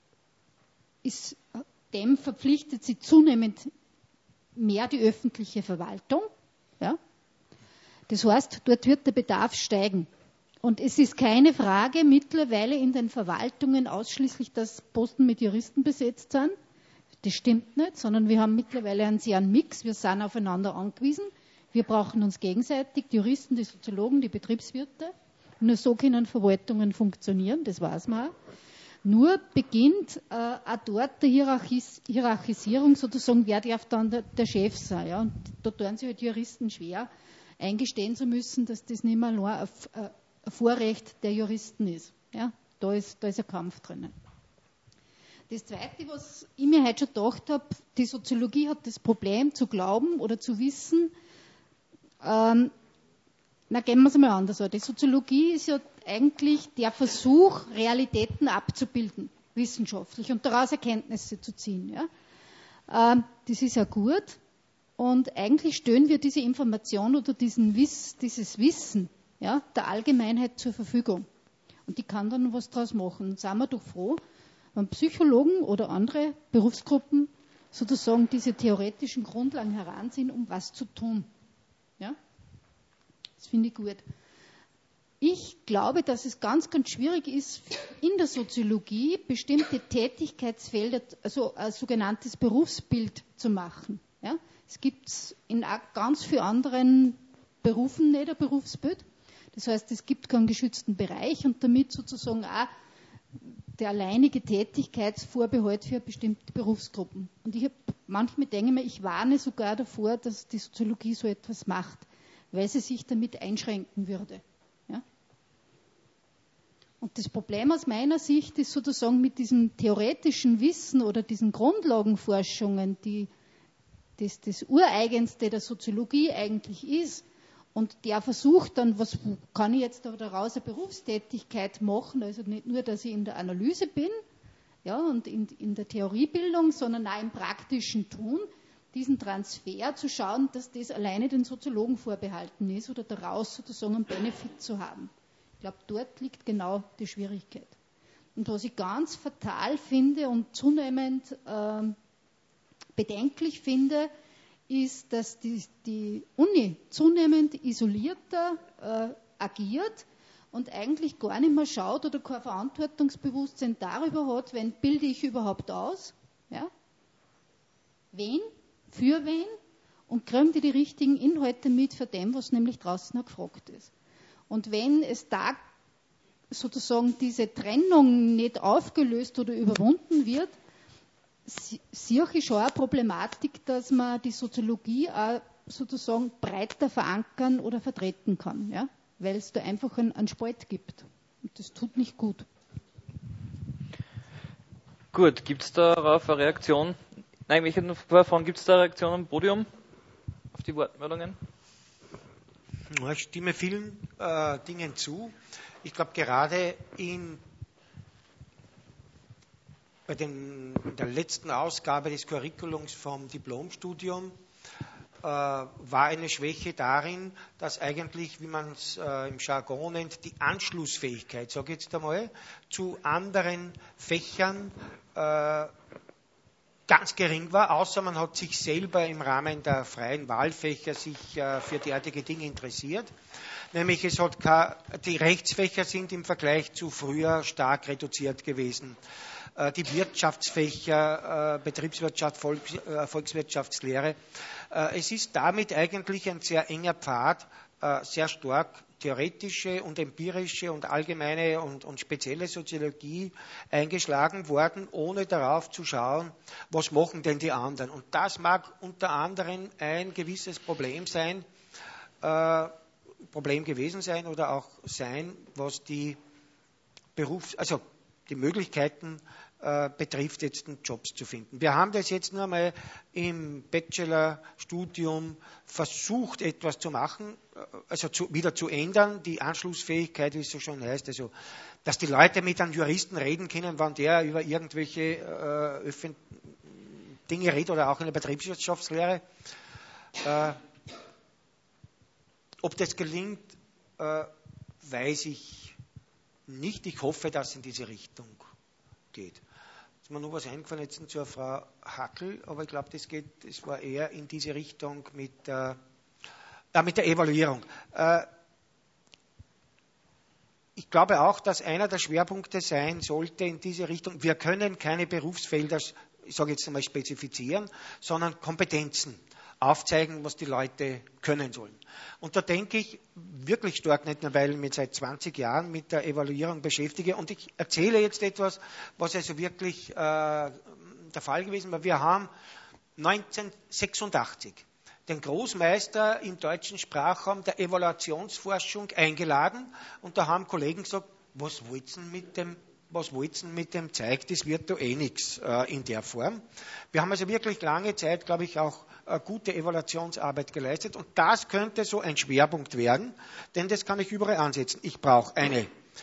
ist, dem verpflichtet sich zunehmend mehr die öffentliche Verwaltung. Ja? Das heißt, dort wird der Bedarf steigen. Und es ist keine Frage mittlerweile in den Verwaltungen ausschließlich, dass Posten mit Juristen besetzt sind. Das stimmt nicht, sondern wir haben mittlerweile einen sehr einen Mix. Wir sind aufeinander angewiesen. Wir brauchen uns gegenseitig, die Juristen, die Soziologen, die Betriebswirte. Nur so können Verwaltungen funktionieren, das weiß man auch. Nur beginnt äh, auch dort die Hierarchis- Hierarchisierung sozusagen, wer darf dann der, der Chef sein. Ja? Und da tun sich halt Juristen schwer, eingestehen zu müssen, dass das nicht mehr nur ein, ein Vorrecht der Juristen ist. Ja? Da ist. Da ist ein Kampf drinnen. Das Zweite, was ich mir heute schon gedacht habe, die Soziologie hat das Problem zu glauben oder zu wissen, ähm, na, gehen wir es mal anders an. Die Soziologie ist ja eigentlich der Versuch, Realitäten abzubilden, wissenschaftlich, und daraus Erkenntnisse zu ziehen. Ja? Ähm, das ist ja gut. Und eigentlich stellen wir diese Information oder diesen Wiss, dieses Wissen, ja, der Allgemeinheit zur Verfügung. Und die kann dann was draus machen. Und sind wir doch froh, wenn Psychologen oder andere Berufsgruppen sozusagen diese theoretischen Grundlagen heranziehen, um was zu tun. Ja? Das finde ich gut. Ich glaube, dass es ganz, ganz schwierig ist, in der Soziologie bestimmte Tätigkeitsfelder, also ein sogenanntes Berufsbild zu machen. Ja? Es gibt in ganz vielen anderen Berufen nicht ein Berufsbild. Das heißt, es gibt keinen geschützten Bereich und damit sozusagen auch der alleinige Tätigkeitsvorbehalt für bestimmte Berufsgruppen. Und ich habe manchmal denke mir, ich warne sogar davor, dass die Soziologie so etwas macht, weil sie sich damit einschränken würde. Ja? Und das Problem aus meiner Sicht ist sozusagen mit diesem theoretischen Wissen oder diesen Grundlagenforschungen, die das, das Ureigenste der Soziologie eigentlich ist, und der versucht dann, was kann ich jetzt daraus eine Berufstätigkeit machen, also nicht nur, dass ich in der Analyse bin, ja, und in, in der Theoriebildung, sondern auch im praktischen Tun, diesen Transfer zu schauen, dass das alleine den Soziologen vorbehalten ist oder daraus sozusagen einen Benefit zu haben. Ich glaube, dort liegt genau die Schwierigkeit. Und was ich ganz fatal finde und zunehmend äh, bedenklich finde, ist, dass die, die Uni zunehmend isolierter äh, agiert und eigentlich gar nicht mehr schaut oder kein Verantwortungsbewusstsein darüber hat, wen bilde ich überhaupt aus, ja? Wen, für wen, und kriegen die die richtigen Inhalte mit für dem, was nämlich draußen auch gefragt ist. Und wenn es da sozusagen diese Trennung nicht aufgelöst oder überwunden wird, sehe ich schon eine Problematik, dass man die Soziologie auch sozusagen breiter verankern oder vertreten kann, ja? Weil es da einfach einen, einen Spalt gibt. Und das tut nicht gut. Gut, gibt es darauf eine Reaktion? Nein, ich hätte noch vorher fragen, gibt es da eine Reaktion am Podium auf die Wortmeldungen? Ich stimme vielen äh, Dingen zu. ich glaube, gerade in, bei den, in der letzten Ausgabe des Curriculums vom Diplomstudium äh, war eine Schwäche darin, dass eigentlich, wie man es äh, im Jargon nennt, die Anschlussfähigkeit, sage ich jetzt einmal, zu anderen Fächern äh, ganz gering war, außer man hat sich selber im Rahmen der freien Wahlfächer sich äh, für derartige Dinge interessiert. Nämlich es hat keine, die Rechtsfächer sind im Vergleich zu früher stark reduziert gewesen. Äh, die Wirtschaftsfächer, äh, Betriebswirtschaft, Volks, äh, Volkswirtschaftslehre. Äh, es ist damit eigentlich ein sehr enger Pfad, äh, sehr stark theoretische und empirische und allgemeine und, und spezielle Soziologie eingeschlagen worden, ohne darauf zu schauen, was machen denn die anderen. Und das mag unter anderem ein gewisses Problem sein, äh, Problem gewesen sein oder auch sein, was die Berufs-, also die Möglichkeiten äh, betrifft, jetzt einen Jobs zu finden. Wir haben das jetzt nur mal im Bachelorstudium versucht, etwas zu machen, also zu, wieder zu ändern. Die Anschlussfähigkeit, wie es so schon heißt, also, dass die Leute mit einem Juristen reden können, wann der über irgendwelche äh, Öffn- Dinge redet oder auch in der Betriebswirtschaftslehre. Äh, ob das gelingt, äh, weiß ich nicht. Ich hoffe, dass es in diese Richtung geht. Ist mir noch was eingefallen jetzt zur Frau Hackel, aber ich glaube, das geht, das war eher in diese Richtung mit der, äh, mit der Evaluierung. Äh, ich glaube auch, dass einer der Schwerpunkte sein sollte in diese Richtung. Wir können keine Berufsfelder, ich sage jetzt einmal spezifizieren, sondern Kompetenzen aufzeigen, was die Leute können sollen. Und da denke ich wirklich stark, nicht nur, weil ich mich seit zwanzig Jahren mit der Evaluierung beschäftige. Und ich erzähle jetzt etwas, was also wirklich äh, der Fall gewesen war. Wir haben neunzehnhundertsechsundachtzig den Großmeister im deutschen Sprachraum der Evaluationsforschung eingeladen. Und da haben Kollegen gesagt, was wollten mit dem Was wollt ihr mit dem Zeug? Das wird doch eh nichts äh, in der Form. Wir haben also wirklich lange Zeit, glaube ich, auch äh, gute Evaluationsarbeit geleistet. Und das könnte so ein Schwerpunkt werden, denn das kann ich überall ansetzen. Ich brauche eine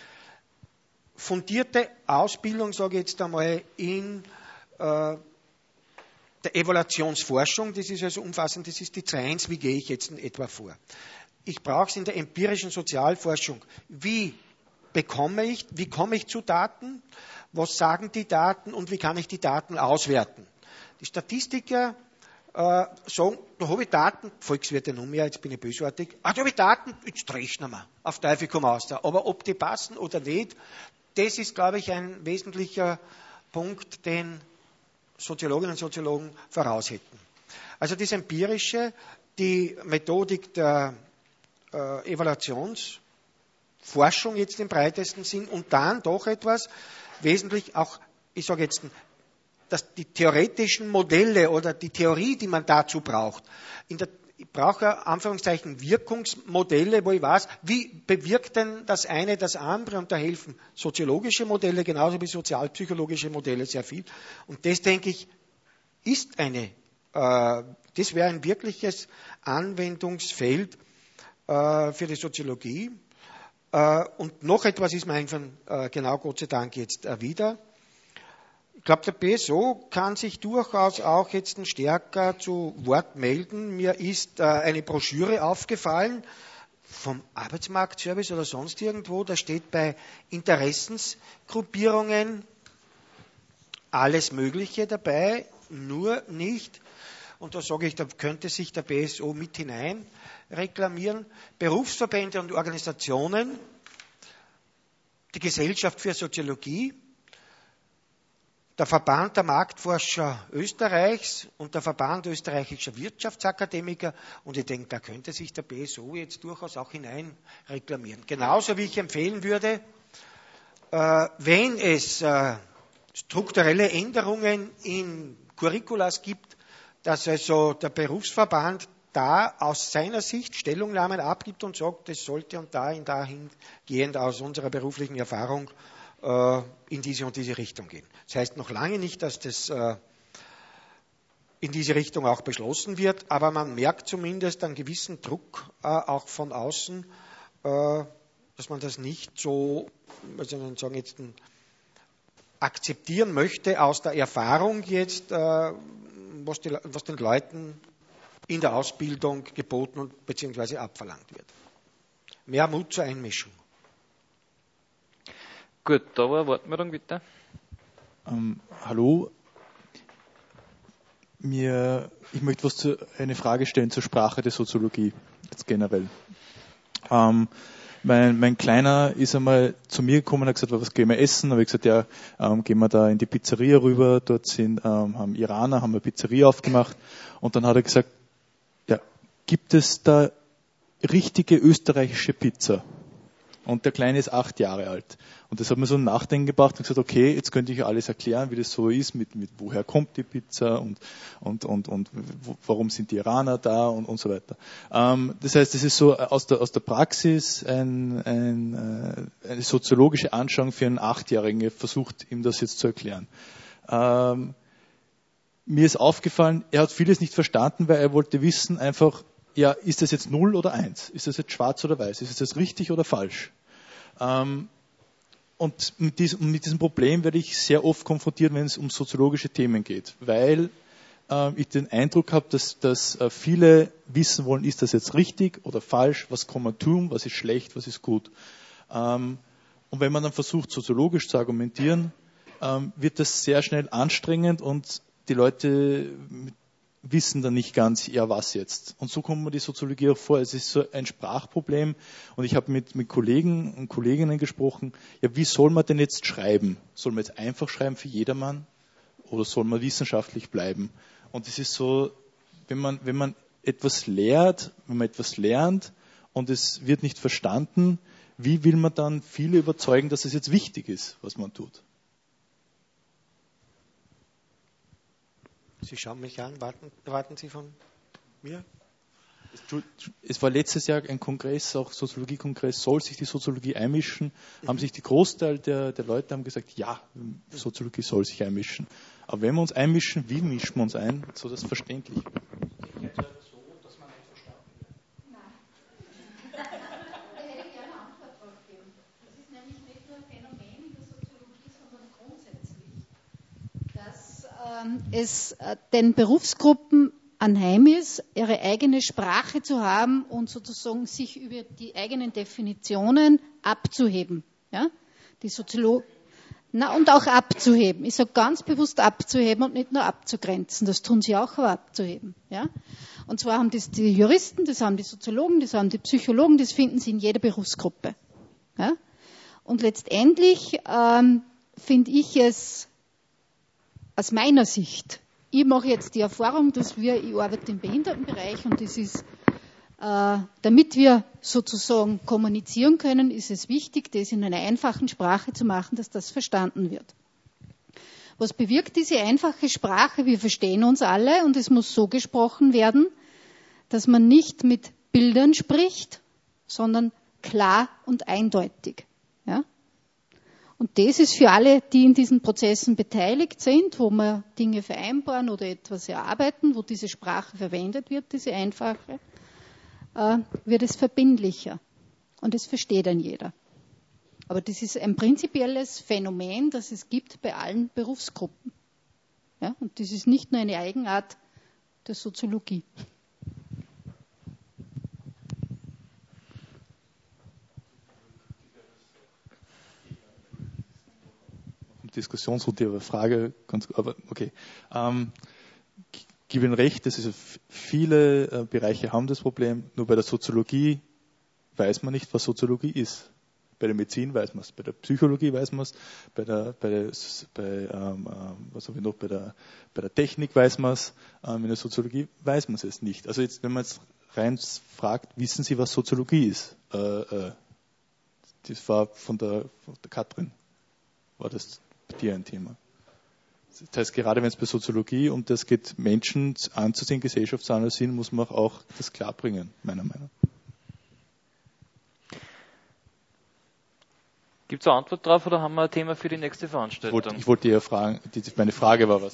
fundierte Ausbildung, sage ich jetzt einmal, in äh, der Evaluationsforschung. Das ist also umfassend, das ist die zwei Punkt eins. Wie gehe ich jetzt in etwa vor? Ich brauche es in der empirischen Sozialforschung. Wie bekomme ich, wie komme ich zu Daten, was sagen die Daten und wie kann ich die Daten auswerten. Die Statistiker äh, sagen, da habe ich Daten, Volkswirte Nummer, jetzt bin ich bösartig, ah, da habe ich Daten, jetzt rechnen wir, auf Teufel komm aus da. Aber ob die passen oder nicht, das ist, glaube ich, ein wesentlicher Punkt, den Soziologinnen und Soziologen voraus hätten. Also das Empirische, die Methodik der äh, Evaluations- Forschung jetzt im breitesten Sinn und dann doch etwas wesentlich auch, ich sage jetzt, dass die theoretischen Modelle oder die Theorie, die man dazu braucht, in der, ich brauche ja Anführungszeichen Wirkungsmodelle, wo ich weiß, wie bewirkt denn das eine das andere und da helfen soziologische Modelle genauso wie sozialpsychologische Modelle sehr viel und das, denke ich, ist eine, äh, das wäre ein wirkliches Anwendungsfeld äh, für die Soziologie. Und noch etwas ist mir eingefallen, genau Gott sei Dank jetzt wieder. Ich glaube, der B S O kann sich durchaus auch jetzt stärker zu Wort melden. Mir ist eine Broschüre aufgefallen vom Arbeitsmarktservice oder sonst irgendwo. Da steht bei Interessensgruppierungen alles Mögliche dabei, nur nicht. Und da sage ich, da könnte sich der B S O mit hinein reklamieren. Berufsverbände und Organisationen, die Gesellschaft für Soziologie, der Verband der Marktforscher Österreichs und der Verband österreichischer Wirtschaftsakademiker. Und ich denke, da könnte sich der B S O jetzt durchaus auch hinein reklamieren. Genauso wie ich empfehlen würde, äh, wenn es äh, strukturelle Änderungen in Curriculas gibt, dass also der Berufsverband da aus seiner Sicht Stellungnahmen abgibt und sagt, das sollte und dahin, dahingehend aus unserer beruflichen Erfahrung äh, in diese und diese Richtung gehen. Das heißt noch lange nicht, dass das äh, in diese Richtung auch beschlossen wird, aber man merkt zumindest einen gewissen Druck äh, auch von außen, äh, dass man das nicht so, also sagen jetzt, akzeptieren möchte aus der Erfahrung jetzt, äh, was, die, was den Leuten in der Ausbildung geboten und beziehungsweise abverlangt wird. Mehr Mut zur Einmischung. Gut, da war eine Wortmeldung, bitte. Ähm, hallo. Mir, ich möchte was zu, eine Frage stellen zur Sprache der Soziologie, jetzt generell. Ähm, mein, mein Kleiner ist einmal zu mir gekommen und hat gesagt, was gehen wir essen? Da habe ich gesagt, ja, ähm, gehen wir da in die Pizzeria rüber, dort sind, ähm, haben Iraner, haben eine Pizzeria aufgemacht. Und dann hat er gesagt, ja, gibt es da richtige österreichische Pizza? Und der Kleine ist acht Jahre alt. Und das hat mir so ein Nachdenken gebracht und gesagt, okay, jetzt könnte ich ja alles erklären, wie das so ist, mit, mit woher kommt die Pizza und, und, und, und wo, warum sind die Iraner da und, und so weiter. Ähm, das heißt, das ist so aus der, aus der Praxis ein, ein, äh, eine soziologische Anschauung für einen Achtjährigen, versucht ihm das jetzt zu erklären. Ähm, mir ist aufgefallen, er hat vieles nicht verstanden, weil er wollte wissen einfach, ja, ist das jetzt null oder eins? Ist das jetzt schwarz oder weiß? Ist das jetzt richtig oder falsch? Ähm, und mit diesem, mit diesem Problem werde ich sehr oft konfrontiert, wenn es um soziologische Themen geht, weil äh, ich den Eindruck habe, dass, dass äh, viele wissen wollen, ist das jetzt richtig oder falsch? Was kann man tun? Was ist schlecht? Was ist gut? Ähm, und wenn man dann versucht, soziologisch zu argumentieren, ähm, wird das sehr schnell anstrengend und die Leute wissen dann nicht ganz, ja, was jetzt. Und so kommt mir die Soziologie auch vor. Es ist so ein Sprachproblem. Und ich habe mit, mit Kollegen und Kolleginnen gesprochen, ja, wie soll man denn jetzt schreiben? Soll man jetzt einfach schreiben für jedermann? Oder soll man wissenschaftlich bleiben? Und es ist so, wenn man, wenn man etwas lehrt, wenn man etwas lernt und es wird nicht verstanden, wie will man dann viele überzeugen, dass es jetzt wichtig ist, was man tut? Sie schauen mich an, warten, warten Sie von mir? Es war letztes Jahr ein Kongress, auch Soziologie-Kongress, soll sich die Soziologie einmischen? Mhm. Haben sich die Großteil der, der Leute haben gesagt, ja, Soziologie soll sich einmischen. Aber wenn wir uns einmischen, wie mischen wir uns ein, so dass es verständlich wird? es den Berufsgruppen anheim ist, ihre eigene Sprache zu haben und sozusagen sich über die eigenen Definitionen abzuheben. Ja? Die Soziolo- Na, und auch abzuheben. Ich sage ganz bewusst abzuheben und nicht nur abzugrenzen. Das tun sie auch, aber abzuheben. Ja? Und zwar haben das die Juristen, das haben die Soziologen, das haben die Psychologen, das finden sie in jeder Berufsgruppe. Ja? Und letztendlich ähm, finde ich es aus meiner Sicht, ich mache jetzt die Erfahrung, dass wir, ich arbeite im Behindertenbereich und das ist, äh, damit wir sozusagen kommunizieren können, ist es wichtig, das in einer einfachen Sprache zu machen, dass das verstanden wird. Was bewirkt diese einfache Sprache? Wir verstehen uns alle und es muss so gesprochen werden, dass man nicht mit Bildern spricht, sondern klar und eindeutig. Ja? Und das ist für alle, die in diesen Prozessen beteiligt sind, wo wir Dinge vereinbaren oder etwas erarbeiten, wo diese Sprache verwendet wird, diese einfache, äh, wird es verbindlicher. Und das versteht dann jeder. Aber das ist ein prinzipielles Phänomen, das es gibt bei allen Berufsgruppen. Ja? Und das ist nicht nur eine Eigenart der Soziologie. Diskussionsrunde, aber Frage, ganz, aber okay. Ähm, ich gebe Ihnen recht, dass es viele äh, Bereiche haben das Problem, nur bei der Soziologie weiß man nicht, was Soziologie ist. Bei der Medizin weiß man es, bei der Psychologie weiß man es, bei der, bei der, bei, ähm, was habe ich noch, bei der, bei der Technik weiß man es, ähm, in der Soziologie weiß man es nicht. Also jetzt, wenn man jetzt rein fragt, wissen Sie, was Soziologie ist? Äh, äh, das war von der, von der Katrin, war das dir ein Thema. Das heißt, gerade wenn es bei Soziologie um das geht, Menschen anzusehen, Gesellschaft zu analysieren, muss man auch das klar-bringen, meiner Meinung nach. Gibt es eine Antwort drauf oder haben wir ein Thema für die nächste Veranstaltung? Ich wollte, ich wollte eher fragen, die, meine Frage war was.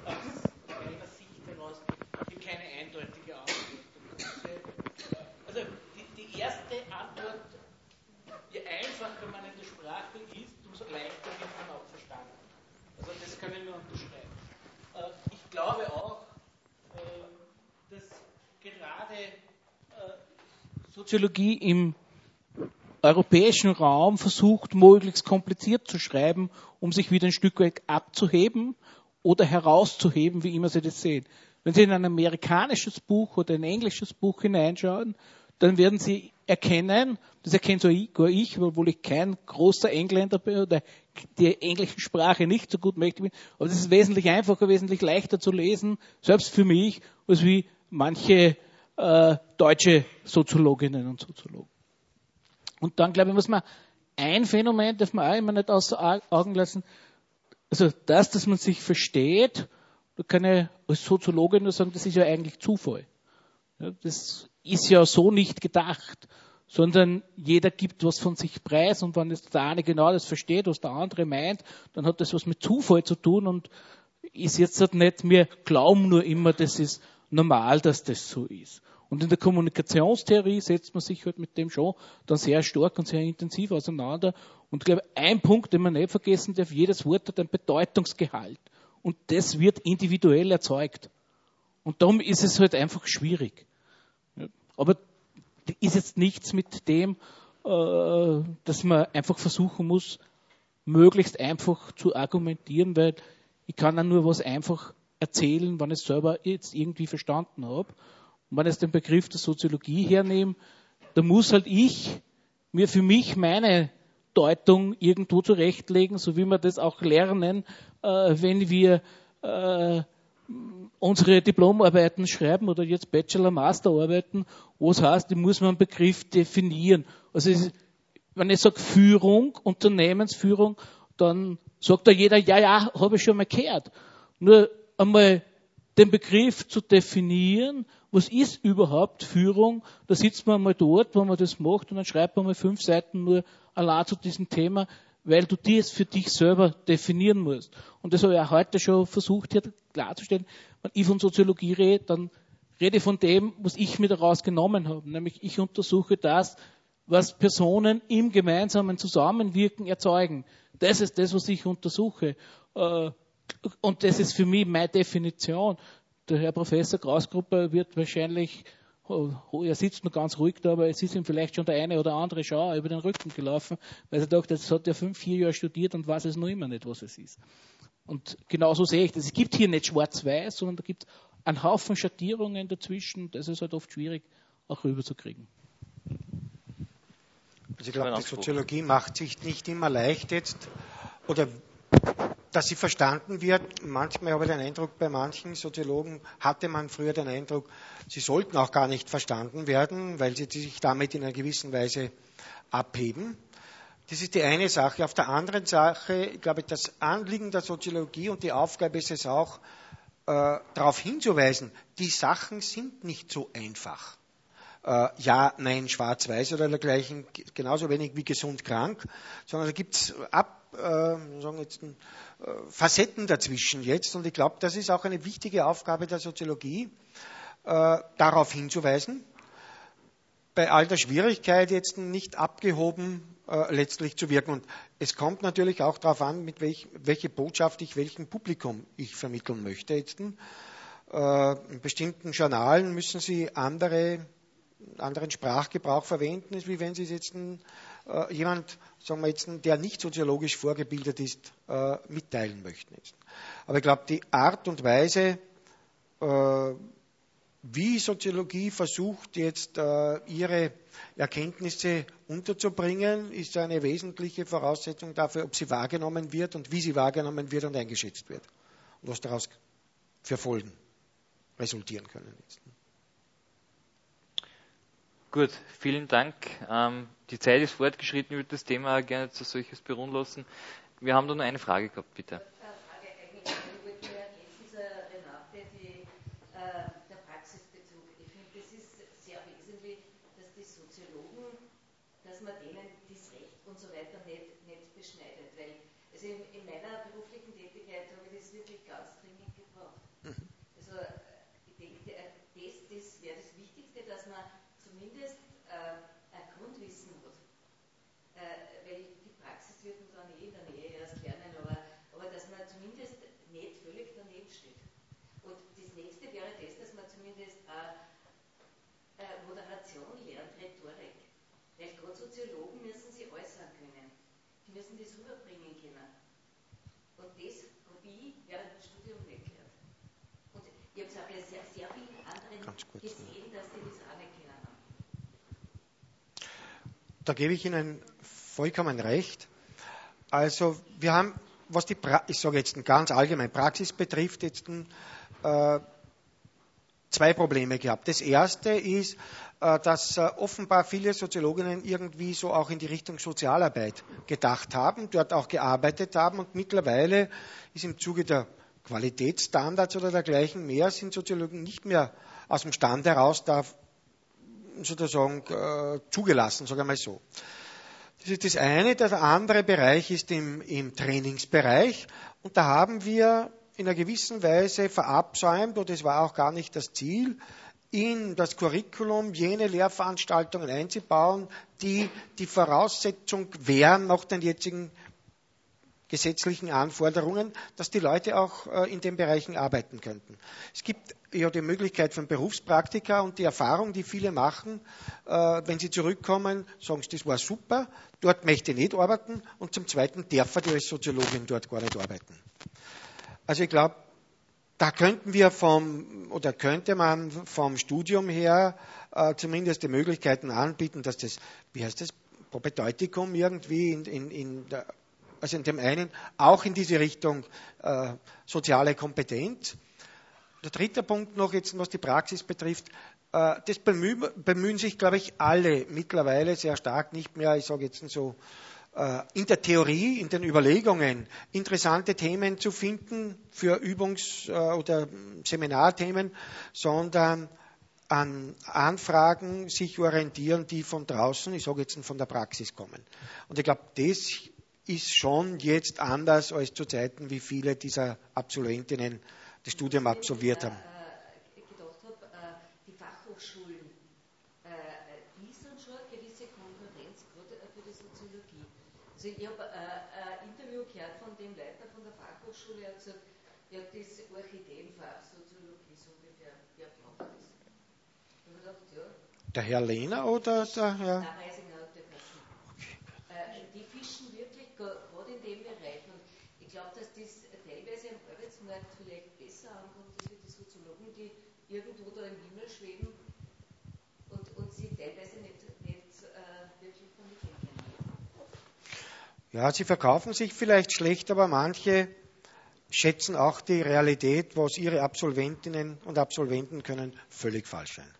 Keine eindeutige Antwort. Also die, die erste Antwort, die das kann ich nur unterschreiben. Äh, ich glaube auch, äh, dass gerade äh, Soziologie im europäischen Raum versucht, möglichst kompliziert zu schreiben, um sich wieder ein Stück weit abzuheben oder herauszuheben, wie immer Sie das sehen. Wenn Sie in ein amerikanisches Buch oder ein englisches Buch hineinschauen, dann werden Sie erkennen, das erkennt sogar ich, obwohl ich kein großer Engländer bin oder die englische Sprache nicht so gut möchte bin, aber das ist wesentlich einfacher, wesentlich leichter zu lesen, selbst für mich, als wie manche äh, deutsche Soziologinnen und Soziologen. Und dann, glaube ich, muss man ein Phänomen, darf man auch immer nicht außer Augen lassen, also das, dass man sich versteht, da kann ich als Soziologe nur sagen, das ist ja eigentlich Zufall. Ja, das ist ja so nicht gedacht, sondern jeder gibt was von sich preis und wenn jetzt der eine genau das versteht, was der andere meint, dann hat das was mit Zufall zu tun und ist jetzt halt nicht, wir glauben nur immer, das ist normal, dass das so ist. Und in der Kommunikationstheorie setzt man sich halt mit dem schon dann sehr stark und sehr intensiv auseinander. Und ich glaube, ein Punkt, den man nicht vergessen darf, jedes Wort hat ein Bedeutungsgehalt. Und das wird individuell erzeugt. Und darum ist es halt einfach schwierig. Aber ist jetzt nichts mit dem, dass man einfach versuchen muss, möglichst einfach zu argumentieren, weil ich kann dann nur was einfach erzählen, wenn ich es selber jetzt irgendwie verstanden habe. Und wenn ich jetzt den Begriff der Soziologie hernehme, da muss halt ich mir für mich meine Deutung irgendwo zurechtlegen, so wie wir das auch lernen, äh, wenn wir äh, unsere Diplomarbeiten schreiben oder jetzt Bachelor-, Masterarbeiten, wo es heißt, ich muss mir einen Begriff definieren. Also es ist, wenn ich sage Führung, Unternehmensführung, dann sagt da jeder, ja, ja, habe ich schon mal gehört. Nur einmal den Begriff zu definieren, was ist überhaupt Führung, da sitzt man mal dort, wenn man das macht und dann schreibt man mal fünf Seiten nur allein zu diesem Thema, weil du das für dich selber definieren musst. Und das habe ich auch heute schon versucht hier klarzustellen. Wenn ich von Soziologie rede, dann rede ich von dem, was ich mir daraus genommen habe. Nämlich ich untersuche das, was Personen im gemeinsamen Zusammenwirken erzeugen. Das ist das, was ich untersuche. Und das ist für mich meine Definition. Der Herr Professor Krausgrupper wird wahrscheinlich, er sitzt noch ganz ruhig da, aber es ist ihm vielleicht schon der eine oder andere Schauer über den Rücken gelaufen, weil er dachte, das hat er fünf, vier Jahre studiert und weiß es noch immer nicht, was es ist. Und genauso sehe ich das. Es gibt hier nicht schwarz-weiß, sondern da gibt es einen Haufen Schattierungen dazwischen. Das ist halt oft schwierig, auch rüberzukriegen. Also ich glaube, die Soziologie macht sich nicht immer leicht jetzt, oder dass sie verstanden wird. Manchmal habe ich den Eindruck, bei manchen Soziologen hatte man früher den Eindruck, sie sollten auch gar nicht verstanden werden, weil sie sich damit in einer gewissen Weise abheben. Das ist die eine Sache. Auf der anderen Sache, ich glaube, das Anliegen der Soziologie und die Aufgabe ist es auch, äh, darauf hinzuweisen, die Sachen sind nicht so einfach. Äh, ja, nein, schwarz-weiß oder dergleichen, genauso wenig wie gesund-krank, sondern da gibt es ab Äh, sagen jetzt, äh, Facetten dazwischen jetzt. Und ich glaube, das ist auch eine wichtige Aufgabe der Soziologie, äh, darauf hinzuweisen, bei all der Schwierigkeit jetzt nicht abgehoben äh, letztlich zu wirken. Und es kommt natürlich auch darauf an, mit welch, welche Botschaft ich welchem Publikum ich vermitteln möchte. Jetzt, äh, in bestimmten Journalen müssen Sie andere, anderen Sprachgebrauch verwenden, als wie wenn Sie jetzt ein, äh, jemand, sagen wir jetzt, der nicht soziologisch vorgebildet ist, äh, mitteilen möchten. Jetzt. Aber ich glaube, die Art und Weise, äh, wie Soziologie versucht, jetzt äh, ihre Erkenntnisse unterzubringen, ist eine wesentliche Voraussetzung dafür, ob sie wahrgenommen wird und wie sie wahrgenommen wird und eingeschätzt wird. Und was daraus für Folgen resultieren können. Jetzt. Gut, vielen Dank. Ähm, die Zeit ist fortgeschritten, ich würde das Thema gerne zu solches beruhen lassen. Wir haben da noch eine Frage gehabt, bitte. Dass man denen das Recht und so weiter nicht, nicht beschneidet. Weil also in, in meiner beruflichen Tätigkeit habe ich das wirklich ganz dringend gebraucht. Also ich denke, das, das wäre das Wichtigste, dass man zumindest äh, ein Grundwissen hat. Äh, weil die Praxis wird man dann eh in der Nähe erst lernen, aber, aber dass man zumindest Soziologen müssen sich äußern können. Die müssen das rüberbringen können. Und das habe ich während dem Studium nicht gehört. Und ich habe es auch bei sehr, sehr vielen anderen gesehen, dass die das auch nicht können haben. Da gebe ich Ihnen vollkommen recht. Also wir haben, was die, pra- ich sage jetzt ganz allgemein, Praxis betrifft, jetzt äh, zwei Probleme gehabt. Das erste ist, äh, dass äh, offenbar viele Soziologinnen irgendwie so auch in die Richtung Sozialarbeit gedacht haben, dort auch gearbeitet haben und mittlerweile ist im Zuge der Qualitätsstandards oder dergleichen mehr, sind Soziologen nicht mehr aus dem Stand heraus da sozusagen äh, zugelassen, sagen wir mal so. Das ist das eine. Der andere Bereich ist im, im Trainingsbereich. Und da haben wir in einer gewissen Weise verabsäumt, und das war auch gar nicht das Ziel, in das Curriculum jene Lehrveranstaltungen einzubauen, die die Voraussetzung wären nach den jetzigen gesetzlichen Anforderungen, dass die Leute auch äh, in den Bereichen arbeiten könnten. Es gibt ja die Möglichkeit von Berufspraktika und die Erfahrung, die viele machen, äh, wenn sie zurückkommen, sagen sie, das war super, dort möchte ich nicht arbeiten und zum Zweiten darf die als Soziologin dort gar nicht arbeiten. Also ich glaube, da könnten wir vom, oder könnte man vom Studium her äh, zumindest die Möglichkeiten anbieten, dass das, wie heißt das, Propedeutikum irgendwie in, in, in der Also in dem einen auch in diese Richtung äh, soziale Kompetenz. Der dritte Punkt noch, jetzt was die Praxis betrifft, äh, das bemühen, bemühen sich, glaube ich, alle mittlerweile sehr stark, nicht mehr, ich sage jetzt so, äh, in der Theorie, in den Überlegungen, interessante Themen zu finden für Übungs- äh, oder Seminarthemen, sondern an Anfragen sich orientieren, die von draußen, ich sage jetzt von der Praxis kommen. Und ich glaube, das ist schon jetzt anders als zu Zeiten, wie viele dieser Absolventinnen das Studium absolviert haben. Ich gedacht habe, die Fachhochschulen, die sind schon eine gewisse Konkurrenz, gerade für die Soziologie. Also ich habe ein Interview gehört von dem Leiter von der Fachhochschule, der hat gesagt, ja, das Orchideenfach Soziologie so ungefähr, wer macht das? Ich habe gedacht, ja. Der Herr Lehner oder der Herr? Nein, Reisinger hat der Kassen. Die fischen wirklich gerade in dem Bereich. Und ich glaube, dass das teilweise am Arbeitsmarkt vielleicht besser ankommt, als die Soziologen, die irgendwo da im Himmel schweben und, und sie teilweise nicht, nicht äh, wirklich vermitteln können. Ja, sie verkaufen sich vielleicht schlecht, aber manche schätzen auch die Realität, was ihre Absolventinnen und Absolventen können, völlig falsch sein.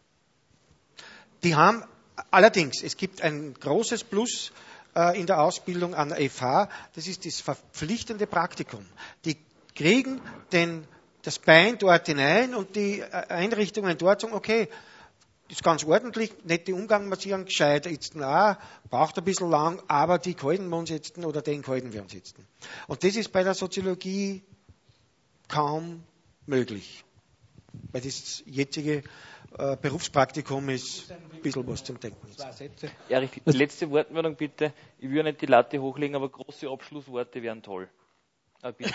Die haben allerdings, es gibt ein großes Plus in der Ausbildung an der F H, das ist das verpflichtende Praktikum. Die kriegen den, das Bein dort hinein und die Einrichtungen dort sagen, okay, das ist ganz ordentlich, nette Umgang mit ihren gescheit, jetzt auch, braucht ein bisschen lang, aber die halten wir uns jetzt oder den halten wir uns jetzt. Und das ist bei der Soziologie kaum möglich, weil das jetzige äh, Berufspraktikum ist ein bisschen was zum Denken. Erich, die letzte Wortmeldung bitte. Ich würde nicht die Latte hochlegen, aber große Abschlussworte wären toll. Ah, bitte.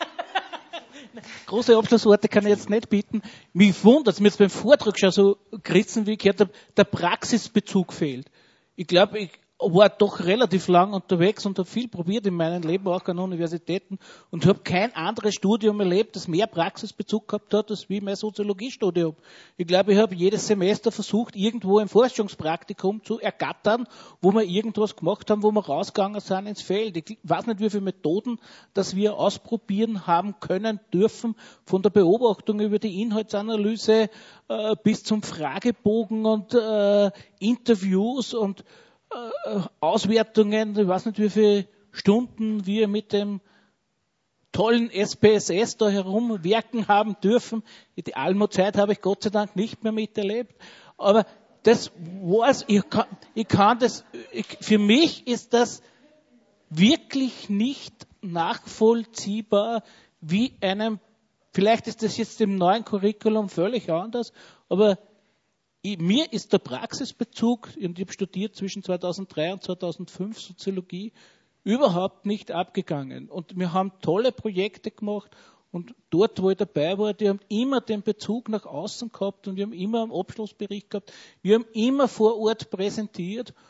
Große Abschlussworte kann ich jetzt nicht bieten. Mich wundert es, mir jetzt beim Vortrag schon so gerissen, wie ich gehört habe, der Praxisbezug fehlt. Ich glaube, ich war doch relativ lang unterwegs und habe viel probiert in meinem Leben, auch an Universitäten, und habe kein anderes Studium erlebt, das mehr Praxisbezug gehabt hat, als wie mein Soziologiestudium. Ich glaube, ich habe jedes Semester versucht, irgendwo ein Forschungspraktikum zu ergattern, wo wir irgendwas gemacht haben, wo wir rausgegangen sind ins Feld. Ich weiß nicht, wie viele Methoden, dass wir ausprobieren haben können, dürfen, von der Beobachtung über die Inhaltsanalyse äh, bis zum Fragebogen und äh, Interviews und Auswertungen, ich weiß nicht, wie viele Stunden wir mit dem tollen S P S S da herumwerken haben dürfen. Die Almo-Zeit habe ich Gott sei Dank nicht mehr miterlebt. Aber das war's. Ich kann, ich kann das, ich, für mich ist das wirklich nicht nachvollziehbar, wie einem, vielleicht ist das jetzt im neuen Curriculum völlig anders, aber Ich, mir ist der Praxisbezug, und ich habe studiert zwischen zweitausenddrei und zweitausendfünf Soziologie, überhaupt nicht abgegangen. Und wir haben tolle Projekte gemacht und dort, wo ich dabei war, die haben immer den Bezug nach außen gehabt und wir haben immer einen Abschlussbericht gehabt. Wir haben immer vor Ort präsentiert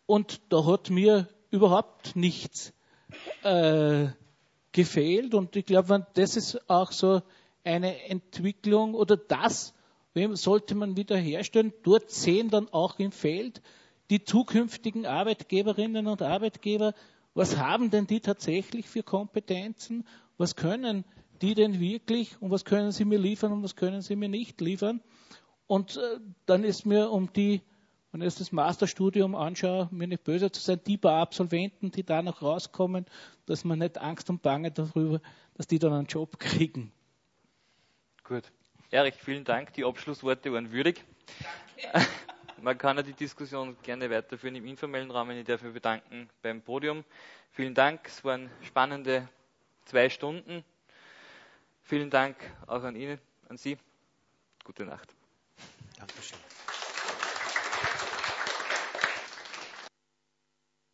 Und da hat mir überhaupt nichts äh, gefehlt. Und ich glaube, das ist auch so eine Entwicklung oder das sollte man wieder herstellen. Dort sehen dann auch im Feld die zukünftigen Arbeitgeberinnen und Arbeitgeber, was haben denn die tatsächlich für Kompetenzen, was können die denn wirklich und was können sie mir liefern und was können sie mir nicht liefern. Und äh, dann ist mir um die, wenn ich das Masterstudium anschaue, mir nicht böse zu sein, die paar Absolventen, die da noch rauskommen, dass man nicht Angst und Bange darüber, dass die dann einen Job kriegen. Gut. Erich, vielen Dank. Die Abschlussworte waren würdig. Danke. Man kann ja die Diskussion gerne weiterführen im informellen Rahmen. Ich darf mich bedanken beim Podium. Vielen Dank. Es waren spannende zwei Stunden. Vielen Dank auch an Ihnen, an Sie. Gute Nacht. Dankeschön.